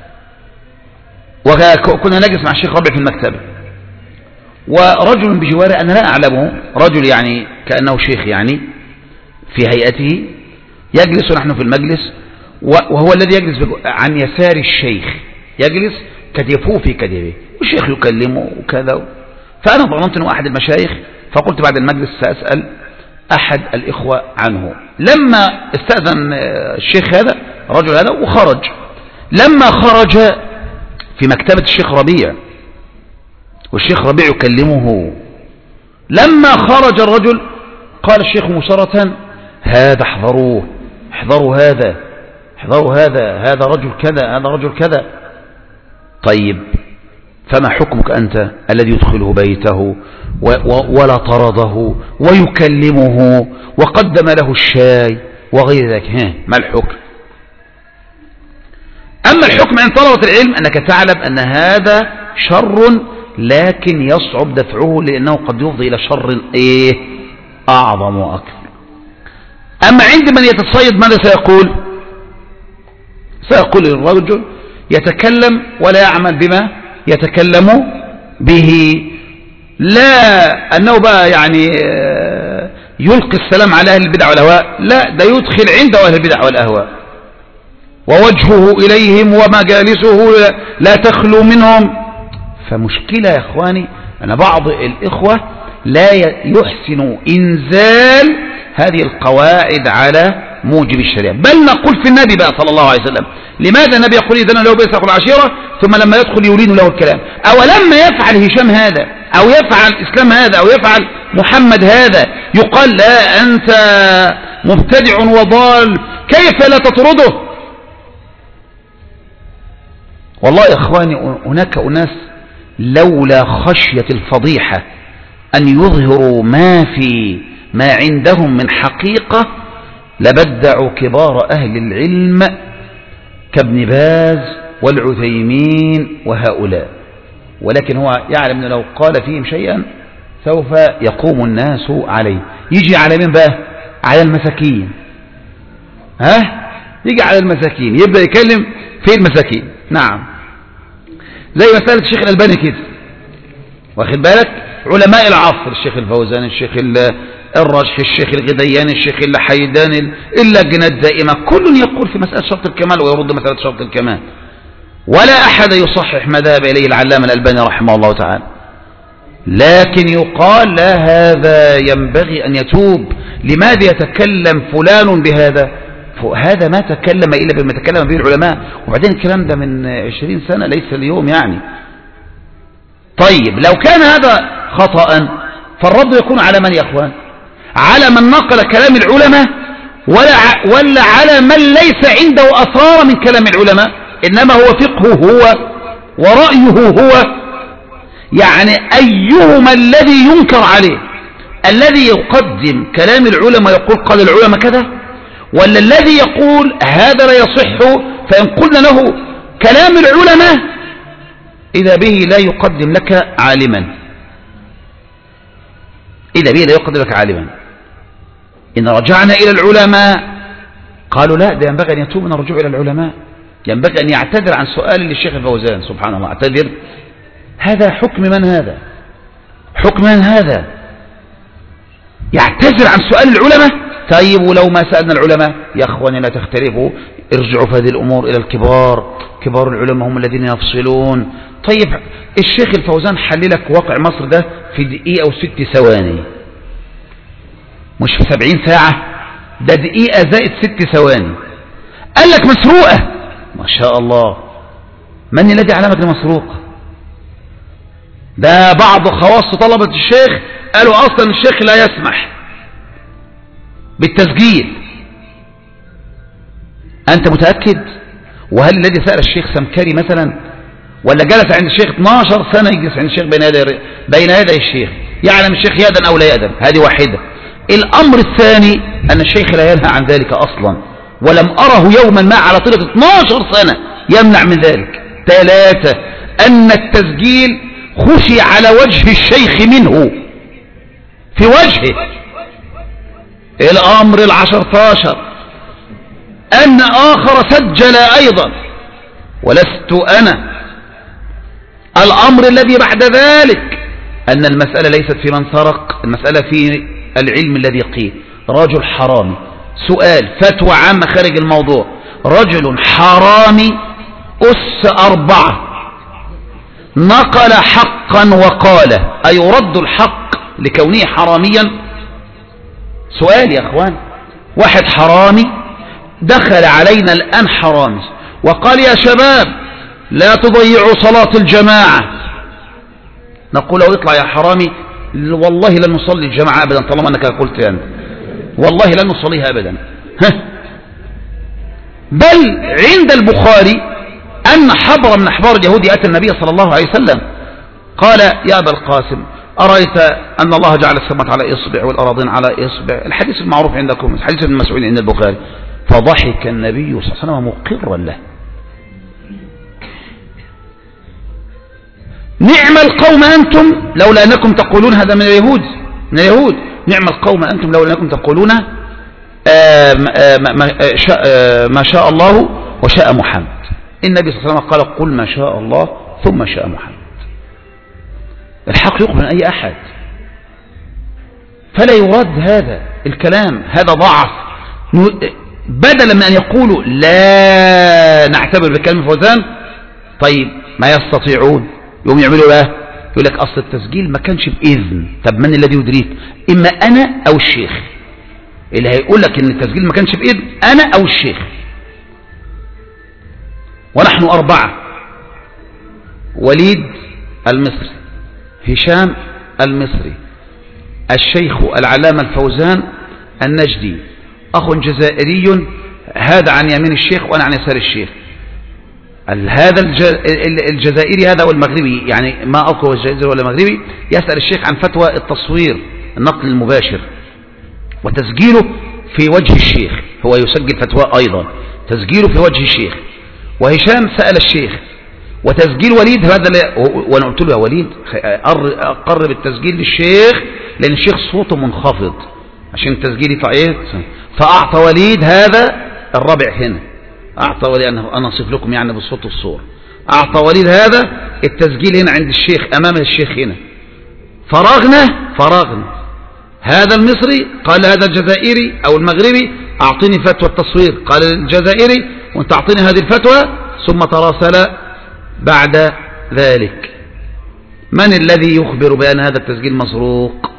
وكنا نجلس مع الشيخ ربيع في المكتبة، ورجل بجواره أنا لا أعلمه، رجل يعني كأنه شيخ يعني في هيئته، يجلس ونحن في المجلس، وهو الذي يجلس عن يسار الشيخ، يجلس كتفه في كتفه، والشيخ يكلمه وكذا. فأنا ظننت أنه أحد المشايخ، فقلت بعد المجلس سأسأل أحد الإخوة عنه. لما استأذن الشيخ هذا الرجل هذا وخرج، لما خرج في مكتبة الشيخ ربيع والشيخ ربيع يكلمه، لما خرج الرجل قال الشيخ مشرة هذا احذروه، احذروا هذا، احذروا هذا رجل كذا، هذا رجل كذا. طيب فما حكمك أنت الذي يدخله بيته ولا طرده ويكلمه وقدم له الشاي وغير ذلك؟ ما الحكم؟ أما الحكم عند طلبة العلم أنك تعلم أن هذا شر، لكن يصعب دفعه لأنه قد يفضي إلى شر أعظم وأكثر. أما عند من يتصيد ماذا سيقول؟ سيقول الرجل يتكلم ولا يعمل بما يتكلم به، لا أنه بقى يعني يلقي السلام على أهل البدع والأهواء، لا، ده يدخل عنده أهل البدع والأهواء، ووجهه إليهم ومجالسه لا تخلو منهم. فمشكلة يا إخواني أن بعض الإخوة لا يحسن إنزال هذه القواعد على موجب الشريعة، بل نقول في النبي بقى صلى الله عليه وسلم، لماذا النبي يقول إذن له بيسأل العشيرة ثم لما يدخل يولين له الكلام؟ أو لما يفعل هشام هذا أو يفعل إسلام هذا أو يفعل محمد هذا يقال لا أنت مبتدع وضال، كيف لا تطرده؟ والله يا إخواني هناك أناس لولا خشية الفضيحة أن يظهروا ما عندهم من حقيقة لبدعوا كبار أهل العلم كابن باز والعثيمين وهؤلاء، ولكن هو يعلم أنه لو قال فيهم شيئا سوف يقوم الناس عليه. يجي على من بقى؟ على المساكين، يجي على المساكين، يبدأ يكلم في المساكين. نعم، زي مسألة الشيخ الألباني كده، واخد بالك؟ علماء العصر، الشيخ الفوزان، الشيخ الرجح، الشيخ الغديان، الشيخ اللحيدان، اللجنة الدائمة، كل يقول في مسألة شرط الكمال ويرد مسألة شرط الكمال، ولا أحد يصحح ما ذهب إليه العلامة الألباني رحمه الله تعالى. لكن يقال لا، هذا ينبغي أن يتوب. لماذا يتكلم فلان بهذا؟ هذا ما تكلم إلا بما تكلم به العلماء، وبعدين الكلام ده من 20 سنة ليس اليوم يعني. طيب لو كان هذا خطأ فالرد يكون على من يا أخوان؟ على من نقل كلام العلماء ولا على من ليس عنده أثار من كلام العلماء، إنما هو فقهه هو ورأيه هو؟ يعني أيهما الذي ينكر عليه؟ الذي يقدم كلام العلماء يقول قال العلماء كذا، ولا الذي يقول هذا لا يصح فإن قلنا له كلام العلماء إذا به لا يقدم لك عالما، إذا به لا يقدم لك عالما. إن رجعنا إلى العلماء قالوا لا، ده ينبغي أن يتوب من الرجوع إلى العلماء، ينبغي أن يعتذر عن سؤال للشيخ الفوزان، سبحان الله، اعتذر. هذا حكم من هذا؟ حكم من هذا؟ يعتذر عن سؤال العلماء؟ طيب ولو ما سألنا العلماء؟ يا أخواني لا تختلفوا، ارجعوا في هذه الأمور إلى الكبار، كبار العلماء هم الذين يفصلون. طيب الشيخ الفوزان حللك واقع مصر ده في دقيقة و6 ثواني، مش في 70 ساعة، ده دقيقة زائد 6 ثواني. قال لك مسروقة، ما شاء الله، من الذي علمك المسروقة؟ ده بعض خواص طلبة الشيخ قالوا أصلا الشيخ لا يسمح بالتسجيل. أنت متأكد؟ وهل الذي سأل الشيخ سمكري مثلا ولا جلس عند الشيخ 12 سنة يجلس عند الشيخ بين يدي الشيخ يعلم الشيخ يأذن أو لا يأذن؟ هذه واحدة. الأمر الثاني أن الشيخ لا ينهى عن ذلك أصلا، ولم أره يوما ما على طيلة 12 سنة يمنع من ذلك. 3 أن التسجيل خشي على وجه الشيخ منه، في وجهه. الأمر 14 أن آخر سجل أيضا ولست أنا. الأمر الذي بعد ذلك أن المسألة ليست في من سرق، المسألة في العلم الذي قيل رجل حرامي. سؤال فتوى عامة خارج الموضوع، رجل حرامي أس 4 نقل حقا وقال أيرد الحق لكونه حراميا؟ سؤال يا أخوان. واحد حرامي دخل علينا الآن حرامي وقال يا شباب لا تضيعوا صلاة الجماعة، نقول له اطلع يا حرامي، والله لن نصلي الجماعة أبدا طالما أنك قلت أنت، والله لن نصليها أبدا. بل عند البخاري أن حبر من أحبار اليهود أتى النبي صلى الله عليه وسلم قال يا أبا القاسم أرأيت أن الله جعل السماء على إصبع والأراضين على إصبع، الحديث المعروف عندكم حديث ابن مسعود عند البخاري. فضحك النبي صلى الله عليه وسلم مقرا له. نعم القوم أنتم لولا أنكم تقولون، هذا من اليهود، نعم القوم أنتم لولا أنكم تقولون ما شاء الله وشاء محمد. النبي صلى الله عليه وسلم قال قل ما شاء الله ثم شاء محمد. الحق يقبل من أي أحد، فلا يرد هذا الكلام، هذا ضعف. بدلا من أن يقولوا لا نعتبر بكلمة فوزان، طيب ما يستطيعون يوم يعملوا له، يقول لك أصل التسجيل ما كانش بإذن. طب من الذي يدريك؟ إما أنا أو الشيخ. اللي هيقول لك إن التسجيل ما كانش بإذن أنا أو الشيخ، ونحن 4: وليد المصري، هشام المصري، الشيخ العلامة الفوزان النجدي، أخ جزائري، هذا عن يمين الشيخ وأنا عن يسار الشيخ. هذا الجزائري هذا والمغربي، يعني ما أقوى الجزائري ولا المغربي، يسأل الشيخ عن فتوى التصوير النقل المباشر وتسجيله في وجه الشيخ، هو يسجل فتوى أيضا تسجيله في وجه الشيخ. وهشام سأل الشيخ وتسجيل وليد هذا، وأنا قلت له يا وليد قرب التسجيل للشيخ لأن الشيخ صوته منخفض عشان التسجيل يطلع إيه. فأعطى وليد هذا الرابع هنا، أعطى وليد، أنا أصف لكم يعني بالصوت والصور، أعطى وليد هذا التسجيل هنا عند الشيخ أمام الشيخ هنا. فرغنا هذا المصري قال هذا الجزائري أو المغربي أعطيني فتوى التصوير، قال الجزائري وانت أعطيني هذه الفتوى، ثم تراسل بعد ذلك. من الذي يخبر بأن هذا التسجيل مسروق؟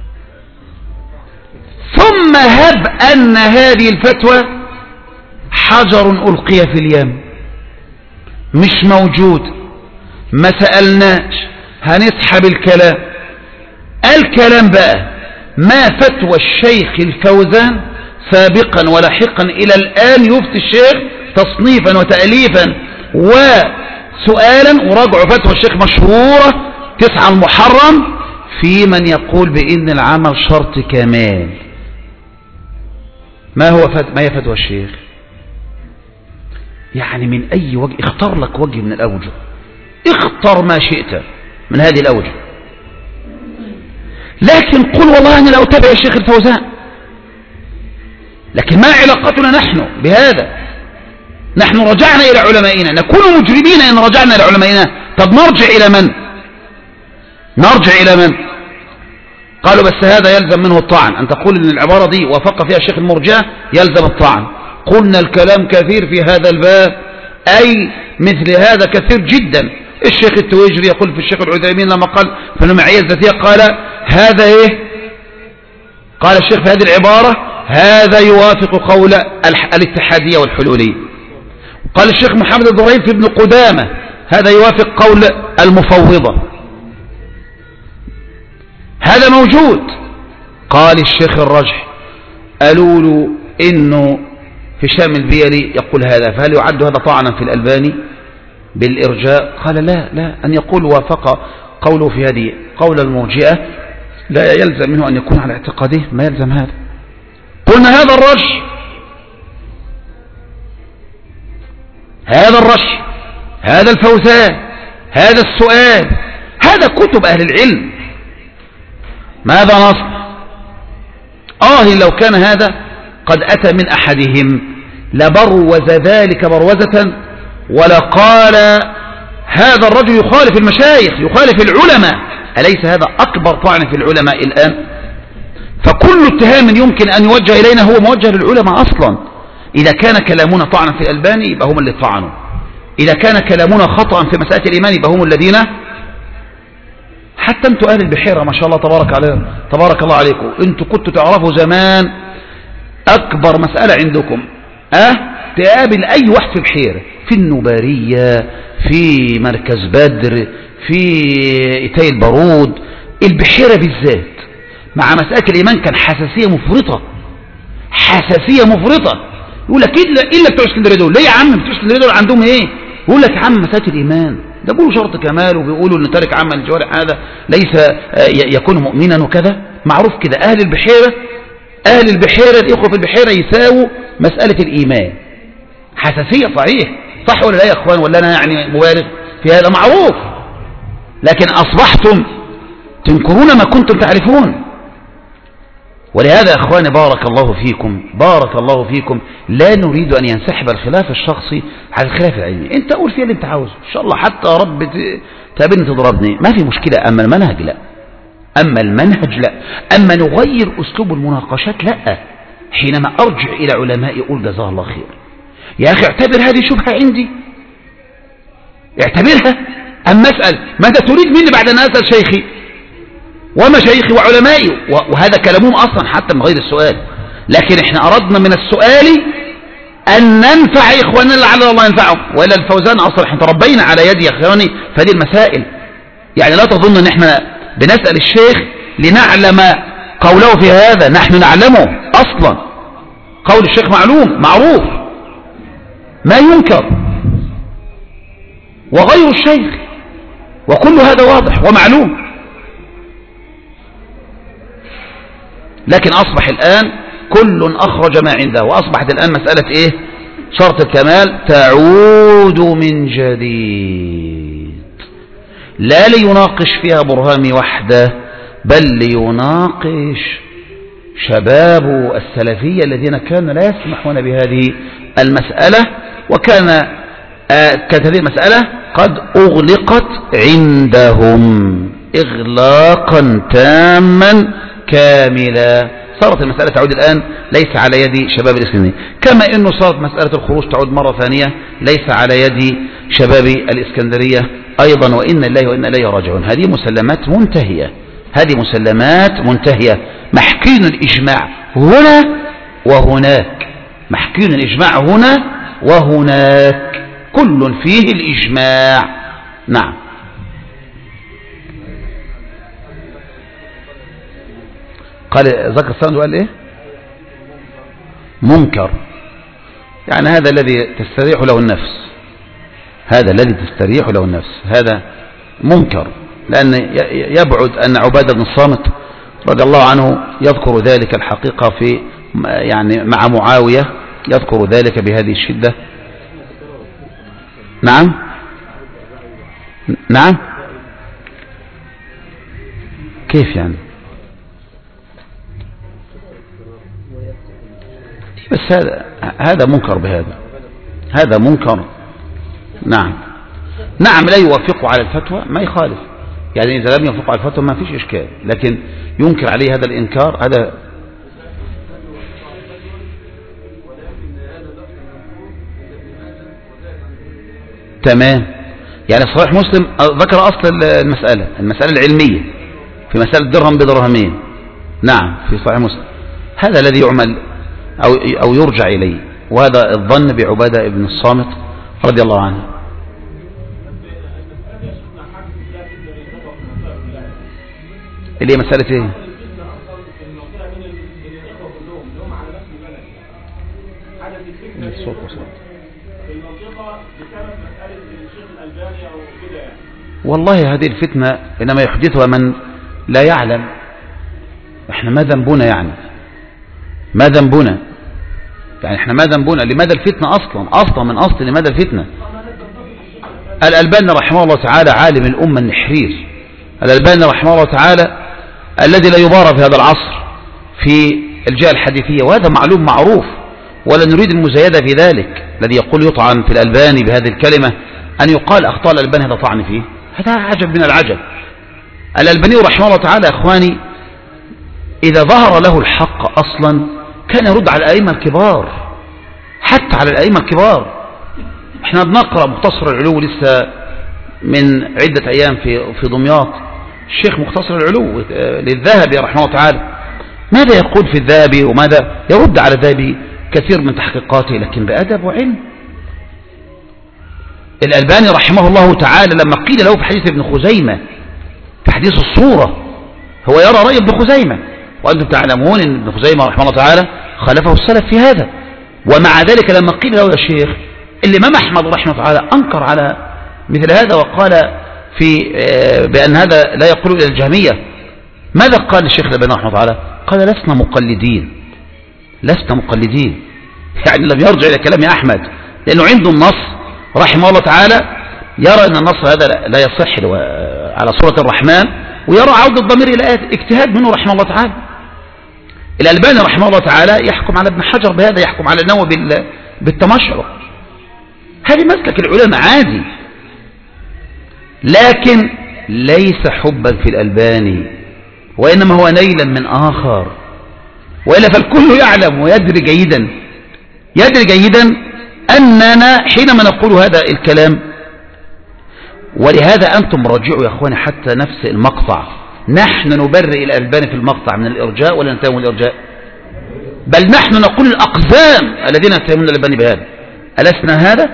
ثم هب أن هذه الفتوى حجر ألقي في اليم، مش موجود، ما سألناش، هنسحب الكلام بقى. ما فتوى الشيخ الفوزان سابقا ولاحقا إلى الآن يفتي الشيخ تصنيفا وتأليفا وسؤالا، وراجعوا فتوى الشيخ مشهورة 9 المحرم في من يقول بإن العمل شرط كمال. ما هي فتوى الشيخ؟ يعني من أي وجه، اختار لك وجه من الأوجه، اختر ما شئت من هذه الأوجه، لكن قل والله أنا لا أتبع الشيخ الفوزان. لكن ما علاقتنا نحن بهذا؟ نحن رجعنا إلى علمائنا، نكون مجرمين إن رجعنا إلى علمائنا. طب نرجع إلى من؟ قالوا بس هذا يلزم منه الطعن، أن تقول إن العبارة دي وافق فيها الشيخ المرجئة يلزم الطعن. قلنا الكلام كثير في هذا الباب، أي مثل هذا كثير جدا. الشيخ التويجري يقول في الشيخ العثيمين لما قال في المعية الذاتية قال هذا إيه؟ قال الشيخ في هذه العبارة هذا يوافق قول الاتحادية والحلولية. قال الشيخ محمد الضريف في ابن قدامة هذا يوافق قول المفوضة. هذا موجود. قال الشيخ الرجح قالوا له إنه هشام البيلي يقول هذا، فهل يعد هذا طعنا في الألباني بالإرجاء؟ قال لا، أن يقول وافق قوله في هذه قول المرجئة لا يلزم منه أن يكون على اعتقاده، ما يلزم هذا. قلنا هذا الرجح، هذا الفوزان، هذا السؤال، هذا كتب أهل العلم. ماذا نصنع؟ لو كان هذا قد أتى من أحدهم لبروز ذلك بروزة ولا قال هذا الرجل يخالف المشايخ يخالف العلماء. أليس هذا أكبر طعن في العلماء الآن؟ فكل اتهام يمكن أن يوجه إلينا هو موجه للعلماء أصلا. إذا كان كلامنا طعنا في الألباني يبقى هم اللي طعنوا، إذا كان كلامنا خطأ في مسألة الإيمان يبقى هم الذين. حتى أنتوا أهل البحيرة ما شاء الله تبارك الله عليكم، أنتوا كنتوا تعرفوا زمان أكبر مسألة عندكم تقابل أي واحد في البحيرة، في النبارية، في مركز بدر، في إتاي البارود، البحيرة بالذات مع مسألة الإيمان كان حساسية مفرطة، حساسية مفرطة. يقول لك إلا بتوع اسكندرية دول، ليه يا عم بتوع اسكندرية دول عندهم إيه؟ يقول لك يا عم مسألة الإيمان ده بيقولوا شرط كمال، وبيقولوا إن تارك عمل الجوارح هذا ليس يكون مؤمنا وكذا، معروف كده. أهل البحيرة الإخوة في البحيرة يساووا مسألة الإيمان حساسية، صحيح صح ولا لا يا أخوان؟ ولا أنا يعني مبالغ في هذا؟ معروف. لكن أصبحتم تنكرون ما كنتم تعرفون. ولهذا يا أخواني بارك الله فيكم لا نريد أن ينسحب الخلاف الشخصي على الخلاف العلمي. أنت قول فيها اللي أنت عاوزه إن شاء الله، حتى رب تقابلني تضربني ما في مشكلة. أما المنهج لا، أما نغير أسلوب المناقشات لا. حينما أرجع إلى علماء يقول جزاه الله خير يا أخي اعتبر هذه شبهة عندي، اعتبرها. أما أسأل ماذا تريد مني بعد أن أسأل شيخي ومشايخي وعلمائي، وهذا كلامهم أصلا حتى من غير السؤال. لكن احنا أردنا من السؤال أن ننفع إخواننا لعل الله ينفعهم، وإلا الفوزان أصلا احنا تربينا على يد يا أخواني فهذه المسائل. يعني لا تظن أن احنا بنسأل الشيخ لنعلم قوله في هذا، نحن نعلمه أصلا. قول الشيخ معلوم معروف ما ينكر، وغير الشيخ، وكل هذا واضح ومعلوم. لكن أصبح الآن كل أخرج ما عنده، وأصبحت الآن مسألة إيه؟ شرط الكمال تعود من جديد، لا ليناقش فيها برهامي وحده، بل ليناقش شباب السلفية الذين كانوا لا يسمحون بهذه المسألة، وكانت هذه المسألة قد أغلقت عندهم إغلاقا تاما كاملا. صارت المسألة تعود الآن ليس على يد شباب الإسلاميين، كما أنه صارت مسألة الخروج تعود مرة ثانية ليس على يد شباب الإسكندرية أيضا، وإن الله وإن إليه راجعون. هذه مسلمات منتهية، محكين الإجماع هنا وهناك، محكين الإجماع هنا وهناك، كل فيه الإجماع. نعم. قال ذكر السند وقال ايه؟ منكر، يعني هذا الذي تستريح له النفس، هذا منكر. لأن يبعد أن عبادة بن الصامت رضي الله عنه يذكر ذلك الحقيقة في يعني مع معاوية، يذكر ذلك بهذه الشدة. نعم كيف يعني؟ بس هذا منكر، هذا منكر. نعم لا يوافق على الفتوى ما يخالف، يعني إذا لم يوافق على الفتوى ما فيش إشكال، لكن ينكر عليه هذا الإنكار هذا تمام. يعني صحيح مسلم ذكر أصل المسألة العلمية في مسألة درهم بدرهمين. نعم في صحيح مسلم، هذا الذي يعمل أو يرجع إليه، وهذا الظن بعبادة بن الصامت رضي الله عنه. اللي هي مسألة ايه؟ والله هذه الفتنة إنما يحدثها من لا يعلم. احنا ما ذنبنا يعني؟ ما ذنبنا؟ يعني احنا ما ذنبنا؟ لماذا الفتنة أصلا من أصل لماذا الفتنة؟ الألباني رحمه الله تعالى عالم الأمة النحرير، الألباني رحمه الله تعالى الذي لا يبارى في هذا العصر في الجهة الحديثية، وهذا معلوم معروف، ولا نريد المزايدة في ذلك. الذي يقول يطعن في الألباني بهذه الكلمة أن يقال أخطاء الألباني هذا طعن فيه، هذا عجب من العجب. الألباني رحمه الله تعالى إخواني إذا ظهر له الحق أصلا كان يرد على الأئمة الكبار، حتى على الأئمة الكبار. احنا بنقرأ مختصر العلو لسه من عدة أيام في دمياط، الشيخ مختصر العلو للذهبي رحمه الله تعالى، ماذا يقول في الذهبي وماذا يرد على الذهبي كثير من تحقيقاته لكن بأدب وعلم. الألباني رحمه الله تعالى لما قيل له في حديث ابن خزيمة في حديث الصورة هو يرى رأي ابن خزيمة، وأنتم تعلمون أن ابن خزيمة رحمه الله تعالى خالفه السلف في هذا، ومع ذلك لما قيل له يا شيخ الإمام أحمد رحمه الله تعالى أنكر على مثل هذا وقال بأن هذا لا يقول إلى الجهمية، ماذا قال الشيخ الألباني رحمه الله تعالى؟ قال لسنا مقلدين، يعني لم يرجع إلى كلام أحمد لأنه عنده النص رحمه الله تعالى، يرى أن النص هذا لا يصح على صورة الرحمن، ويرى عودة الضمير إلى اجتهاد منه رحمه الله تعالى. الألباني رحمه الله تعالى يحكم على ابن حجر بهذا، يحكم على النووي بالتمشرق. هذه مسلك العلماء عادي، لكن ليس حبا في الألباني وإنما هو نيلا من آخر، وإلا فالكل يعلم ويدري جيدا أننا حينما نقول هذا الكلام، ولهذا أنتم راجعوا يا أخواني حتى نفس المقطع، نحن نبرئ الألباني في المقطع من الإرجاء ولا نتهم الإرجاء؟ بل نحن نقول الأقزام الذين يتهمون الألباني بهذا، ألسنا هذا؟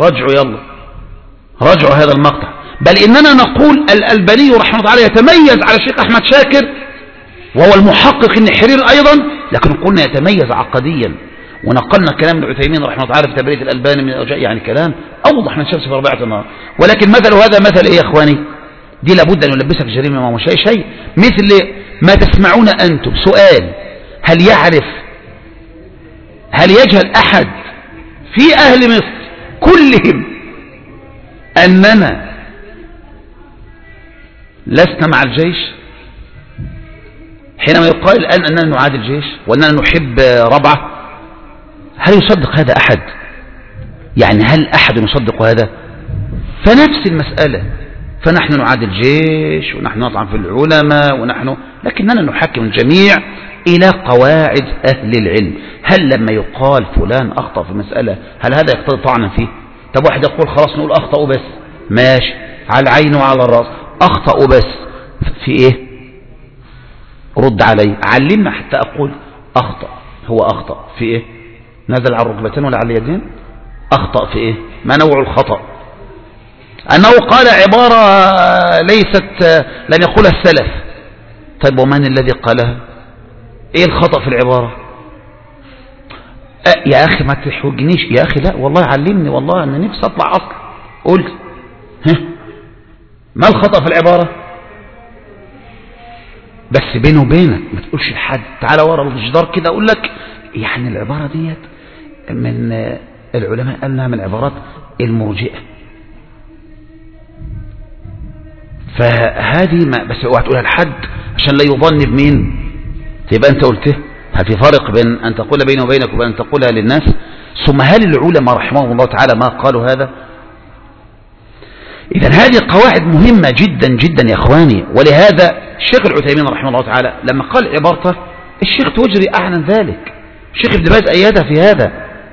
رجعوا هذا المقطع. بل إننا نقول الألباني رحمه الله تعالى يتميز على الشيخ أحمد شاكر وهو المحقق النحرير أيضا، لكن قلنا يتميز عقديا، ونقلنا كلام ابن عثيمين رحمه الله تعالى في تبرئة الألباني من الإرجاء، يعني كلام أوضح من شمس في ربيعة النهار. ولكن مثل هذا مثل إيه يا أخواني؟ دي لابد أن يلبسك جريمة ما مش شيء، مثل ما تسمعون أنتم. سؤال: هل يجهل أحد في أهل مصر كلهم أننا لسنا مع الجيش؟ حينما يقال الآن أننا نعادي الجيش وأننا نحب ربعة، هل يصدق هذا أحد؟ يعني هل أحد يصدق هذا؟ فنفس المسألة، فنحن نعادي الجيش ونحن نطعن في العلماء لكننا نحكم الجميع إلى قواعد أهل العلم. هل لما يقال فلان أخطأ في مسألة هل هذا يقتضي طعنا فيه؟ طب واحد يقول خلاص نقول أخطأوا بس، ماشي، على العين وعلى الرأس، أخطأوا بس في إيه؟ رد علي، علمنا حتى أقول هو أخطأ في إيه؟ نزل على الركبتين ولا على اليدين؟ أخطأ في إيه؟ ما نوع الخطأ؟ أنه قال عبارة ليست لم يقولها السلف. طيب ومن الذي قالها؟ إيه الخطأ في العبارة؟ يا أخي ما تحوجنيش يا أخي، لا والله علمني، والله أنا نفسي أطلع أصل. قلت ما الخطأ في العبارة؟ بس بينه وبينك ما تقولش لحد، تعالى ورا الجدار كده أقول لك يعني العبارة ديت من العلماء أنها من العبارات المرجئة، فهذه ما بس اوعى تقولها لحد عشان لا يظن بمين، تبقى أنت قلته. هل في فرق بين أن تقول بيني وبينك وبين أن تقولها للناس؟ ثم هل العلماء رحمهم الله تعالى ما قالوا هذا؟ إذن هذه قواعد مهمة جدا جدا يا أخواني. ولهذا الشيخ العثيمين رحمه الله تعالى لما قال عبارته الشيخ توجري أعلن ذلك، الشيخ ابن باز أيده في هذا،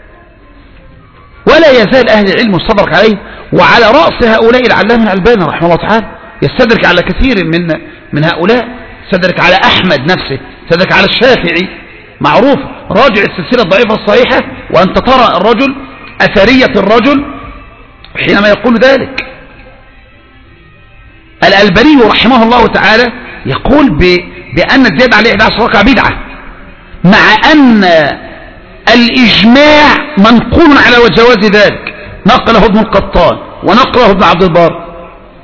ولا يزال أهل العلم يستدرك عليه، وعلى رأس هؤلاء العلامة الألباني رحمه الله تعالى، يستدرك على كثير من هؤلاء، يستدرك على أحمد نفسه، يستدرك على الشافعي، معروف، راجع السلسلة الضعيفة الصحيحة وأنت ترى الرجل أثرية الرجل حينما يقول ذلك. الألباني رحمه الله تعالى يقول بأن الزيادة عليه 11 ركعة بدعة، مع أن الإجماع منقول على جواز ذلك، نقله ابن القطان ونقله ابن عبد البر.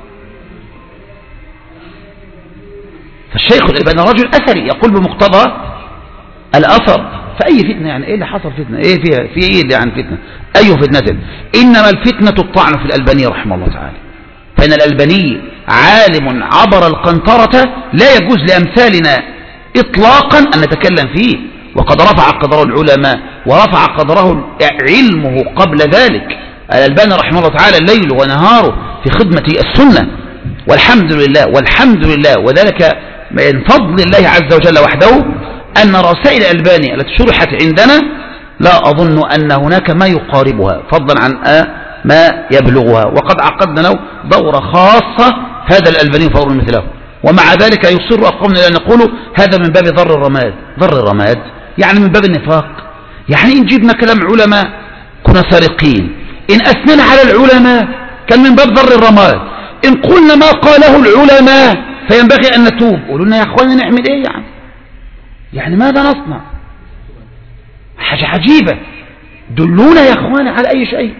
فالشيخ الألباني رجل أثري يقول بمقتضى الأثر. فأي فتنة يعني إيه اللي حصل فتنة؟ إيه فيها؟ في إيه اللي عن فتنة؟ أي فتنة؟ إنما الفتنة الطعن في الألباني رحمه الله تعالى، فإن الألباني عالم عبر القنطرة لا يجوز لأمثالنا إطلاقا أن نتكلم فيه، وقد رفع قدره العلماء ورفع قدره علمه قبل ذلك. الألباني رحمه الله تعالى الليل ونهاره في خدمة السنة، والحمد لله والحمد لله. وذلك من فضل الله عز وجل وحده أن رسائل الألباني التي شرحت عندنا لا أظن أن هناك ما يقاربها فضلا عن ما يبلغها، وقد عقدنا له دورة خاصة هذا الألباني فور مثله. ومع ذلك يصر أقومنا أن نقول هذا من باب ضر الرماد. ضر الرماد يعني من باب النفاق، يعني إن جبنا كلام علماء كنا سارقين، إن أثننا على العلماء كان من باب ضر الرماد، إن قلنا ما قاله العلماء فينبغي أن نتوب. قولوا لنا يا أخواني نعمل إيه يعني ماذا نصنع؟ حاجة عجيبة. دلونا يا أخواني على أي شيء.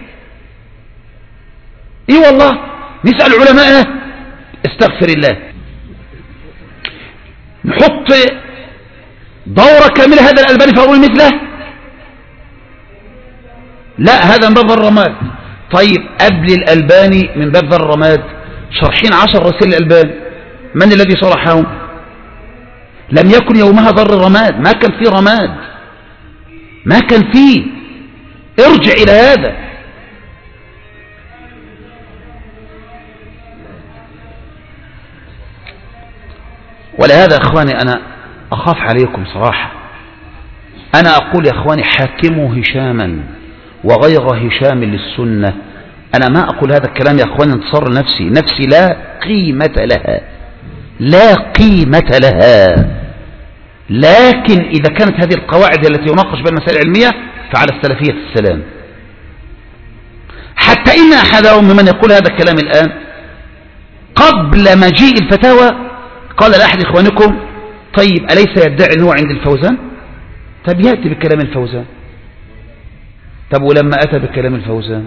إيه والله نسأل علماءنا استغفر الله، نحط دورة كاملة هذا الألباني فأقول مثله؟ لا، هذا من باب الرماد. طيب قبل الألباني من باب ضر الرماد شرحين 10 رسائل الألباني، من الذي شرحهم؟ لم يكن يومها ضر الرماد، ما كان فيه رماد، ما كان فيه. ارجع إلى هذا. ولهذا يا أخواني أنا أخاف عليكم صراحة. أنا أقول يا أخواني حاكموا هشاما وغير هشام للسنة. أنا ما أقول هذا الكلام يا أخواني انتصار لنفسي، نفسي لا قيمة لها، لا قيمة لها. لكن إذا كانت هذه القواعد التي يناقش بها المسائل العلمية فعلى السلفية السلام. حتى إن أحدهم ممن يقول هذا الكلام الآن قبل مجيء الفتاوى قال لأحد إخوانكم طيب أليس يدعي أنه عند الفوزان؟ طب يأتي بكلام الفوزان. طب ولما أتى بكلام الفوزان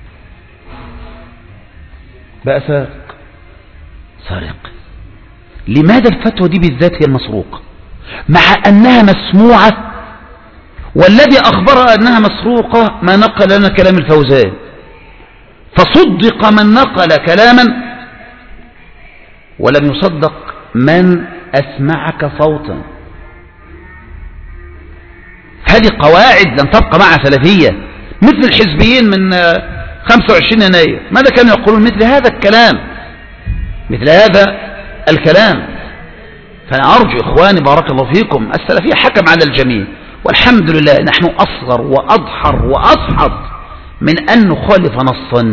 بقى سارق. لماذا الفتوى دي بالذات هي المسروقة مع أنها مسموعة؟ والذي أخبرها أنها مسروقة ما نقل لنا كلام الفوزان، فصدق من نقل كلاما ولم يصدق من أسمعك صوتا. هذه قواعد لن تبقى مع سلفية. مثل الحزبيين من 25 يناير ماذا كانوا يقولون؟ مثل هذا الكلام، مثل هذا الكلام. فأنا أرجو إخواني بارك الله فيكم السلفية حكم على الجميع، والحمد لله نحن أصغر وأضحر وأضحض من أن نخالف نصا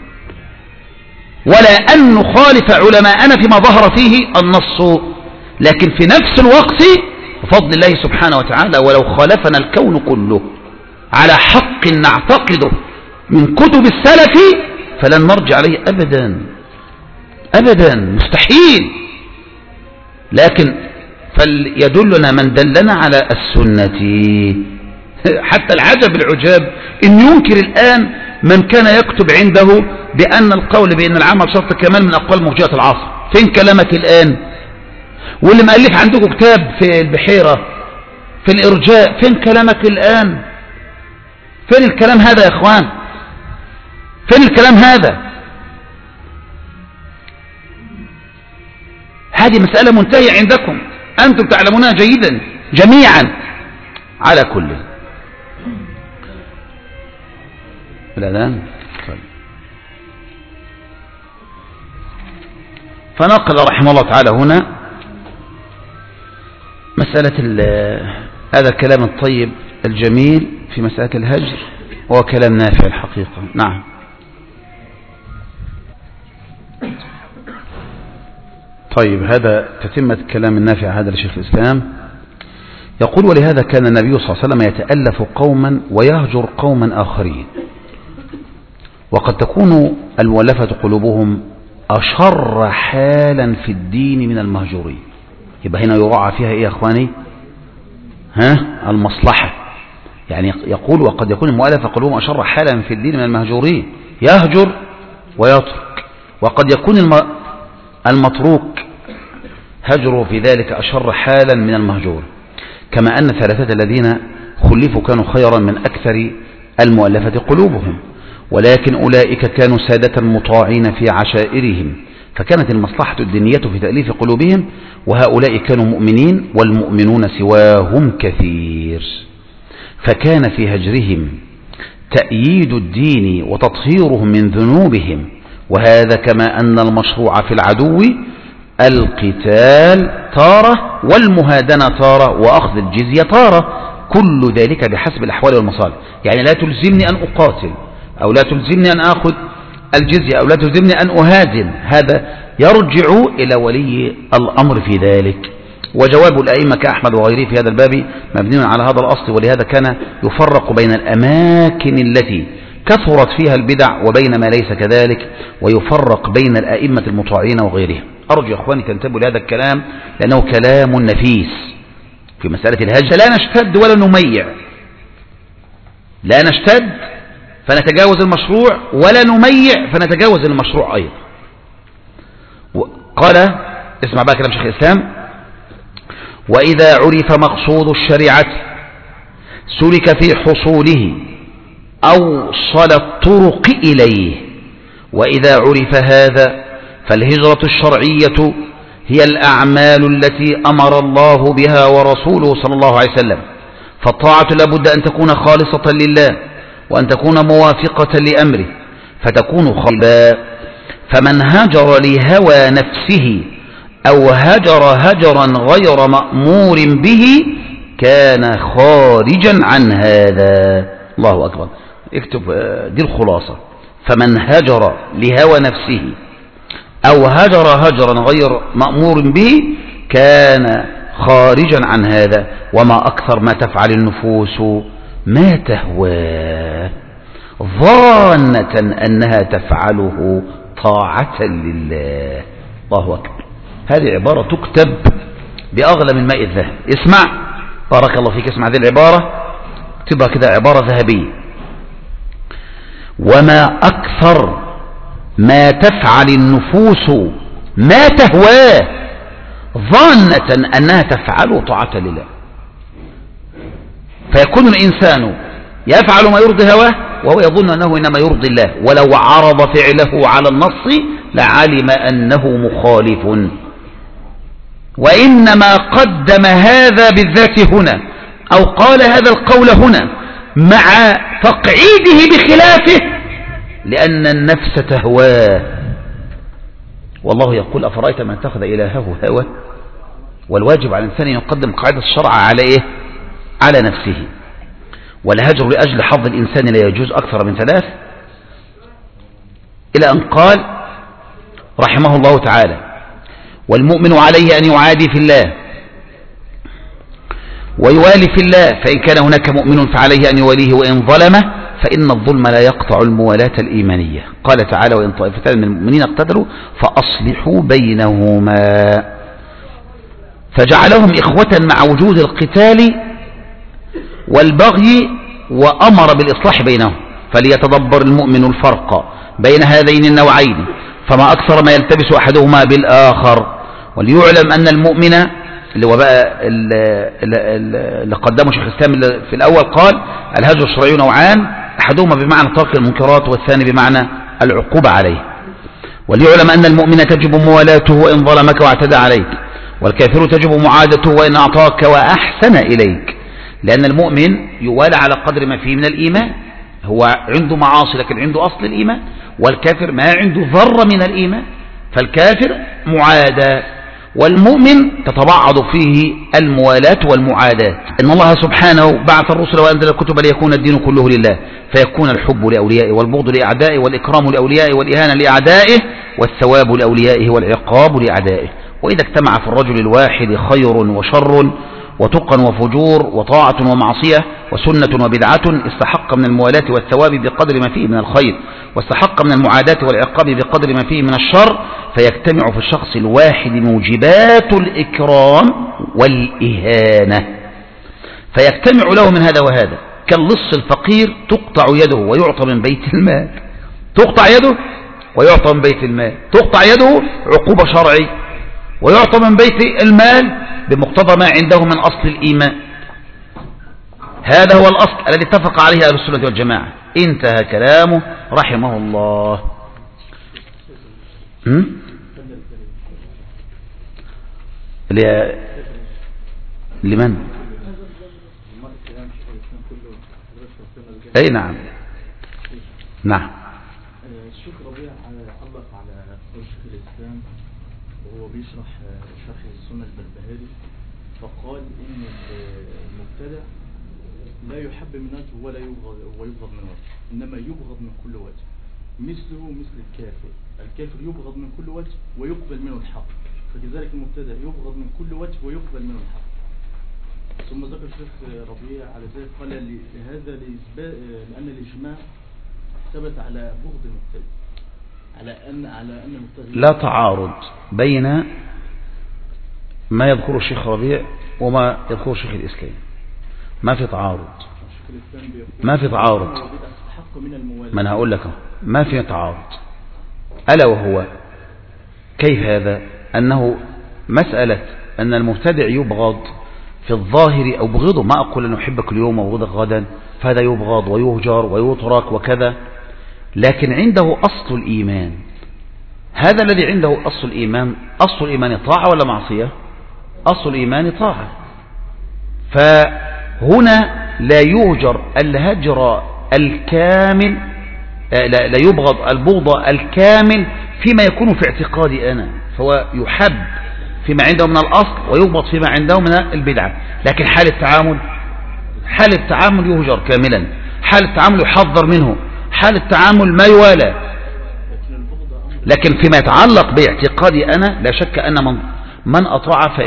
ولا أن نخالف علماءنا فيما ظهر فيه النص. لكن في نفس الوقت بفضل الله سبحانه وتعالى ولو خالفنا الكون كله على حق نعتقده من كتب السلف فلن نرجع عليه أبدا أبدا، مستحيل. لكن فليدلنا من دلنا على السنة. حتى العجب العجاب إن ينكر الآن من كان يكتب عنده بأن القول بأن العمل شرط كمال من أقوال مرجئة العصر. فين كلامك الآن؟ واللي مؤلف عندكم كتاب في البحيرة في الإرجاء، فين كلامك الآن؟ فين الكلام هذا يا إخوان؟ فين الكلام هذا؟ هذه مسألة منتهية عندكم، أنتم تعلمونها جيدا جميعا. على كل الآن فنقل رحمه الله تعالى هنا مسألة هذا الكلام الطيب الجميل في مسألة الهجر، وهو كلام نافع الحقيقة. نعم. طيب هذا تتمة كلام النافع هذا لشيخ الإسلام. يقول ولهذا كان النبي صلى الله عليه وسلم يتألف قوما ويهجر قوما آخرين، وقد تكون المؤلفة قلوبهم أشر حالا في الدين من المهجورين. يبقى هنا يراعى فيها إيه يا أخواني؟ المصلحة. يعني يقول وقد يكون المؤلفة قلوبهم أشر حالا في الدين من المهجورين، يهجر ويترك. وقد يكون المتروك هجره في ذلك أشر حالا من المهجور، كما أن ثلاثة الذين خلفوا كانوا خيرا من أكثر المؤلفة قلوبهم، ولكن أولئك كانوا سادة مطاعين في عشائرهم، فكانت المصلحة الدينية في تأليف قلوبهم، وهؤلاء كانوا مؤمنين والمؤمنون سواهم كثير، فكان في هجرهم تأييد الدين وتطهيرهم من ذنوبهم. وهذا كما أن المشروع في العدو القتال تارة والمهادنة تارة وأخذ الجزية تارة، كل ذلك بحسب الأحوال والمصالح. يعني لا تلزمني أن أقاتل، أو لا تلزمني أن أخذ الجزية، أو لا تلزمني أن أهادن، هذا يرجع إلى ولي الأمر في ذلك. وجواب الأئمة كأحمد وغيره في هذا الباب مبني على هذا الأصل، ولهذا كان يفرق بين الأماكن التي كثرت فيها البدع وبين ما ليس كذلك، ويفرق بين الأئمة المطاعين وغيرهم. أرجو يا أخواني تنتبهوا لهذا الكلام لأنه كلام نفيس في مسألة الهجر. لا نشتد ولا نميع، لا نشتد فنتجاوز المشروع، ولا نميع فنتجاوز المشروع أيضا. قال اسمع بقى كلام شيخ الإسلام: وإذا عرف مقصود الشريعة سلك في حصوله أوصل الطرق إليه. وإذا عرف هذا فالهجرة الشرعية هي الأعمال التي أمر الله بها ورسوله صلى الله عليه وسلم، فالطاعة لابد أن تكون خالصة لله، وأن تكون موافقة لأمره، فتكون خلبا. فمن هجر لهوى نفسه أو هجر هجرا غير مأمور به كان خارجا عن هذا. الله أكبر، اكتب دي الخلاصة: فمن هجر لهوى نفسه أو هجر هجرا غير مأمور به كان خارجا عن هذا. وما أكثر ما تفعل النفوس ما تهواه ظانة أنها تفعله طاعة لله. الله أكبر، هذه عبارة تكتب بأغلى من ماء الذهب. اسمع بارك الله فيك، اسمع هذه العبارة، اكتبها كده عبارة ذهبية: وما أكثر ما تفعل النفوس ما تهواه ظانة أنها تفعل طاعة لله. فيكون الإنسان يفعل ما يرضي هواه وهو يظن أنه إنما يرضي الله، ولو عرض فعله على النص لعلم أنه مخالف، وإنما قدم هذا بالذات هنا، أو قال هذا القول هنا مع تقعيده بخلافه لأن النفس تهواه. والله يقول: أفرأيت من اتخذ إلهه هواه. والواجب على الإنسان يقدم قاعدة الشرع على إيه؟ على نفسه. والهجر لأجل حظ الإنسان لا يجوز أكثر من 3، إلى أن قال رحمه الله تعالى: والمؤمن عليه أن يعادي في الله ويوالي في الله، فإن كان هناك مؤمن فعليه أن يواليه وإن ظلمه، فإن الظلم لا يقطع الموالاة الإيمانية. قال تعالى: وإن طائفتان من المؤمنين اقتتلوا فأصلحوا بينهما. فجعلهم إخوة مع وجود القتال والبغي، وأمر بالإصلاح بينهم. فليتدبر المؤمن الفرق بين هذين النوعين، فما أكثر ما يلتبس أحدهما بالآخر. وليعلم أن المؤمن اللي هو بقى اللي قدمه شيخ الإسلام في الأول قال: الهجر الشرعي نوعان، أحدهما بمعنى ترك المنكرات، والثاني بمعنى العقوبة عليه. وليعلم أن المؤمن تجب موالاته وإن ظلمك واعتدى عليك، والكافر تجب معادته وإن أعطاك وأحسن إليك. لأن المؤمن يوالى على قدر ما فيه من الإيمان، هو عنده معاصي لكن عنده أصل الإيمان، والكافر ما عنده ذرة من الإيمان، فالكافر معادى، والمؤمن تتبعض فيه الموالاة والمعاداة. إن الله سبحانه بعث الرسل وأنزل الكتب ليكون الدين كله لله، فيكون الحب لأوليائه والبغض لأعدائه والإكرام لأوليائه والإهانة لأعدائه والثواب لأوليائه والعقاب لأعدائه. وإذا اجتمع في الرجل الواحد خير وشر وتقى وفجور وطاعة ومعصية وسنة وبدعة استحق من الموالاة والثواب بقدر ما فيه من الخير، واستحق من المعاداة والعقاب بقدر ما فيه من الشر، فيجتمع في الشخص الواحد موجبات الإكرام والإهانة، فيجتمع له من هذا وهذا. كاللص الفقير تقطع يده ويعطى من بيت المال، تقطع يده ويعطى من بيت المال، تقطع يده عقوبة شرعي، ويعطى من بيت المال بمقتضى ما عنده من أصل الإيمان. هذا هو الأصل الذي اتفق عليه أهل السنة والجماعة. انتهى كلامه رحمه الله. لمن؟ أي نعم. نعم. الشيخ ربيع علق على قول شيخ الإسلام وهو بيشرح شرح السنة البربهاري، فقال إن المبتدع لا يحب من وجه ولا يبغض من وجه، إنما يبغض من كل وجه، مثله مثل الكافر. الكافر يبغض من كل وجه ويقبل منه الحق، فكذلك المبتدع يبغض من كل وجه ويقبل منه الحق. ثم ذكر الشيخ ربيع على ذلك قال لهذا لأن الإجماع ثبت على بغض المبتدع، على أن المبتدع لا تعارض بين ما يذكره الشيخ ربيع وما يذكره الشيخ الإسلام، ما في تعارض، ما في تعارض. ما أنا هقول لك ما في تعارض، ألا وهو كيف هذا؟ أنه مسألة أن المبتدع يبغض في الظاهر أو بغضه، ما أقول أنه يحبك اليوم وبغضك غدا، فهذا يبغض ويهجر ويترك وكذا، لكن عنده أصل الإيمان. هذا الذي عنده أصل الإيمان، أصل الإيمان طاعة ولا معصية؟ أصل الإيمان طاعة. فهنا لا يهجر الهجر الكامل، لا يبغض البغض الكامل فيما يكون في اعتقادي أنا، فهو يحب فيما عنده من الأصل ويبغض فيما عنده من البدعة. لكن حال التعامل يهجر كاملا، حال التعامل يحذر منه، حال التعامل ما يوالى. لكن فيما يتعلق باعتقادي أنا لا شك أن من أطاع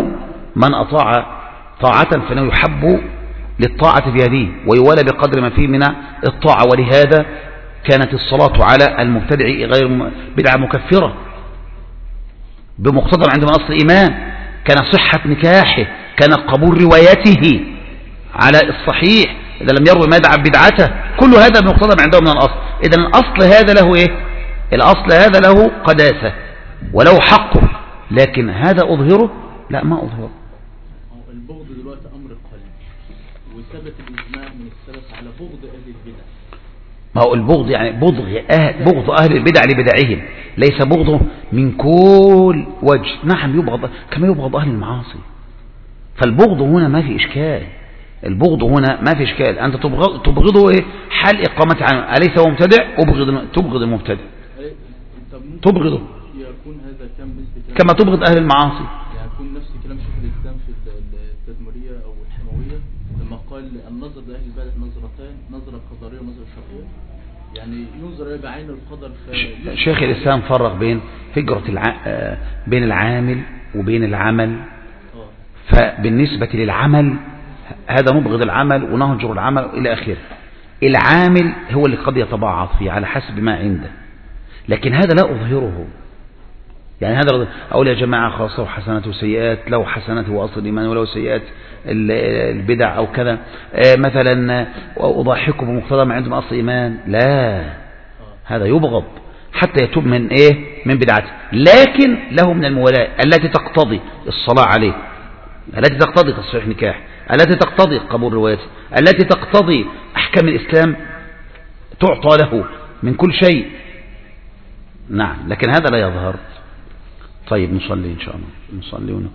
طاعة فإنه يحب للطاعة في هذه ويوالى بقدر ما فيه من الطاعة. ولهذا كانت الصلاة على المبتدع غير بدعة مكفرة بمقتضى عندما أصل الإيمان، كان صحة نكاحه، كان قبول روايته على الصحيح إذا لم يروي ما يدعى بدعته، كل هذا بمقتضى عنده من الأصل. إذا الأصل هذا له إيه؟ الأصل هذا له قداسة وله حقه، لكن هذا أظهره؟ لا، ما أظهره. البغض دلوقتي أمر قليل، وثبت الإجماع من السلف على بغض أهل البدع. ما هو البغض يعني بغض أهل البدع لبدعهم، ليس بغضه من كل وجه. نعم يبغض كما يبغض أهل المعاصي. فالبغض هنا ما في إشكال، البغض هنا ما في إشكال. أنت تبغضه إيه؟ حال إقامة عنه، أليس هو مبتدع؟ تبغض المبتدع، تبغضه يكون هذا كما تبغض أهل المعاصي. يعني يكون نفس كلام شيخ الإسلام في التدمرية أو الحموية لما قال النظر لأهل البلد نظرتان، نظرة قدرية ونظرة شرعية، يعني ينظر بعين القدر. شيخ الإسلام فرق بين فجرة بين العامل وبين العمل. فبالنسبة للعمل هذا نبغض العمل ونهجر العمل إلى آخره. العامل هو اللي قد يتبعض فيه على حسب ما عنده، لكن هذا لا أظهره. يعني هذا أقول يا جماعة خلاص له حسنات وسيئات، له حسنات هو أصل الإيمان وله سيئات البدع أو كذا، مثلا أضحكه بمقتضى ما عندهم أصل الإيمان، لا، هذا يبغض حتى يتوب من إيه؟ من بدعته. لكن له من الموالاه التي تقتضي الصلاة عليه، التي تقتضي تصحيح نكاح، التي تقتضي قبول روايته، التي تقتضي أحكام الإسلام تعطى له من كل شيء. نعم، لكن هذا لا يظهر. طيب نصلي إن شاء الله، نصلي ونكمل.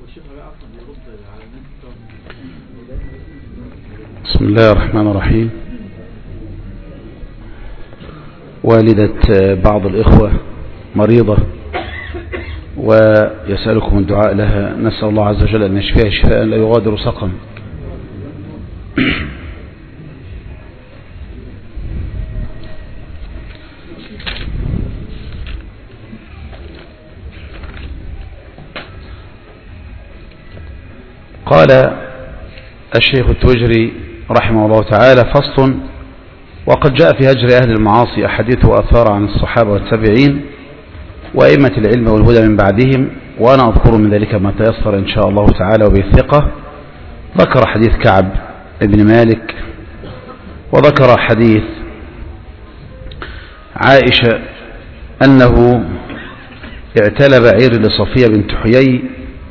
بسم الله الرحمن الرحيم. والدة بعض الإخوة مريضة ويسألكم الدعاء لها، نسأل الله عز وجل أن يشفيها شفاء لا يغادر سقما. قال الشيخ التوجري رحمه الله تعالى: فصل: وقد جاء في هجر أهل المعاصي أحاديث وآثار عن الصحابة والتابعين وأئمة العلم والهدى من بعدهم، وأنا أذكر من ذلك ما تيسر إن شاء الله تعالى وبالثقة. ذكر حديث كعب بن مالك، وذكر حديث عائشة أنه اعتلى بعير لصفية بنت حيي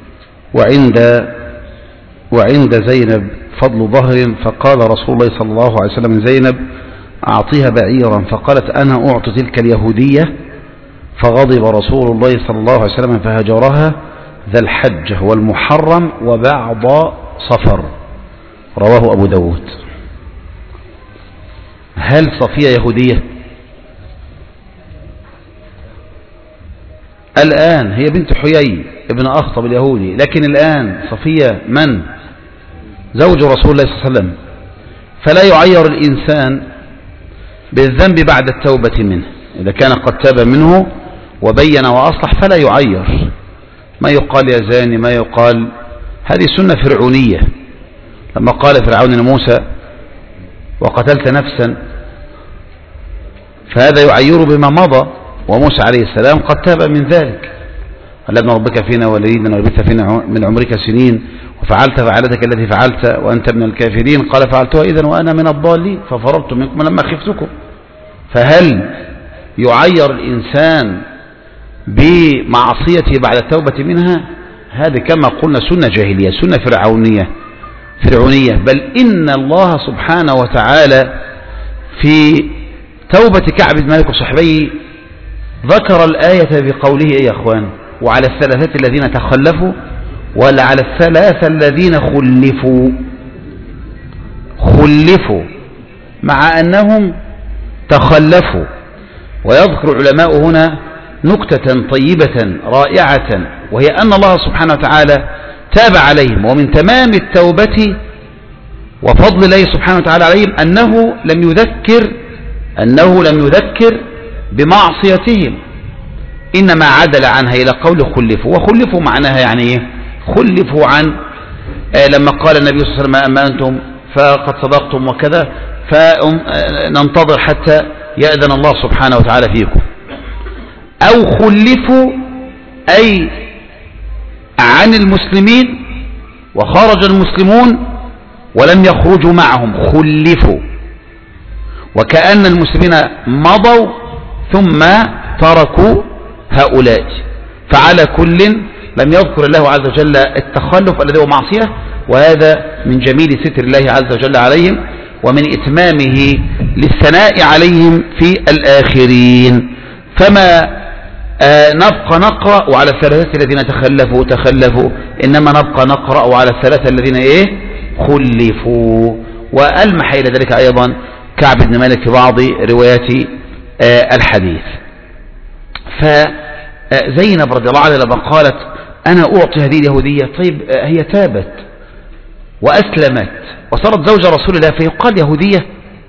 وعند زينب فضل ظهر، فقال رسول الله صلى الله عليه وسلم: زينب أعطيها بعيرا، فقالت: أنا أعطي تلك اليهودية، فغضب رسول الله صلى الله عليه وسلم فهجرها ذا الحجة والمحرم وبعض صفر، رواه أبو داود. هل صفية يهودية؟ الآن هي بنت حيي ابن أخطب اليهودي، لكن الآن صفية من؟ زوج رسول الله صلى الله عليه وسلم. فلا يعير الإنسان بالذنب بعد التوبة منه، إذا كان قد تاب منه وبين وأصلح فلا يعير. ما يقال يا زاني، ما يقال، هذه سنة فرعونية. لما قال فرعون لموسى وقتلت نفسا، فهذا يعير بما مضى، وموسى عليه السلام قد تاب من ذلك. ألم ربك فينا وليدا ولبثت فينا من عمرك سنين وفعلت فعلتك التي فعلت وأنت من الكافرين، قال فعلتها إذن وأنا من الضالين ففررت منكم لما خفتكم. فهل يعير الإنسان بمعصيته بعد التوبة منها؟ هذه كما قلنا سنة جاهلية، سنة فرعونية. بل إن الله سبحانه وتعالى في توبة كعب بن مالك وصحبه ذكر الآية بقوله إيه يا أخوان؟ وعلى الثلاثة الذين تخلفوا، ولا على الثلاثة الذين خلفوا مع أنهم تخلفوا. ويذكر العلماء هنا نكتة طيبة رائعة، وهي أن الله سبحانه وتعالى تاب عليهم، ومن تمام التوبة وفضل الله سبحانه وتعالى عليهم أنه لم يذكر بمعصيتهم، إنما عدل عنها إلى قول خلفوا. وخلفوا معناها يعني إيه؟ خلفوا عن لما قال النبي صلى الله عليه وسلم أما أنتم فقد صدقتم وكذا، فننتظر حتى يأذن الله سبحانه وتعالى فيكم. أو خلفوا أي عن المسلمين وخرج المسلمون ولم يخرجوا معهم، خلفوا، وكأن المسلمين مضوا ثم تركوا هؤلاء. فعلى كل لم يذكر الله عز وجل التخلف الذي هو معصية، وهذا من جميل ستر الله عز وجل عليهم ومن إتمامه للثناء عليهم في الآخرين. فما نبقى نقرأ وعلى الثلاثة الذين تخلفوا، إنما نبقى نقرأ وعلى الثلاثة الذين خلفوا. وألمح إلى ذلك أيضا كعب بن مالك في بعض روايات الحديث. فزينب رضي الله عنها لما قالت أنا أعطي هذه اليهودية، طيب هي تابت وأسلمت وصارت زوج رسول الله، فيقال يهودية؟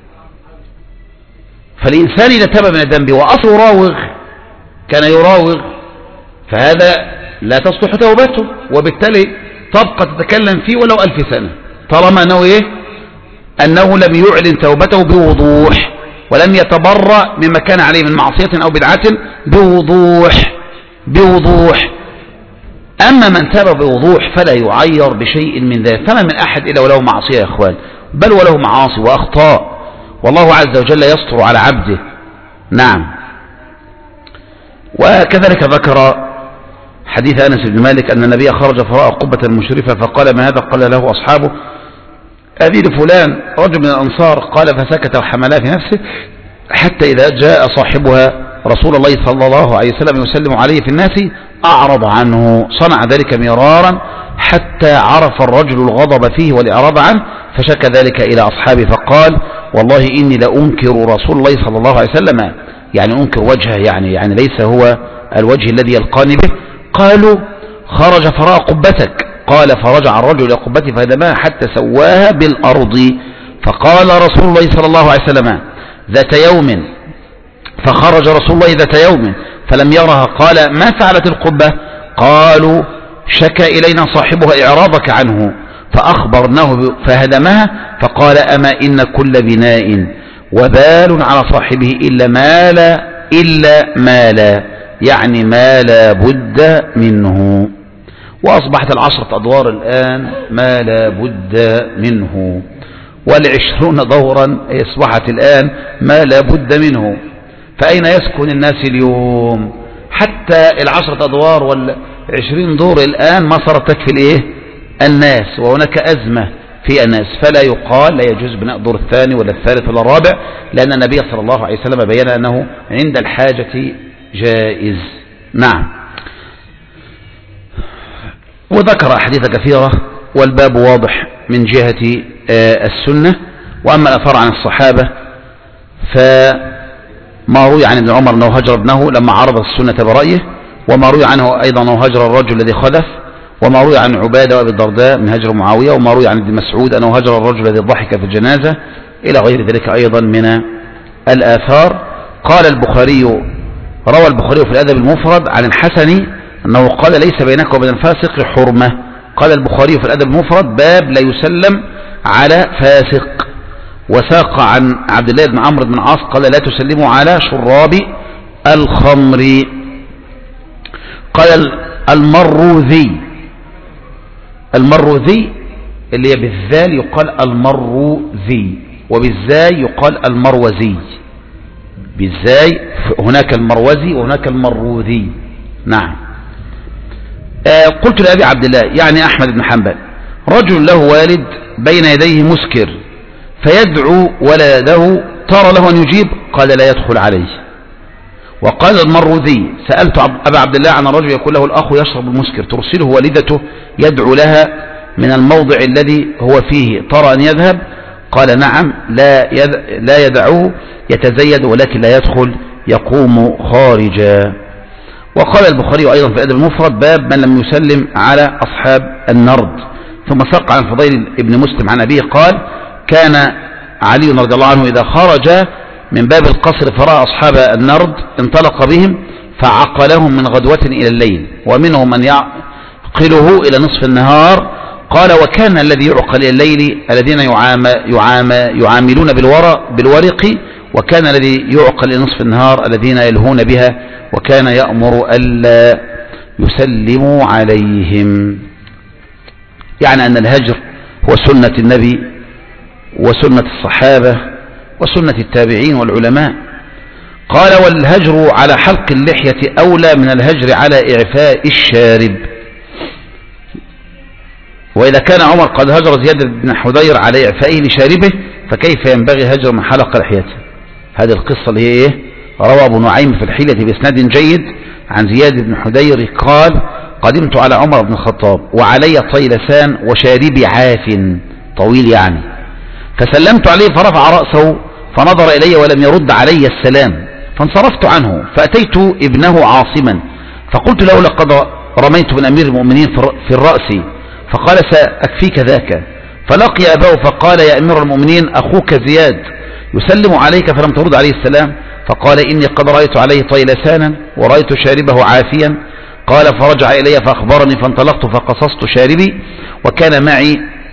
فالإنسان إذا تاب من الذنب وأصل كان يراوغ، فهذا لا تصلح توبته، وبالتالي تبقى تتكلم فيه ولو 1000 سنة، طالما أنه لم يعلن توبته بوضوح، ولم يتبرأ مما كان عليه من معصية أو بدعة بوضوح. أما من تاب بوضوح فلا يعير بشيء من ذلك. فما من أحد إلا وله معصية يا إخوان، بل وله معاصي وأخطاء، والله عز وجل يستر على عبده. نعم. وكذلك ذكر حديث أنس بن مالك أن النبي خرج فرأى قبة مشرفة فقال ما هذا؟ قال له أصحابه هذه لفلان رجل من الأنصار، قال فسكت وحملها في نفسه حتى إذا جاء صاحبها رسول الله صلى الله عليه وسلم يسلم عليه في الناس أعرض عنه. صنع ذلك مرارا حتى عرف الرجل الغضب فيه والإعراض عنه، فشكى ذلك إلى أصحابه فقال والله إني لأنكر رسول الله صلى الله عليه وسلم، يعني أنكر وجهه، يعني ليس هو الوجه الذي يلقاني به. قالوا خرج فرأى قبتك، قال فرجع الرجل إلى قبته فهدمها حتى سواها بالأرض. فقال رسول الله صلى الله عليه وسلم ذات يوم، فخرج رسول الله ذات يوم فلم يرها، قال ما فعلت القبة؟ قالوا شكى إلينا صاحبها إعراضك عنه فأخبرناه فهدمها. فقال أما إن كل بناء وبال على صاحبه إلا مالا، يعني ما لا بد منه. وأصبحت 10 أدوار الآن ما لا بد منه، وال20 دورا أصبحت الآن ما لا بد منه. فأين يسكن الناس اليوم؟ حتى 10 أدوار وال20 دور الآن ما صارت تكفي الناس، وهناك أزمة في الناس، فلا يقال لا يجوز بناء الدور الثاني ولا الثالث ولا الرابع، لأن النبي صلى الله عليه وسلم بيّن أنه عند الحاجة جائز. نعم. وذكر أحاديث كثيرة، والباب واضح من جهة السنة. وأما الأثار عن الصحابة فما روي عن ابن عمر أنه هجر ابنه لما عرض السنة برأيه، وما روي عنه أيضا أنه هجر الرجل الذي خلف، وما روي عن عبادة وأبي الدرداء من هجر معاوية، وما روي عن ابن مسعود أنه هجر الرجل الذي ضحك في الجنازة، إلى غير ذلك أيضا من الآثار. قال البخاري، روى البخاري في الأدب المفرد عن الحسن أنه قال ليس بينك وبين الفاسق حرمة. قال البخاري في الأدب المفرد باب لا يسلم على فاسق. وساق عن عبد الله بن عمرو بن عاص قال لا تسلموا على شراب الخمر. قال المروذي اللي هي بالذال يقال المروذي، وبالزاي يقال المروزي. بالزاي هناك المروزي وهناك المروذي. نعم. قلت لأبي عبد الله يعني أحمد بن حنبل رجل له والد بين يديه مسكر فيدعو ولده ترى له أن يجيب؟ قال لا يدخل عليه. وقال المروذي سألت أبا عبد الله عن الرجل يقول له الأخ يشرب المسكر ترسله والدته يدعو لها من الموضع الذي هو فيه ترى أن يذهب؟ قال نعم لا يدعوه يتزيد ولكن لا يدخل يقوم خارجا. وقال البخاري أيضا في الأدب المفرد باب من لم يسلم على أصحاب النرد. ثم ساق عن فضيل ابن مسلم عن أبيه قال كان علي رضي الله عنه إذا خرج من باب القصر فرأى أصحاب النرد انطلق بهم فعقلهم من غدوة إلى الليل، ومنهم من يعقله إلى نصف النهار. قال وكان الذي يعقل إلى الليل الذين يعاملون بالورق، وكان الذي يعقل إلى نصف النهار الذين يلهون بها، وكان يأمر ألا يسلموا عليهم. يعني أن الهجر هو سنة النبي وسنة الصحابة وسنة التابعين والعلماء. قال والهجر على حلق اللحية أولى من الهجر على إعفاء الشارب. وإذا كان عمر قد هجر زياد بن حدير على إعفائه لشاربه فكيف ينبغي هجر من حلق لحيته؟ هذه القصة اللي هي إيه؟ روى أبو نعيم في الحيلة بإسناد جيد عن زياد بن حدير قال قدمت على عمر بن الخطاب وعلي طيلسان وشاربي عاف طويل يعني، فسلمت عليه فرفع رأسه فنظر إلي ولم يرد علي السلام، فانصرفت عنه فأتيت ابنه عاصما فقلت له لقد رميت من أمير المؤمنين في الرأس، فقال سأكفيك ذاك. فلقي أباه فقال يا أمير المؤمنين أخوك زياد يسلم عليك فلم ترد عليه السلام، فقال إني قد رأيت عليه طيلسانا ورأيت شاربه عافيا. قال فرجع إلي فأخبرني فانطلقت فقصصت شاربي، وكان معي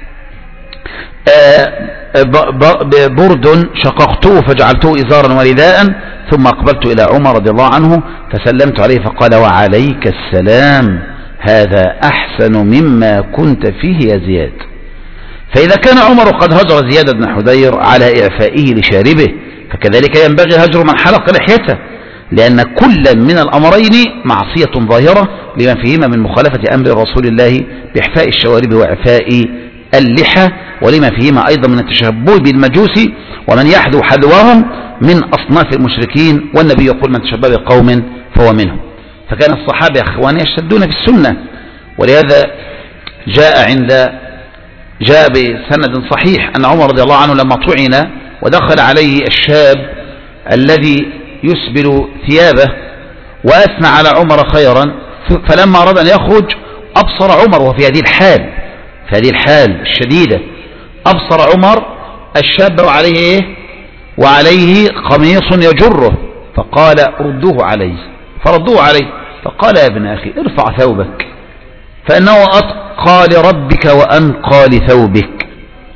برد شققته فجعلته إزارا ورداء، ثم أقبلت إلى عمر رضي الله عنه فسلمت عليه فقال وعليك السلام، هذا أحسن مما كنت فيه يا زياد. فإذا كان عمر قد هجر زياد بن حدير على إعفائه لشاربه فكذلك ينبغي هجر من حلق لحيته، لأن كل من الأمرين معصية ظاهرة لما فيهما من مخالفة أمر رسول الله بإحفاء الشوارب وإعفاء اللحى، ولما فيهما أيضا من التشبه بالمجوس ومن يحذو حذوهم من أصناف المشركين، والنبي يقول من تشبه بقوم فهو منهم. فكان الصحابة يا أخواني يشتدون في السنة، ولهذا جاء بسند صحيح أن عمر رضي الله عنه لما طعن ودخل عليه الشاب الذي يسبل ثيابه وأثنى على عمر خيرا، فلما أراد أن يخرج أبصر عمر وفي هذه الحال الشديدة أبصر عمر الشاب وعليه قميص يجره، فقال ردوه عليه، فردوه عليه، فقال يا ابن أخي ارفع ثوبك فإنه أتقى لربك وأنقى لثوبك.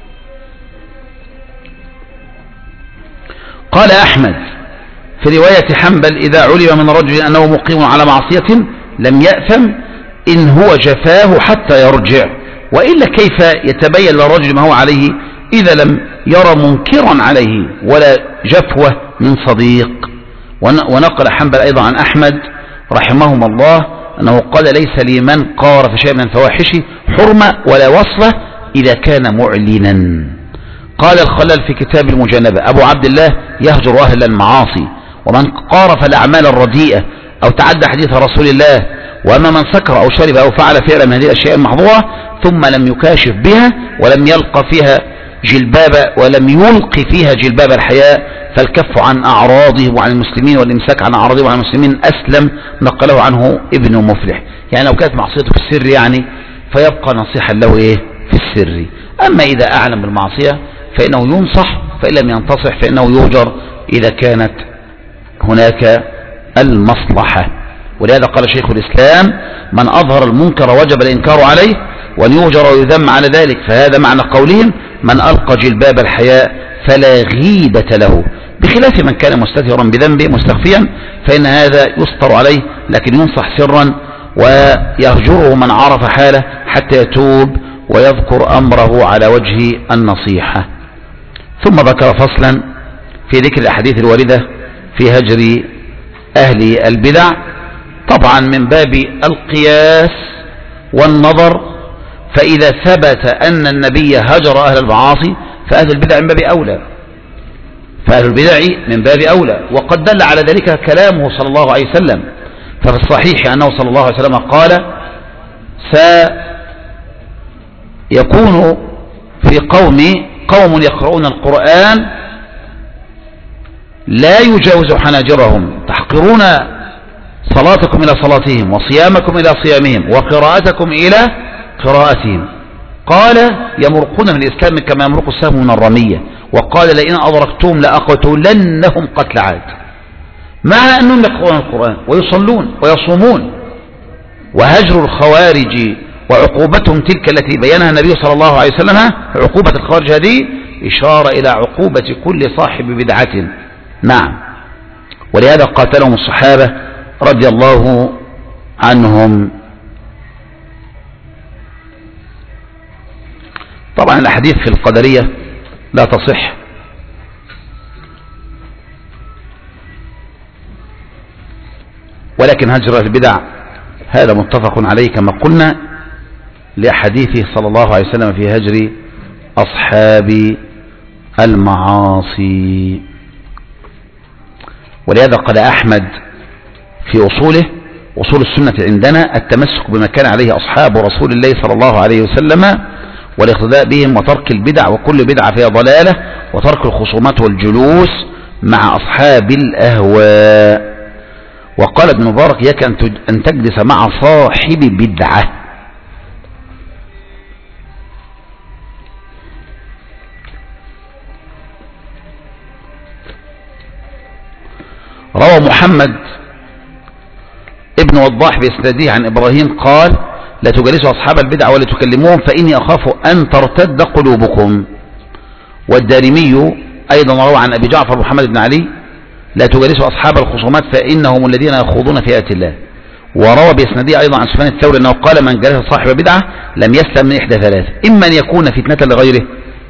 قال أحمد في رواية حنبل إذا علم من رجل أنه مقيم على معصية لم يأثم إن هو جفاه حتى يرجع، وإلا كيف يتبين للرجل ما هو عليه إذا لم يرى منكرا عليه ولا جفوة من صديق. ونقل حنبل أيضا عن أحمد رحمهم الله أنه قال ليس لمن قارف شيئا من الفواحش حرمة ولا وصلة إذا كان معلنا. قال الخلال في كتاب المجانبة أبو عبد الله يهجر أهل المعاصي، ومن قارف الأعمال الرديئة أو تعدى حديث رسول الله وأما من سكر أو شرب أو فعل فعلا من هذه الأشياء المحظورة ثم لم يكاشف بها ولم يلقى فيها جلباب الحياء فالكف عن أعراضه وعن المسلمين والإمساك عن أعراضه وعن المسلمين أسلم، نقله عنه ابن مفلح. يعني لو كانت معصيته في السر يعني فيبقى نصيحا له في السر. أما إذا أعلم بالمعصية فإنه ينصح، فإن لم ينتصح فإنه يهجر إذا كانت هناك المصلحة. ولهذا قال شيخ الإسلام: من أظهر المنكر وجب الإنكار عليه وأن يهجر ويذم على ذلك. فهذا معنى قولهم: من ألقى جلباب الحياء فلا غيبة له، بخلاف من كان مستترا بذنبه مستخفيا فإن هذا يستر عليه، لكن ينصح سرا ويهجره من عرف حاله حتى يتوب ويذكر أمره على وجه النصيحة. ثم ذكر فصلا في ذكر الأحاديث الواردة في هجر أهل البدع، طبعا من باب القياس والنظر، فإذا ثبت أن النبي هجر أهل المعاصي فأهل البدع من باب أولى، فأهل البدع من باب أولى. وقد دل على ذلك كلامه صلى الله عليه وسلم، ففي الصحيح أنه صلى الله عليه وسلم قال: سيكون في قوم يقرؤون القرآن لا يجاوز حناجرهم، تحقرون صلاتكم إلى صلاتهم وصيامكم إلى صيامهم وقراءتكم إلى قراءتهم. قال: يمرقون من الإسلام كما يمرق السهم من الرمية. وقال: لئن أدركتهم لأقتلنهم قتل عاد. مع أنهم يقرؤون القرآن ويصلون ويصومون. وهجر الخوارج وعقوبتهم تلك التي بينها النبي صلى الله عليه وسلم، عقوبة الخوارج هذه إشارة إلى عقوبة كل صاحب بدعة. نعم، ولهذا قاتلهم الصحابة رضي الله عنهم. طبعا الأحاديث في القدرية لا تصح، ولكن هجر البدع هذا متفق عليه كما قلنا لحديثه صلى الله عليه وسلم في هجر أصحاب المعاصي. ولهذا قال أحمد في أصول السنة عندنا: التمسك بما كان عليه أصحاب رسول الله صلى الله عليه وسلم والاقتداء بهم وترك البدع، وكل بدعة فيها ضلالة، وترك الخصومات والجلوس مع أصحاب الأهواء. وقال ابن مبارك: يك أن تجلس مع صاحب بدعة. روى محمد ابن وضاح بإسناده عن إبراهيم قال: لا تجلسوا أصحاب البدع ولا تكلموهم فإني أخاف أن ترتد قلوبكم. والدارمي أيضا روى عن أبي جعفر محمد بن علي: لا تجلسوا أصحاب الخصومات فإنهم الذين يخوضون في آيات الله. وروى بإسناده أيضا عن سفيان الثوري أنه قال: من جلس صاحب بدعة لم يسلم من إحدى ثلاث: إما أن يكون فتنة لغيره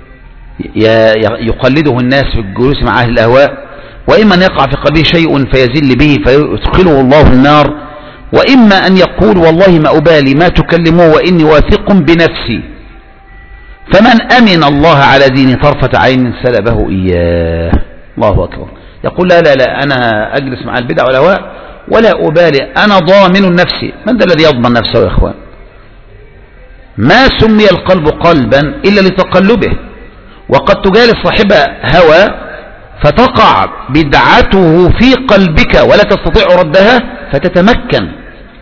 يقلده الناس في الجلوس مع أهل الأهواء، وإما أن يقع في قلبه شيء فيزل به فيدخله الله النار، وإما أن يقول: والله ما أبالي ما تكلموه وإني واثق بنفسي، فمن أمن الله على دين طرفة عين سلبه إياه. الله أكبر. يقول: لا أنا أجلس مع البدع والأهواء ولا أبالي، أنا ضامن نفسي. من ذا الذي يضمن نفسه يا إخوان؟ ما سمي القلب قلبا إلا لتقلبه، وقد تجالس صاحب هوى فتقع بدعته في قلبك ولا تستطيع ردها فتتمكن.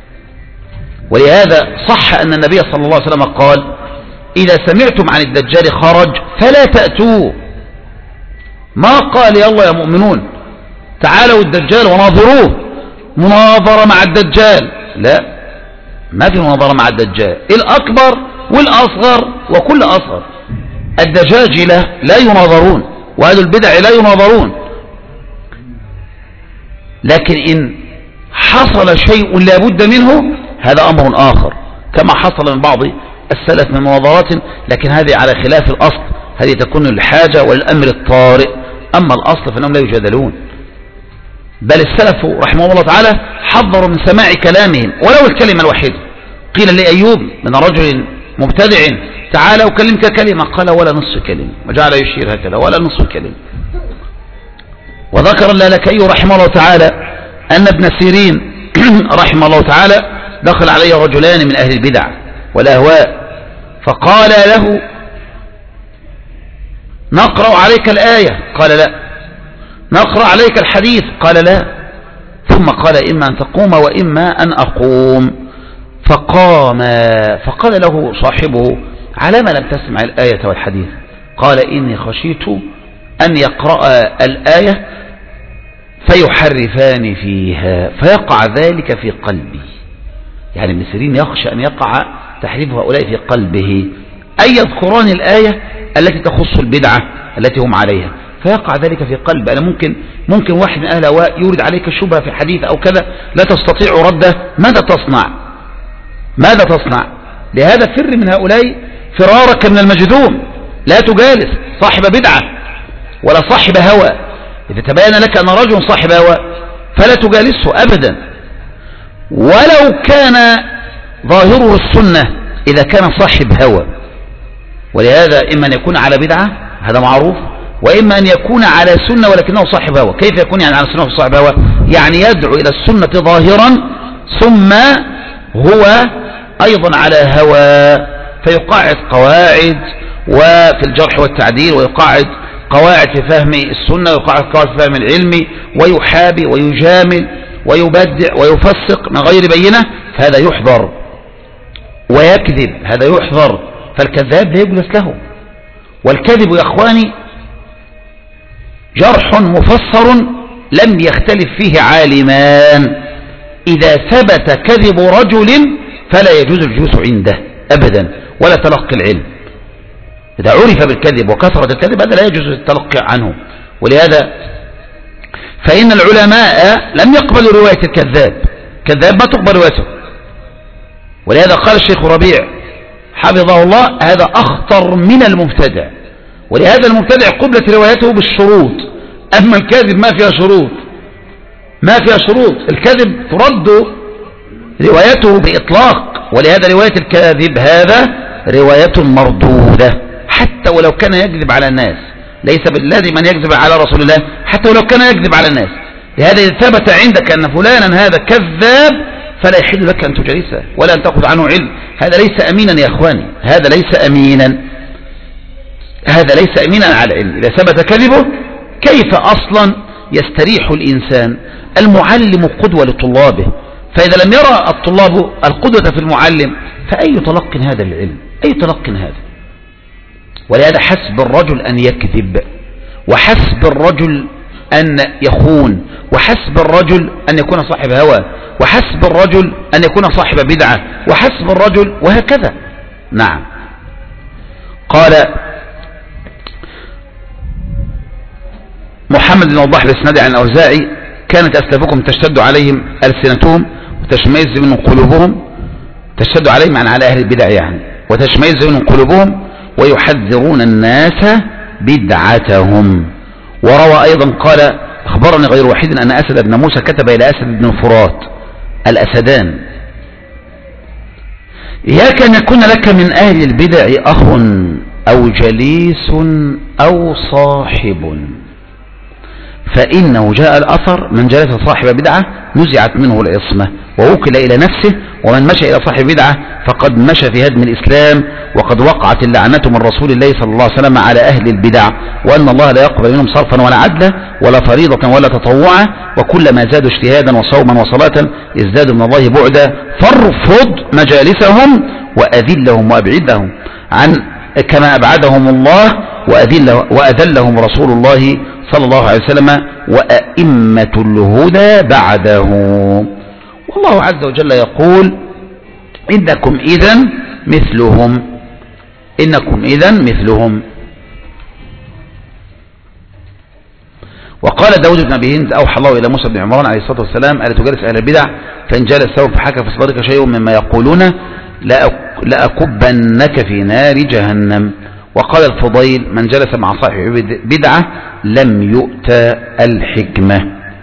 ولهذا صح أن النبي صلى الله عليه وسلم قال: إذا سمعتم عن الدجال خرج فلا تأتوه. ما قال: يلا يا مؤمنون تعالوا الدجال وناظروه، مناظرة مع الدجال. لا، ما في مناظرة مع الدجال، الأكبر والأصغر وكل أصغر. الدجاجلة لا يناظرون، وأهل البدع لا يناظرون. لكن إن حصل شيء لا بد منه هذا أمر آخر، كما حصل من بعض السلف من مناظرات، لكن هذه على خلاف الأصل، هذه تكون للحاجة والأمر الطارئ. أما الأصل فإنهم لا يجادلون، بل السلف رحمه الله تعالى حذروا من سماع كلامهم ولو الكلمة الوحيدة. قيل لأيوب من رجل مبتدع: تعالى أكلمك كلمة، قال: ولا نصف كلمة، وجعل يشير هكذا: ولا نصف كلمة. وذكر اللالكائي رحمه الله تعالى أن ابن سيرين رحمه الله تعالى دخل علي رجلان من أهل البدع والأهواء فقال له نقرأ عليك الآية، قال لا. نقرأ عليك الحديث، قال لا. ثم قال إما أن تقوم وإما أن أقوم، فقام. فقال له صاحبه على ما لم تسمع الآية والحديث؟ قال إني خشيت أن يقرأ الآية فيحرفان فيها فيقع ذلك في قلبي. يعني ابن سيرين يخشى أن يقع تحريف هؤلاء في قلبه، أي يذكران الآية التي تخص البدعة التي هم عليها فيقع ذلك في قلب. أنا ممكن واحد من أهل الهواء يورد عليك الشبهة في حديث أو كذا لا تستطيع رده، ماذا تصنع؟ ماذا تصنع؟ لهذا فر من هؤلاء فرارك من المجذوم. لا تجالس صاحب بدعة ولا صاحب هوى. إذا تبين لك أن رجل صاحب هوى فلا تجالسه أبدا، ولو كان ظاهره السنة إذا كان صاحب هوى. ولهذا إما أن يكون على بدعة، هذا معروف، وإما أن يكون على سنة ولكنه صاحب هوى. كيف يكون يعني على سنة وصاحب هوى؟ يعني يدعو إلى السنة ظاهرا ثم هو أيضا على هوى، فيقاعد قواعد وفي الجرح والتعديل، ويقاعد قواعد في فهم السنة، ويقاعد قواعد في فهم العلم، ويحابي ويجامل ويبدع ويفسق من غير بينة، فهذا يحضر. ويكذب، هذا يحضر. فالكذاب لا يجلس له. والكذب يا اخواني جرح مفسر لم يختلف فيه عالمان. إذا ثبت كذب رجل فلا يجوز الجلوس عنده أبدا ولا تلقي العلم. إذا عرف بالكذب وكثرة الكذب هذا لا يجوز التلقي عنه. ولهذا فإن العلماء لم يقبلوا رواية الكذاب، كذاب ما تقبل روايته. ولهذا قال الشيخ ربيع حفظه الله هذا أخطر من المبتدع. ولهذا المبتدع قبلت روايته بالشروط، أما الكاذب ما فيها شروط، ما فيها شروط. الكذب ترد روايته بإطلاق. ولهذا رواية الكاذب هذا رواية مردودة حتى ولو كان يكذب على الناس. ليس بالذي من يكذب على رسول الله حتى ولو كان يكذب على الناس. لهذا إذا ثبت عندك أن فلانا هذا كذاب فلا يحل لك أن تجلسه ولا أن تأخذ عنه علم. هذا ليس أمينا يا أخواني، هذا ليس أمينا، هذا ليس أمينا على العلم. إذا ثبت كذبه كيف أصلا يستريح الإنسان؟ المعلم قدوة لطلابه، فإذا لم يرى الطلاب القدوة في المعلم فأي تلق هذا العلم؟ أي تلق هذا؟ ولهذا حسب الرجل أن يكذب، وحسب الرجل أن يخون، وحسب الرجل أن يكون صاحب هوى، وحسب الرجل أن يكون صاحب بدعة، وحسب الرجل وهكذا. نعم. قال محمد بن وضاح بإسناد عن الأوزاعي كانت أسلافكم تشتد عليهم ألسنتهم وتشمئز منهم قلوبهم، تشتد عليهم عن على أهل البدع يعني، وتشمئز منهم قلوبهم ويحذرون الناس بدعتهم. وروى أيضا قال أخبرني غير واحد أن أسد بن موسى كتب إلى أسد بن الفرات الأسدان إياك أن يكون لك من أهل البدع أخ أو جليس أو صاحب، فإنه جاء الأثر من جلس صاحب بدعة نزعت منه العصمة ووكل إلى نفسه، ومن مشى إلى صاحب بدعة فقد مشى في هدم الإسلام، وقد وقعت اللعنة من رسول الله صلى الله عليه وسلم على أهل البدع، وأن الله لا يقبل منهم صرفا ولا عدلا ولا فريضة ولا تطوعا، وكلما زادوا اجتهادا وصوما وصلاة ازدادوا من الله بعدا، فارفض مجالسهم وأذلهم وأبعدهم عن كما أبعدهم الله وأذلهم رسول الله صلى الله عليه وسلم وأئمة الهدى بعده. والله عز وجل يقول إنكم إذن مثلهم، إنكم إذن مثلهم. وقال داود بن أبي هند أوحى الله إلى موسى بن عمران عليه الصلاة والسلام ألا تجالس أهل البدع فإن جالس سوف فحكى في صدرك شيء مما يقولون لأكبنك في نار جهنم. وقال الفضيل من جلس مع صاحب بدعة لم يؤت الحكمة.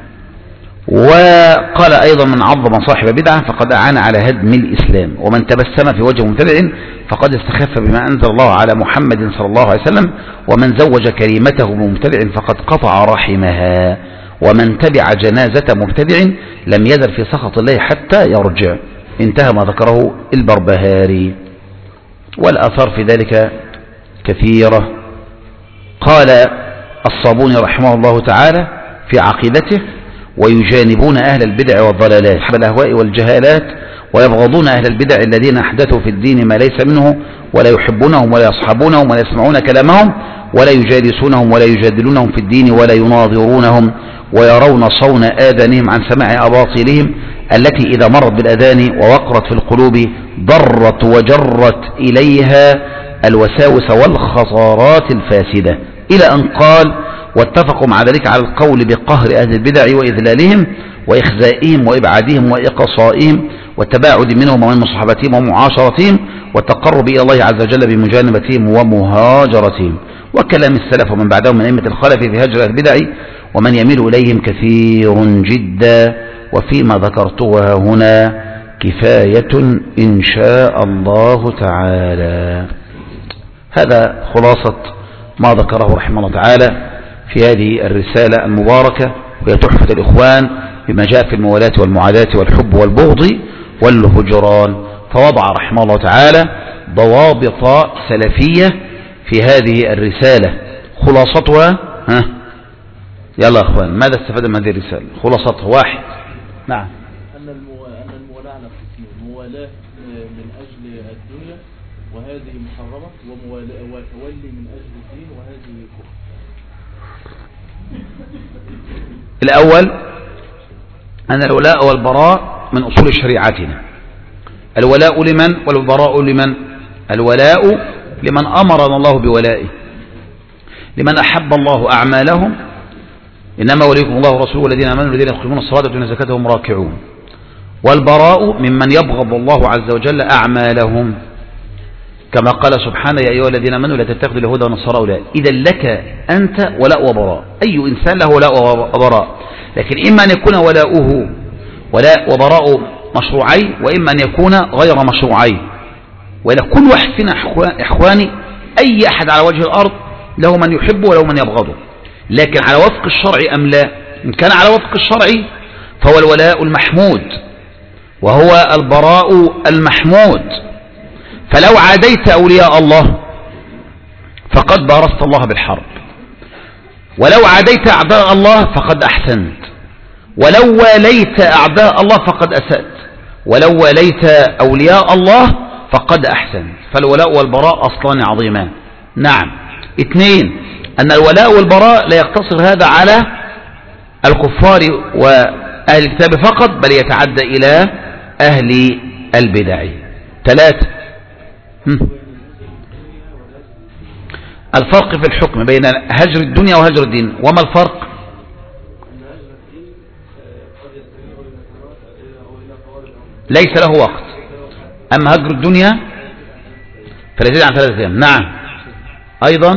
وقال أيضا من عظم صاحب بدعة فقد أعان على هدم الإسلام، ومن تبسم في وجه مبتدع فقد استخف بما أنزل الله على محمد صلى الله عليه وسلم، ومن زوج كريمته بمبتدع فقد قطع رحمها، ومن تبع جنازة مبتدع لم يزل في سخط الله حتى يرجع. انتهى ما ذكره البربهاري. والآثار في ذلك كثيرة. قال الصابوني رحمه الله تعالى في عقيدته: ويجانبون أهل البدع والضلالات والأهواء والجهالات، ويبغضون أهل البدع الذين أحدثوا في الدين ما ليس منه، ولا يحبونهم ولا يصحبونهم ولا يسمعون كلامهم ولا يجالسونهم ولا يجادلونهم في الدين ولا يناظرونهم، ويرون صون آذانهم عن سماع أباطيلهم التي إذا مرت بالأذان ووقرت في القلوب ضرت وجرت إليها الوساوس والخطارات الفاسدة، إلى أن قال: واتفقوا مع ذلك على القول بقهر أهل البدع وإذلالهم وإخزائهم وإبعادهم وإقصائهم والتباعد منهم ومن مصاحبتهم ومعاشرتهم والتقرب إلى الله عز وجل بمجانبتهم ومهاجرتهم. وكلام السلف ومن بعدهم من أئمة الخلف في هجر أهل البدع ومن يميل إليهم كثير جدا، وفيما ذكرتها هنا كفاية إن شاء الله تعالى. هذا خلاصة ما ذكره رحمه الله تعالى في هذه الرسالة المباركة، وهي تحفة الإخوان بما جاء في الموالاة والمعاداة والحب والبغض والهجران. فوضع رحمه الله تعالى ضوابط سلفية في هذه الرسالة. خلاصتها يلا يا أخوان، ماذا استفاد من هذه الرسالة؟ خلاصتها: واحد، نعم، أن الموالاة على قسمين: موالاة من أجل الدنيا وهذه محرمة، وتولي من أجل الدين وهذه كفر. الأول أن الولاء والبراء من أصول شريعتنا. الولاء لمن والبراء لمن؟ الولاء لمن أمرنا الله بولائه، لمن أحب الله أعمالهم: إنما وليكم الله ورسوله والذين آمنوا الذين يقيمون الصلاة ويؤتون الزكاة وهم راكعون. والبراء ممن يبغض الله عز وجل أعمالهم، كما قال سبحانه: يا أيها الذين آمنوا لا تتخذوا اليهود والنصارى أولياء. إذا لك أنت ولاء وبراء، أي إنسان له ولاء وبراء، لكن إما أن يكون ولاؤه ولاء وبراء مشروعي، وإما أن يكون غير مشروعي. وإلى كل واحد فينا إخواني، أي أحد على وجه الأرض له من يحبه وله من يبغضه، لكن على وفق الشرع أم لا؟ إن كان على وفق الشرع فهو الولاء المحمود وهو البراء المحمود. فلو عاديت أولياء الله فقد بارزت الله بالحرب، ولو عاديت أعداء الله فقد أحسنت، ولو واليت أعداء الله فقد أسأت، ولو واليت أولياء الله فقد أحسنت. فالولاء والبراء أصلان عظيمان. نعم. اثنين، أن الولاء والبراء لا يقتصر هذا على الكفار وأهل الكتاب فقط، بل يتعدى إلى أهل البدع. ثلاثة، الفرق في الحكم بين هجر الدنيا وهجر الدين. وما الفرق؟ ليس له وقت. أما هجر الدنيا فلا يزيد عن 3 أيام. نعم. أيضا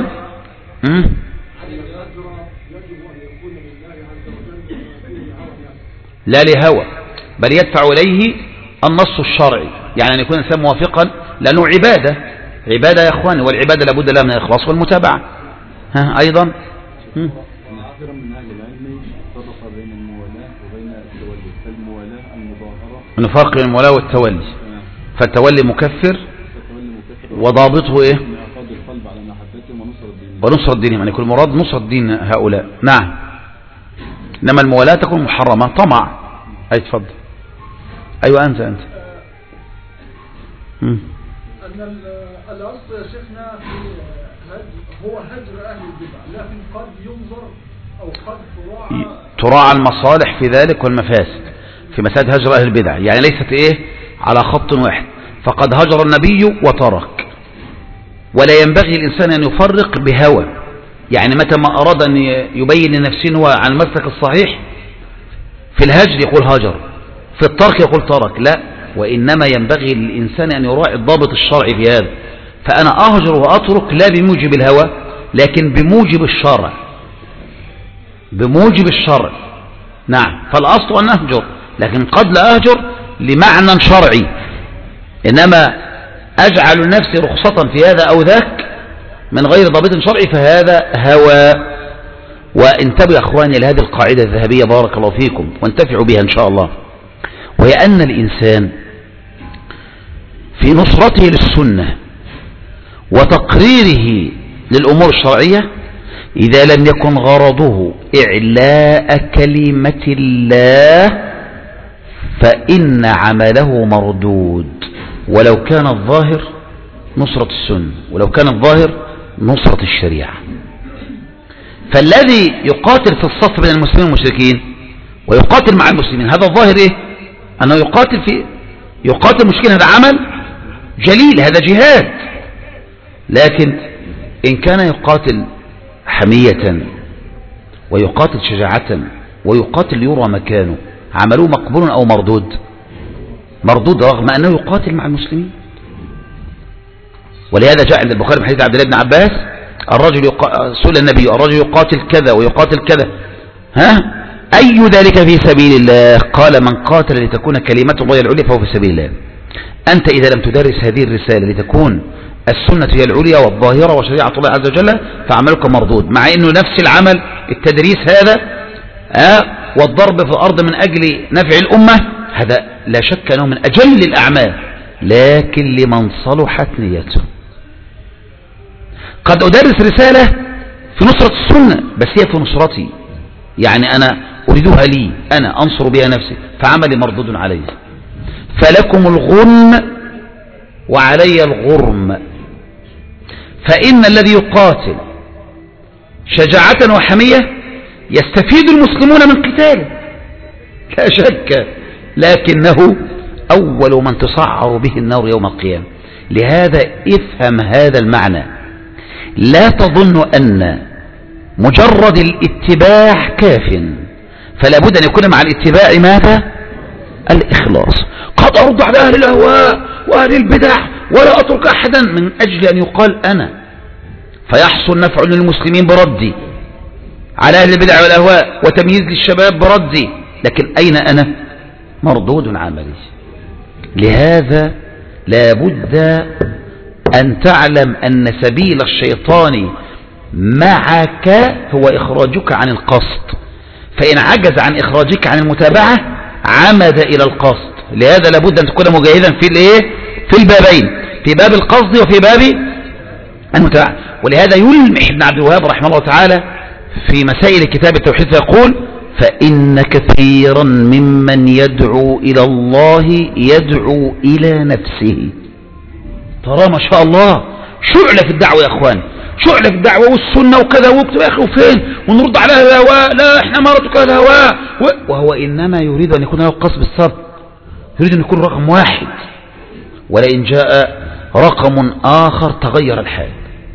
لا لهوى، بل يدفع إليه النص الشرعي، يعني أن يكون الإنسان موافقا، لأنه عبادة يا إخواني، والعبادة لابد لها من الإخلاص والمتابعة. أيضا كثيرا من أهل العلم فرق بين الموالاة وبين التولي. فالموالاة المظاهرة، نفرق بين الموالاة والتولي. فالتولي مكفر، وضابطه إيه؟ القلب على محبتهم ونصر الدين، يعني يكون المراد نصر الدين هؤلاء. نعم. إنما الموالاة تكون محرمة، طمع. أي تفضل. أيوة أنت أن الأصل يا شيخنا هو هجر أهل البدع، لكن قد ينظر أو قد تراعى المصالح في ذلك والمفاسد في مسألة هجر أهل البدع، يعني ليست إيه على خط واحد. فقد هجر النبي وترك، ولا ينبغي الإنسان أن يفرق بهوى، يعني متى ما أراد أن يبين لنفسه هو عن المسلك الصحيح في الهجر يقول هجر، في الترك يقول ترك، لا، وإنما ينبغي للإنسان أن يراعي الضابط الشرعي في هذا. فأنا أهجر وأترك لا بموجب الهوى، لكن بموجب الشرع، بموجب الشرع. نعم. فالأصل أن أهجر، لكن قد لا أهجر لمعنى شرعي، إنما أجعل نفسي رخصة في هذا أو ذاك من غير ضابط شرعي، فهذا هوى. وانتبهوا يا أخواني لهذه القاعدة الذهبية بارك الله فيكم، وانتفعوا بها إن شاء الله، وهي أن الإنسان في نصرته للسنة وتقريره للأمور الشرعية إذا لم يكن غرضه إعلاء كلمة الله فإن عمله مردود، ولو كان الظاهر نصرة السنة، ولو كان الظاهر نصرة الشريعة. فالذي يقاتل في الصف بين المسلمين والمشركين ويقاتل مع المسلمين هذا الظاهر إيه؟ أنه يقاتل مشركين، هذا عمل جليل، هذا جهاد. لكن إن كان يقاتل حمية ويقاتل شجاعة ويقاتل يرى مكانه، عمله مقبول أو مردود؟ مردود، رغم أنه يقاتل مع المسلمين. ولهذا جاء عند البخاري من حديث عبد الله بن عباس الرجل سئل النبي الرجل يقاتل كذا ويقاتل كذا، أي ذلك في سبيل الله؟ قال من قاتل لتكون كلمة الله العليا فهو في سبيل الله. أنت إذا لم تدرس هذه الرسالة لتكون السنة هي العليا والظاهرة وشريعة الله عز وجل فعملك مردود، مع أنه نفس العمل التدريس هذا والضرب في الأرض من أجل نفع الأمة هذا لا شك أنه من أجل الأعمال، لكن لمن صلحت نيته. قد أدرس رسالة في نصرة السنة بس هي في نصرتي، يعني أنا أريدها لي، أنا أنصر بها نفسي، فعملي مردود علي. فلكم الغنم وعلي الغرم. فإن الذي يقاتل شجاعة وحمية يستفيد المسلمون من قتاله لا شك، لكنه أول من تسعر به النار يوم القيامة. لهذا افهم هذا المعنى، لا تظن أن مجرد الاتباع كاف، فلا بد أن يكون مع الاتباع ماذا؟ الإخلاص. قد أرد على أهل الأهواء وأهل البدع ولا أترك أحدا من أجل أن يقال أنا، فيحصل نفع للمسلمين بردي على أهل البدع والأهواء وتمييز للشباب بردي، لكن أين أنا؟ مردود عملي. لهذا لا بد أن تعلم أن سبيل الشيطان معك هو إخراجك عن القصد، فإن عجز عن إخراجك عن المتابعة عمد إلى القصد. لهذا لابد أن تكون مجاهدا في في البابين، في باب القصد وفي باب المتابعة. ولهذا يلمح ابن عبد الوهاب رحمه الله تعالى في مسائل كتاب التوحيد فيقول فإن كثيرا ممن يدعو إلى الله يدعو إلى نفسه. ترى ما شاء الله شعلة في الدعوة يا أخوان، شعلة في الدعوة والسنة وكذا وكتب يا أخي وفين ونرد على الهواء، لا احنا ما ردك على الهواء، وهو إنما يريد أن يكون له قصب الصبر، يريد أن يكون رقم واحد، ولئن جاء رقم آخر تغير الحال،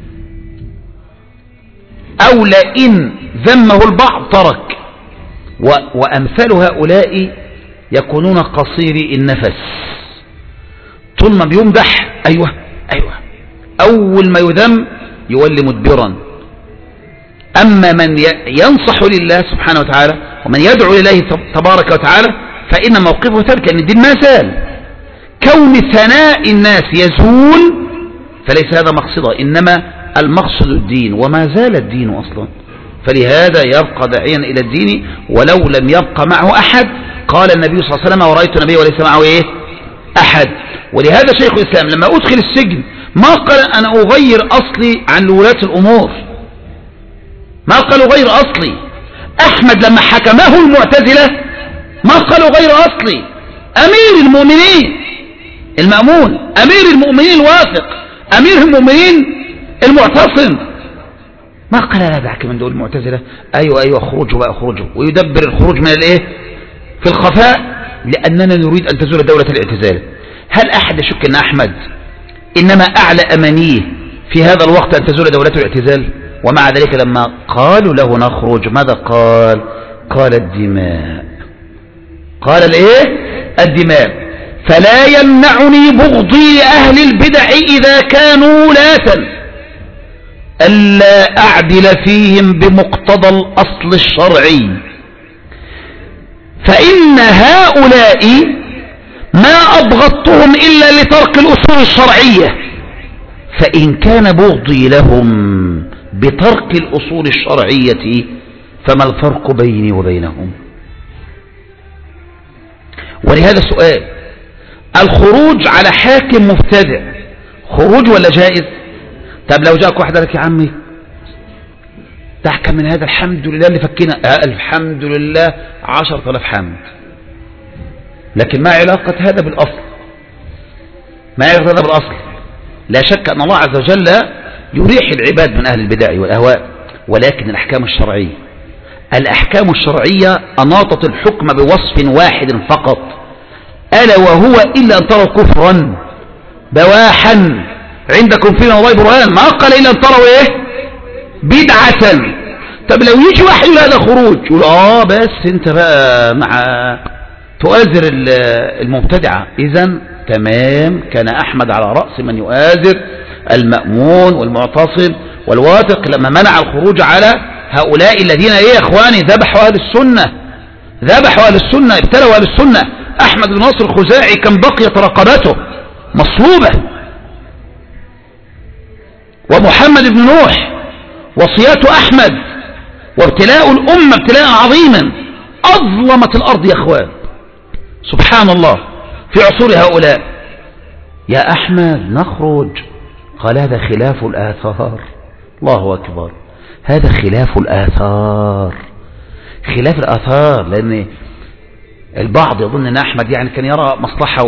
أو لئن ذمه البعض ترك. وأمثال هؤلاء يكونون قصيري النفس، طول ما بيمدح أيوة أول ما يذم يولي مدبرا. أما من ينصح لله سبحانه وتعالى ومن يدعو لله تبارك وتعالى فإن موقفه ثابت، أن الدين ما زال. كون ثناء الناس يزول فليس هذا مقصده، إنما المقصد الدين، وما زال الدين أصلا. فلهذا يبقى داعيا إلى الدين ولو لم يبقى معه أحد. قال النبي صلى الله عليه وسلم ورأيت النبي وليس معه أحد. ولهذا شيخ الإسلام لما أدخل السجن ما قال أنا أغير أصلي عن ولاة الأمور، ما قالوا غير أصلي. أحمد لما حكمه المعتزلة ما قالوا غير أصلي. أمير المؤمنين المأمون، أمير المؤمنين الواثق، أمير المؤمنين المعتصم، ما قال لا دعك من دول المعتزلة، أيوة اخرجوا بقى اخرجوا، ويدبر الخروج من في الخفاء، لأننا نريد أن تزول دولة الاعتزال. هل أحد يشك أن أحمد إنما أعلى أمانيه في هذا الوقت أن تزول دولة الاعتزال؟ ومع ذلك لما قالوا له نخرج ماذا قال؟ قال الدماء. قال الدماء. فلا يمنعني بغضي لأهل البدع إذا كانوا ولاة ألا أعدل فيهم بمقتضى الأصل الشرعي، فإن هؤلاء ما أبغضتهم إلا لترك الأصول الشرعية، فإن كان بغضي لهم بترك الأصول الشرعية فما الفرق بيني وبينهم؟ ولهذا السؤال الخروج على حاكم مبتدع خروج ولا جائز؟ طب لو جاءك واحد لك يا عمي تحكم من هذا الحمد لله اللي فكنا الحمد لله 10,000 حمد، لكن ما علاقة هذا بالأصل؟ ما علاقة هذا بالأصل؟ لا شك أن الله عز وجل يريح العباد من أهل البدع والأهواء، ولكن الأحكام الشرعية أناطت الحكم بوصف واحد فقط، ألا وهو إلا أن تروا كفرا بواحا عندكم فينا الله برهان، ما قال إلا أن تروا إيه؟ بدعة. طب لو يجي واحد يقول هذا خروج، يقول بس انت بقى مع تؤازر المبتدعة. إذن تمام، كان أحمد على رأس من يؤازر المأمون والمعتصم والواثق لما منع الخروج على هؤلاء الذين يا إخواني ذبحوا أهل السنة ابتلوا أهل السنة. أحمد بن ناصر الخزاعي كان بقيت رقبته مصلوبة، ومحمد بن نوح وصيات أحمد، وابتلاء الأمة ابتلاء عظيما أظلمت الأرض يا أخوان، سبحان الله في عصور هؤلاء. يا أحمد نخرج، قال هذا خلاف الآثار. الله أكبر، هذا خلاف الآثار، لأن البعض يظن أن أحمد يعني كان يرى مصلحة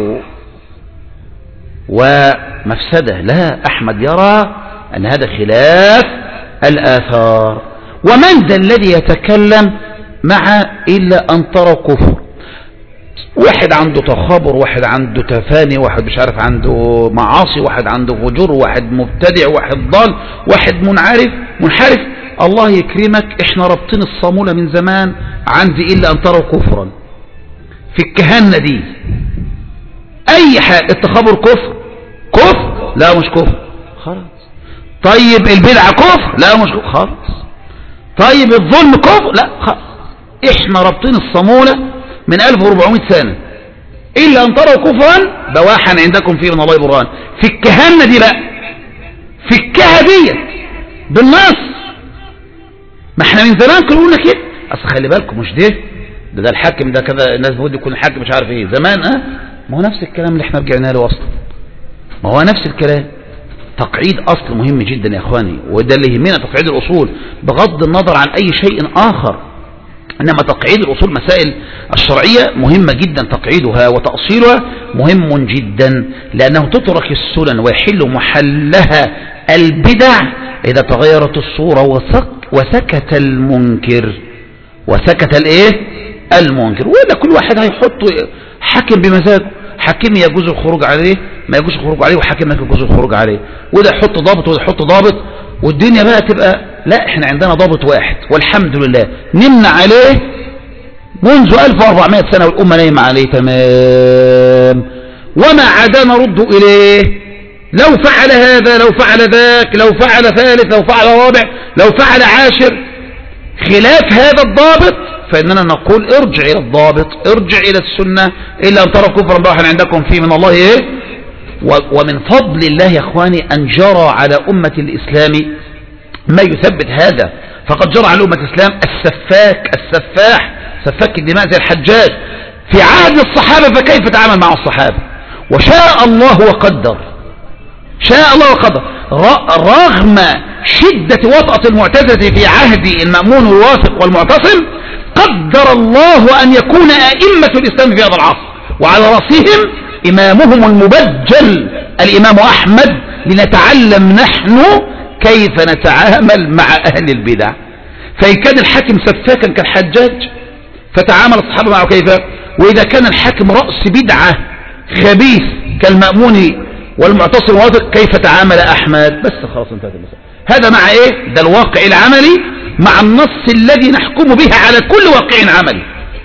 ومفسدة، لا، أحمد يرى أن هذا خلاف الآثار. ومن ذا الذي يتكلم مع إلا أن ترى كفر؟ واحد عنده تخابر، واحد عنده تفاني، واحد مش عارف عنده معاصي، واحد عنده فجور، واحد مبتدع، واحد ضال، واحد منحرف. الله يكرمك، احنا رابطين الصامولة من زمان عندي إلا أن تروا كفرا في الكهنة دي. أي حاجة التخابر كفر؟ لا مش كفر خلاص. طيب البدعة كفر؟ لا مش كفر خلاص. طيب الظلم كفر؟ لا خلاص. احنا رابطين الصامولة من 1400 سنة، إلا أن تروا كفرا بواحا عندكم فيه من الله برهان. في الكهنة دي بقى، في الكهدية بالنص، ما احنا من زمان كنا قلنا كده. اصل خلي بالكم، مش ده الحاكم ده كذا، الناس بتقول يكون الحاكم مش عارف ايه زمان. ما هو نفس الكلام اللي احنا رجعنا له اصلا، ما هو نفس الكلام. تقعيد اصل مهم جدا يا اخواني، وده اللي يهمنا، تقعيد الاصول بغض النظر عن اي شيء اخر. انما تقعيد الاصول، مسائل الشرعية مهمة جدا، تقعيدها وتأصيلها مهم جدا، لانه تترك السنن ويحل محلها البدع اذا تغيرت الصورة وسكت المنكر. ولا كل واحد هيحط حاكم بمزاجه، حاكم يجوز الخروج عليه، ما يجوز الخروج عليه، وحاكم ما يجوز الخروج عليه، وده يحط ضابط وده يحط ضابط، والدنيا بقى تبقى لا، احنا عندنا ضابط واحد والحمد لله نمنا عليه منذ 1400 سنة، والأمة نايمة عليه تمام، وما عدا نرد إليه. لو فعل هذا، لو فعل ذاك، لو فعل ثالث، لو فعل رابع، لو فعل عاشر خلاف هذا الضابط، فإننا نقول ارجع إلى الضابط، ارجع إلى السنة، إلا أن ترى كفرا بواحا عندكم فيه من الله إيه؟ ومن فضل الله يا أخواني أن جرى على أمة الإسلام ما يثبت هذا. فقد جرى على أمة الإسلام السفاح سفاك الدماء زي الحجاج في عهد الصحابة، فكيف تعامل مع الصحابة؟ وشاء الله وقدر، رغم شدة وطأة المعتزلة في عهد المأمون والواثق والمعتصم، قدر الله أن يكون أئمة الإسلام في هذا العصر، وعلى رأسهم إمامهم المبجل الإمام أحمد، لنتعلم نحن كيف نتعامل مع أهل البدع. فإن كان الحاكم سفاكا كالحجاج فتعامل الصحابة معه كيف؟ وإذا كان الحاكم رأس بدعة خبيث كالمأمون والمعتصم والواثق كيف تعامل أحمد؟ بس خلاص انتهت المسألة. هذا مع إيه؟ ده الواقع العملي مع النص الذي نحكم به على كل واقع عملي.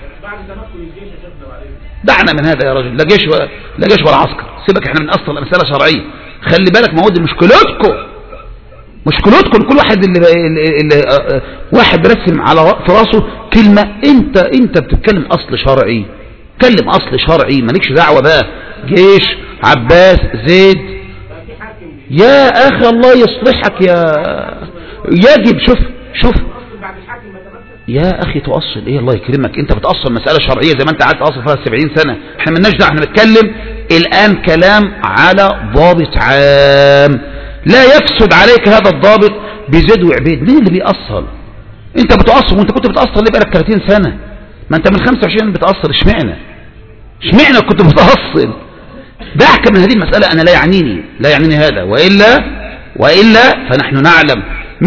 دعنا من هذا يا رجل، لا جيش ولا عسكر، سيبك، احنا من أصل المسألة شرعية. خلي بالك، ما هو دي مشكلتكم كل واحد اللي واحد برسم على في راسه كلمة. انت بتتكلم أصل شرعي، تكلم أصل شرعي، مالكش دعوة بقى جيش عباس زيد. يا أخي الله يصلحك، يجب شوف يا أخي تؤصل إيه؟ الله يكرمك، أنت بتأصل مسألة شرعية زي ما أنت قاعد تأصل فيها 70 سنة. إحنا مالناش دعوة، إحنا بنتكلم الآن كلام على ضابط عام لا يفسد عليك هذا الضابط بزيد وعبيد. مين اللي بيأصل؟ أنت بتأصل، وأنت كنت بتأصل ليه بقالك 30 سنة؟ ما أنت من 25 بتأصل. اشمعنى كنت بتأصل؟ دعك من هذه المسألة. أنا لا يعنيني هذا، وإلا فنحن نعلم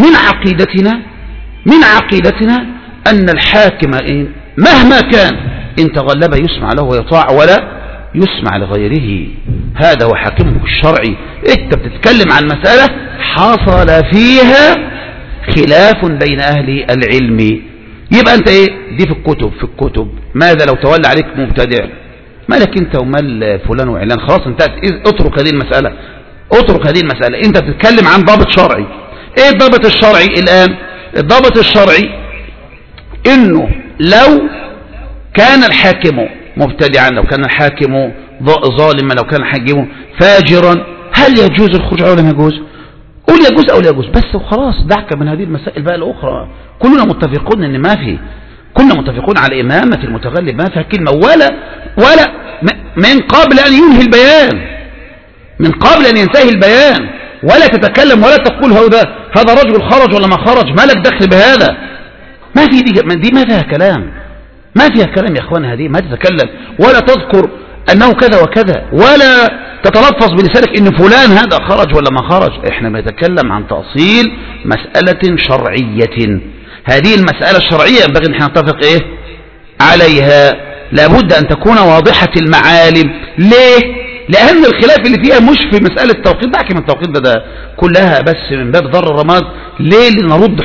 من عقيدتنا أن الحاكم مهما كان إن تغلب يسمع له ويطاع ولا يسمع لغيره. هذا هو حاكمه الشرعي. أنت بتتكلم عن مسألة حصل فيها خلاف بين أهل العلم، يبقى أنت دي في الكتب. ماذا لو تولى عليك مبتدع؟ مالك أنت ومال فلان وعلان؟ خلاص انتهت. اترك هذه المسألة. أنت بتتكلم عن ضابط شرعي. إيه الضابط الشرعي الآن؟ الضابط الشرعي إنه لو كان الحاكم مبتدعا، لو كان الحاكم ظالما، لو كان الحاكم فاجرا، هل يجوز الخروج عليه ولا ما يجوز؟ قول يجوز أو لا يجوز بس وخلاص. دعك من هذه المسائل بقى الأخرى. كلنا متفقون إن ما في، كنا متفقون على إمامة المتغلب، ما فيها كلمة ولا من قبل أن ينهي البيان، من قبل أن ينتهي البيان، ولا تتكلم ولا تقول هذا رجل خرج ولا ما خرج، ما لك دخل بهذا. ما في دي ما فيها كلام، ما فيها كلام يا أخوان. هذه ما تتكلم ولا تذكر أنه كذا وكذا، ولا تتلفظ بلسانك إن فلان هذا خرج ولا ما خرج. إحنا بنتكلم عن تأصيل مسألة شرعية. هذه المسألة الشرعية ينبغي أن نتفق عليها، لابد أن تكون واضحة المعالم. ليه؟ لأن الخلاف اللي فيها مش في مسألة التوقيت، دعك من التوقيت ده كلها بس من باب ضر الرماد. ليه؟ لنرد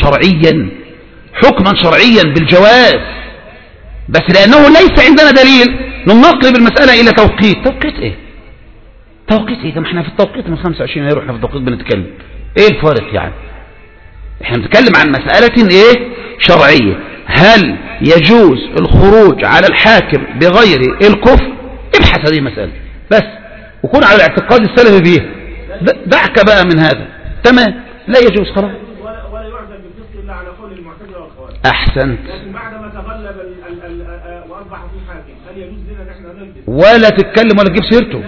حكما شرعيا بالجواز، بس لأنه ليس عندنا دليل ننقلب المسألة إلى توقيت. توقيت إيه؟ احنا في التوقيت من 25 يناير احنا في التوقيت بنتكلم. ايه الفارق يعني؟ احنا بنتكلم عن مسألة شرعية. هل يجوز الخروج على الحاكم بغير الكفر؟ ابحث هذه المسألة بس، وكون على الاعتقاد السلفي فيها. دعك بقى من هذا. تمام، لا يجوز خلاص. ولا يعزل بالفسق الا على قول المعتزلة والخوارج. احسنت. لكن بعد ما تغلب واصبح في حاكم، هل يجوز لنا ان احنا نلبس ولا تتكلم ولا تجيب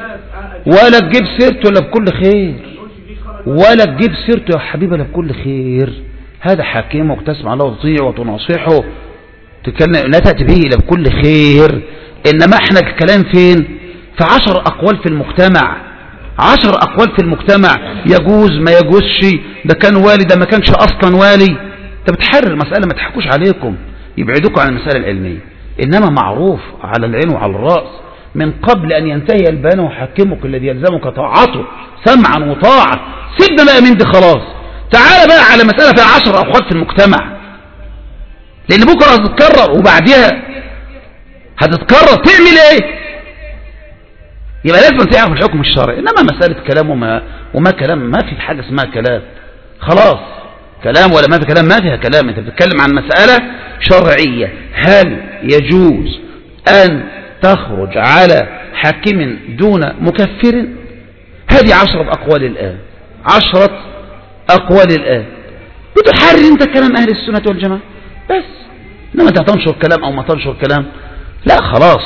سيرته الا بكل خير، ولا تجيب سيرته يا حبيبي الا بكل خير. هذا حاكمك تسمع له وتطيع وتناصحه، لا تأتي به الا بكل خير. انما احنا الكلام فين؟ في 10 أقوال في المجتمع، 10 أقوال في المجتمع، يجوز ما يجوزش، ده كان والي ده ما كانش أصلا والي. انت بتحرر مسألة، ما تحكوش عليكم يبعدوكم عن المسألة العلمية. إنما معروف على العين وعلى الرأس من قبل أن ينتهي البيان وحكمك الذي يلزمك طاعته سمعا وطاعة. سيبنا بقى من دي خلاص، تعال بقى على مسألة فيها 10 أقوال في المجتمع، لأن بكرة هتتكرر وبعدها هتتكرر. تعمل ايه؟ يبقى لازم تعرف الحكم الشرعي. انما مسألة كلام وما كلام، ما في حاجة اسمها كلام خلاص. كلام ولا ما في كلام، ما فيها كلام. انت بتتكلم عن مسألة شرعية. هل يجوز ان تخرج على حاكم دون مكفر؟ هذه 10 أقوال الآن، 10 أقوال الآن. بتحرر انت كلام اهل السنة والجماعة بس، انما انت تنشر كلام او ما تنشر كلام لا خلاص.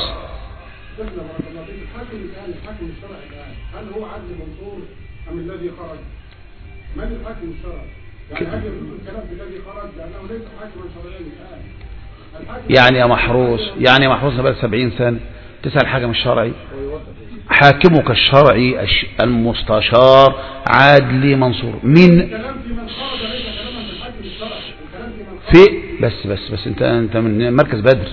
الحاكم الشرعي الآن هل هو عدل منصور أم الذي خرج؟ من الحاكم الشرعي؟ يعني هل يجوز الكلام بالذي خرج لأنه ليس حاكما شرعيا الآن؟ يعني يا محروس بقى 70 سنة تسأل الحاكم الشرعي؟ حاكمك الشرعي المستشار عادل منصور من الكلام في من خرج ليس كلاما في الحاكم الشرعي، الكلام في من خرج. بس انت من مركز بدر.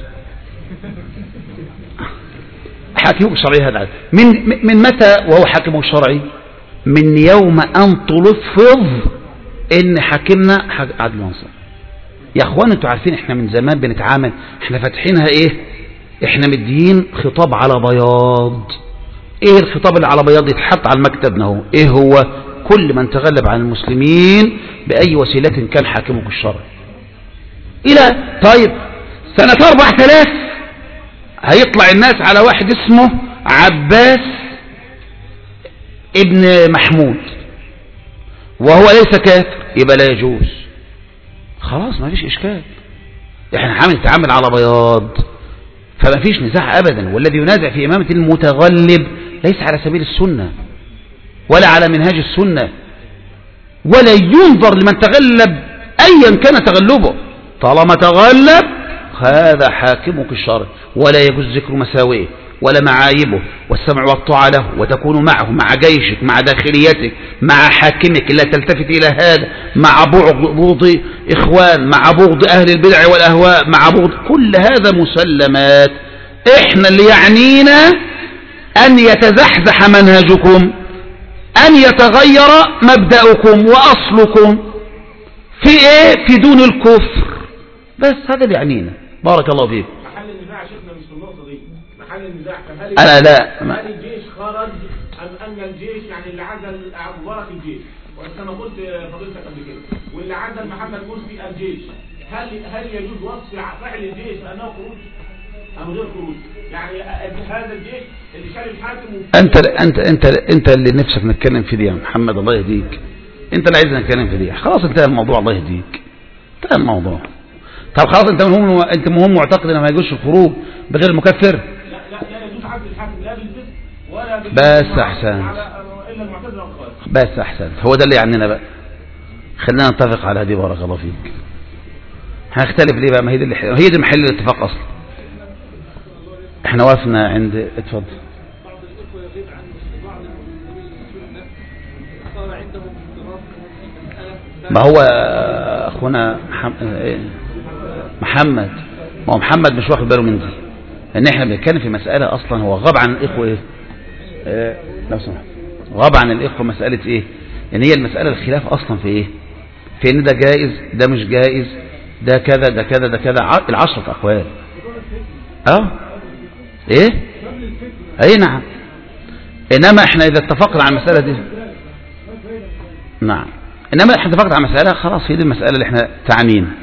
حاكمه الشرعي هذا من متى وهو حاكمه الشرعي؟ من يوم أن تلفظ إن حاكمنا عدل منصور. يا أخوان انتوا عارفين احنا من زمان بنتعامل، احنا فاتحينها احنا مديين خطاب على بياض. الخطاب اللي على بياض يتحط على المكتب اهو. هو كل من تغلب عن المسلمين بأي وسيلة كان حاكمه الشرعي. طيب سنة 4000 هيطلع الناس على واحد اسمه عباس ابن محمود وهو ليس كافر، يبقى لا يجوز. خلاص ما فيش إشكال. احنا نتعامل على بياض، فما فيش نزاع أبدا. والذي ينازع في إمامة المتغلب ليس على سبيل السنة ولا على منهاج السنة، ولا ينظر لمن تغلب أيا كان تغلبه، طالما تغلب هذا حاكمك الشرع، ولا يجوز ذكر مساوئه ولا معايبه، والسمع والطاعة له، وتكون معه مع جيشك مع داخليتك مع حاكمك، لا تلتفت إلى هذا، مع بغض إخوان، مع بغض أهل البدع والأهواء، مع بغض كل هذا مسلمات. إحنا اللي يعنينا أن يتزحزح منهجكم، أن يتغير مبدأكم وأصلكم في إيه؟ في دون الكفر، بس هذا اللي يعنينا. بارك الله فيك. محل النزاع شيخنا مش في النقطة دي، محل النزاع كان أنا لا هل الجيش خرج أم أن الجيش يعني اللي عزل مبارك الجيش، وكما قلت فضيلتك قبل كده، واللي عزل محمد مرسي الجيش، هل يجوز وصف فعل الجيش بأنه خروج أم غير خروج؟ يعني هذا الجيش اللي شال الحاكم أنت اللي نفسك نتكلم في دي يا محمد، الله يهديك. أنت اللي عايزنا نتكلم في دي، خلاص انتهى الموضوع، الله يهديك، انتهى الموضوع. طب خلاص انت مهم معتقد ان ما يجوزش الخروج بغير المكفر؟ لا يجوز عزل الحاكم لا بالفسق ولا بس احسنت، الا المعتزله والخوارج. بس احسنت، هو ده اللي يعنينا بقى. خلينا نتفق على هذه، بارك الله فيك. هنختلف ليه بقى؟ ما هي دي محل الاتفاق اصلا. احنا وقفنا عند اتفضل. بعض الاخوه يغيب عن بعض المسلمين السنه صار عندهم اضطراب في المساله. ما هو اخونا محمد، ما هو محمد مش واخد باله من دي، ان احنا بنتكلم في مسألة اصلا هو غاب عن الاخوة ايه، لو سمحت، غاب عن الاخوة مسألة ايه، ان هي المسألة الخلاف اصلا في ايه، في ان ده جائز ده مش جائز، ده كذا ده كذا ده كذا، العشرة اقوال. ايه اي نعم. انما احنا اذا اتفقنا على المسألة دي، نعم، انما احنا اتفقنا على مسألة خلاص، هي دي المسألة اللي احنا تعنينا.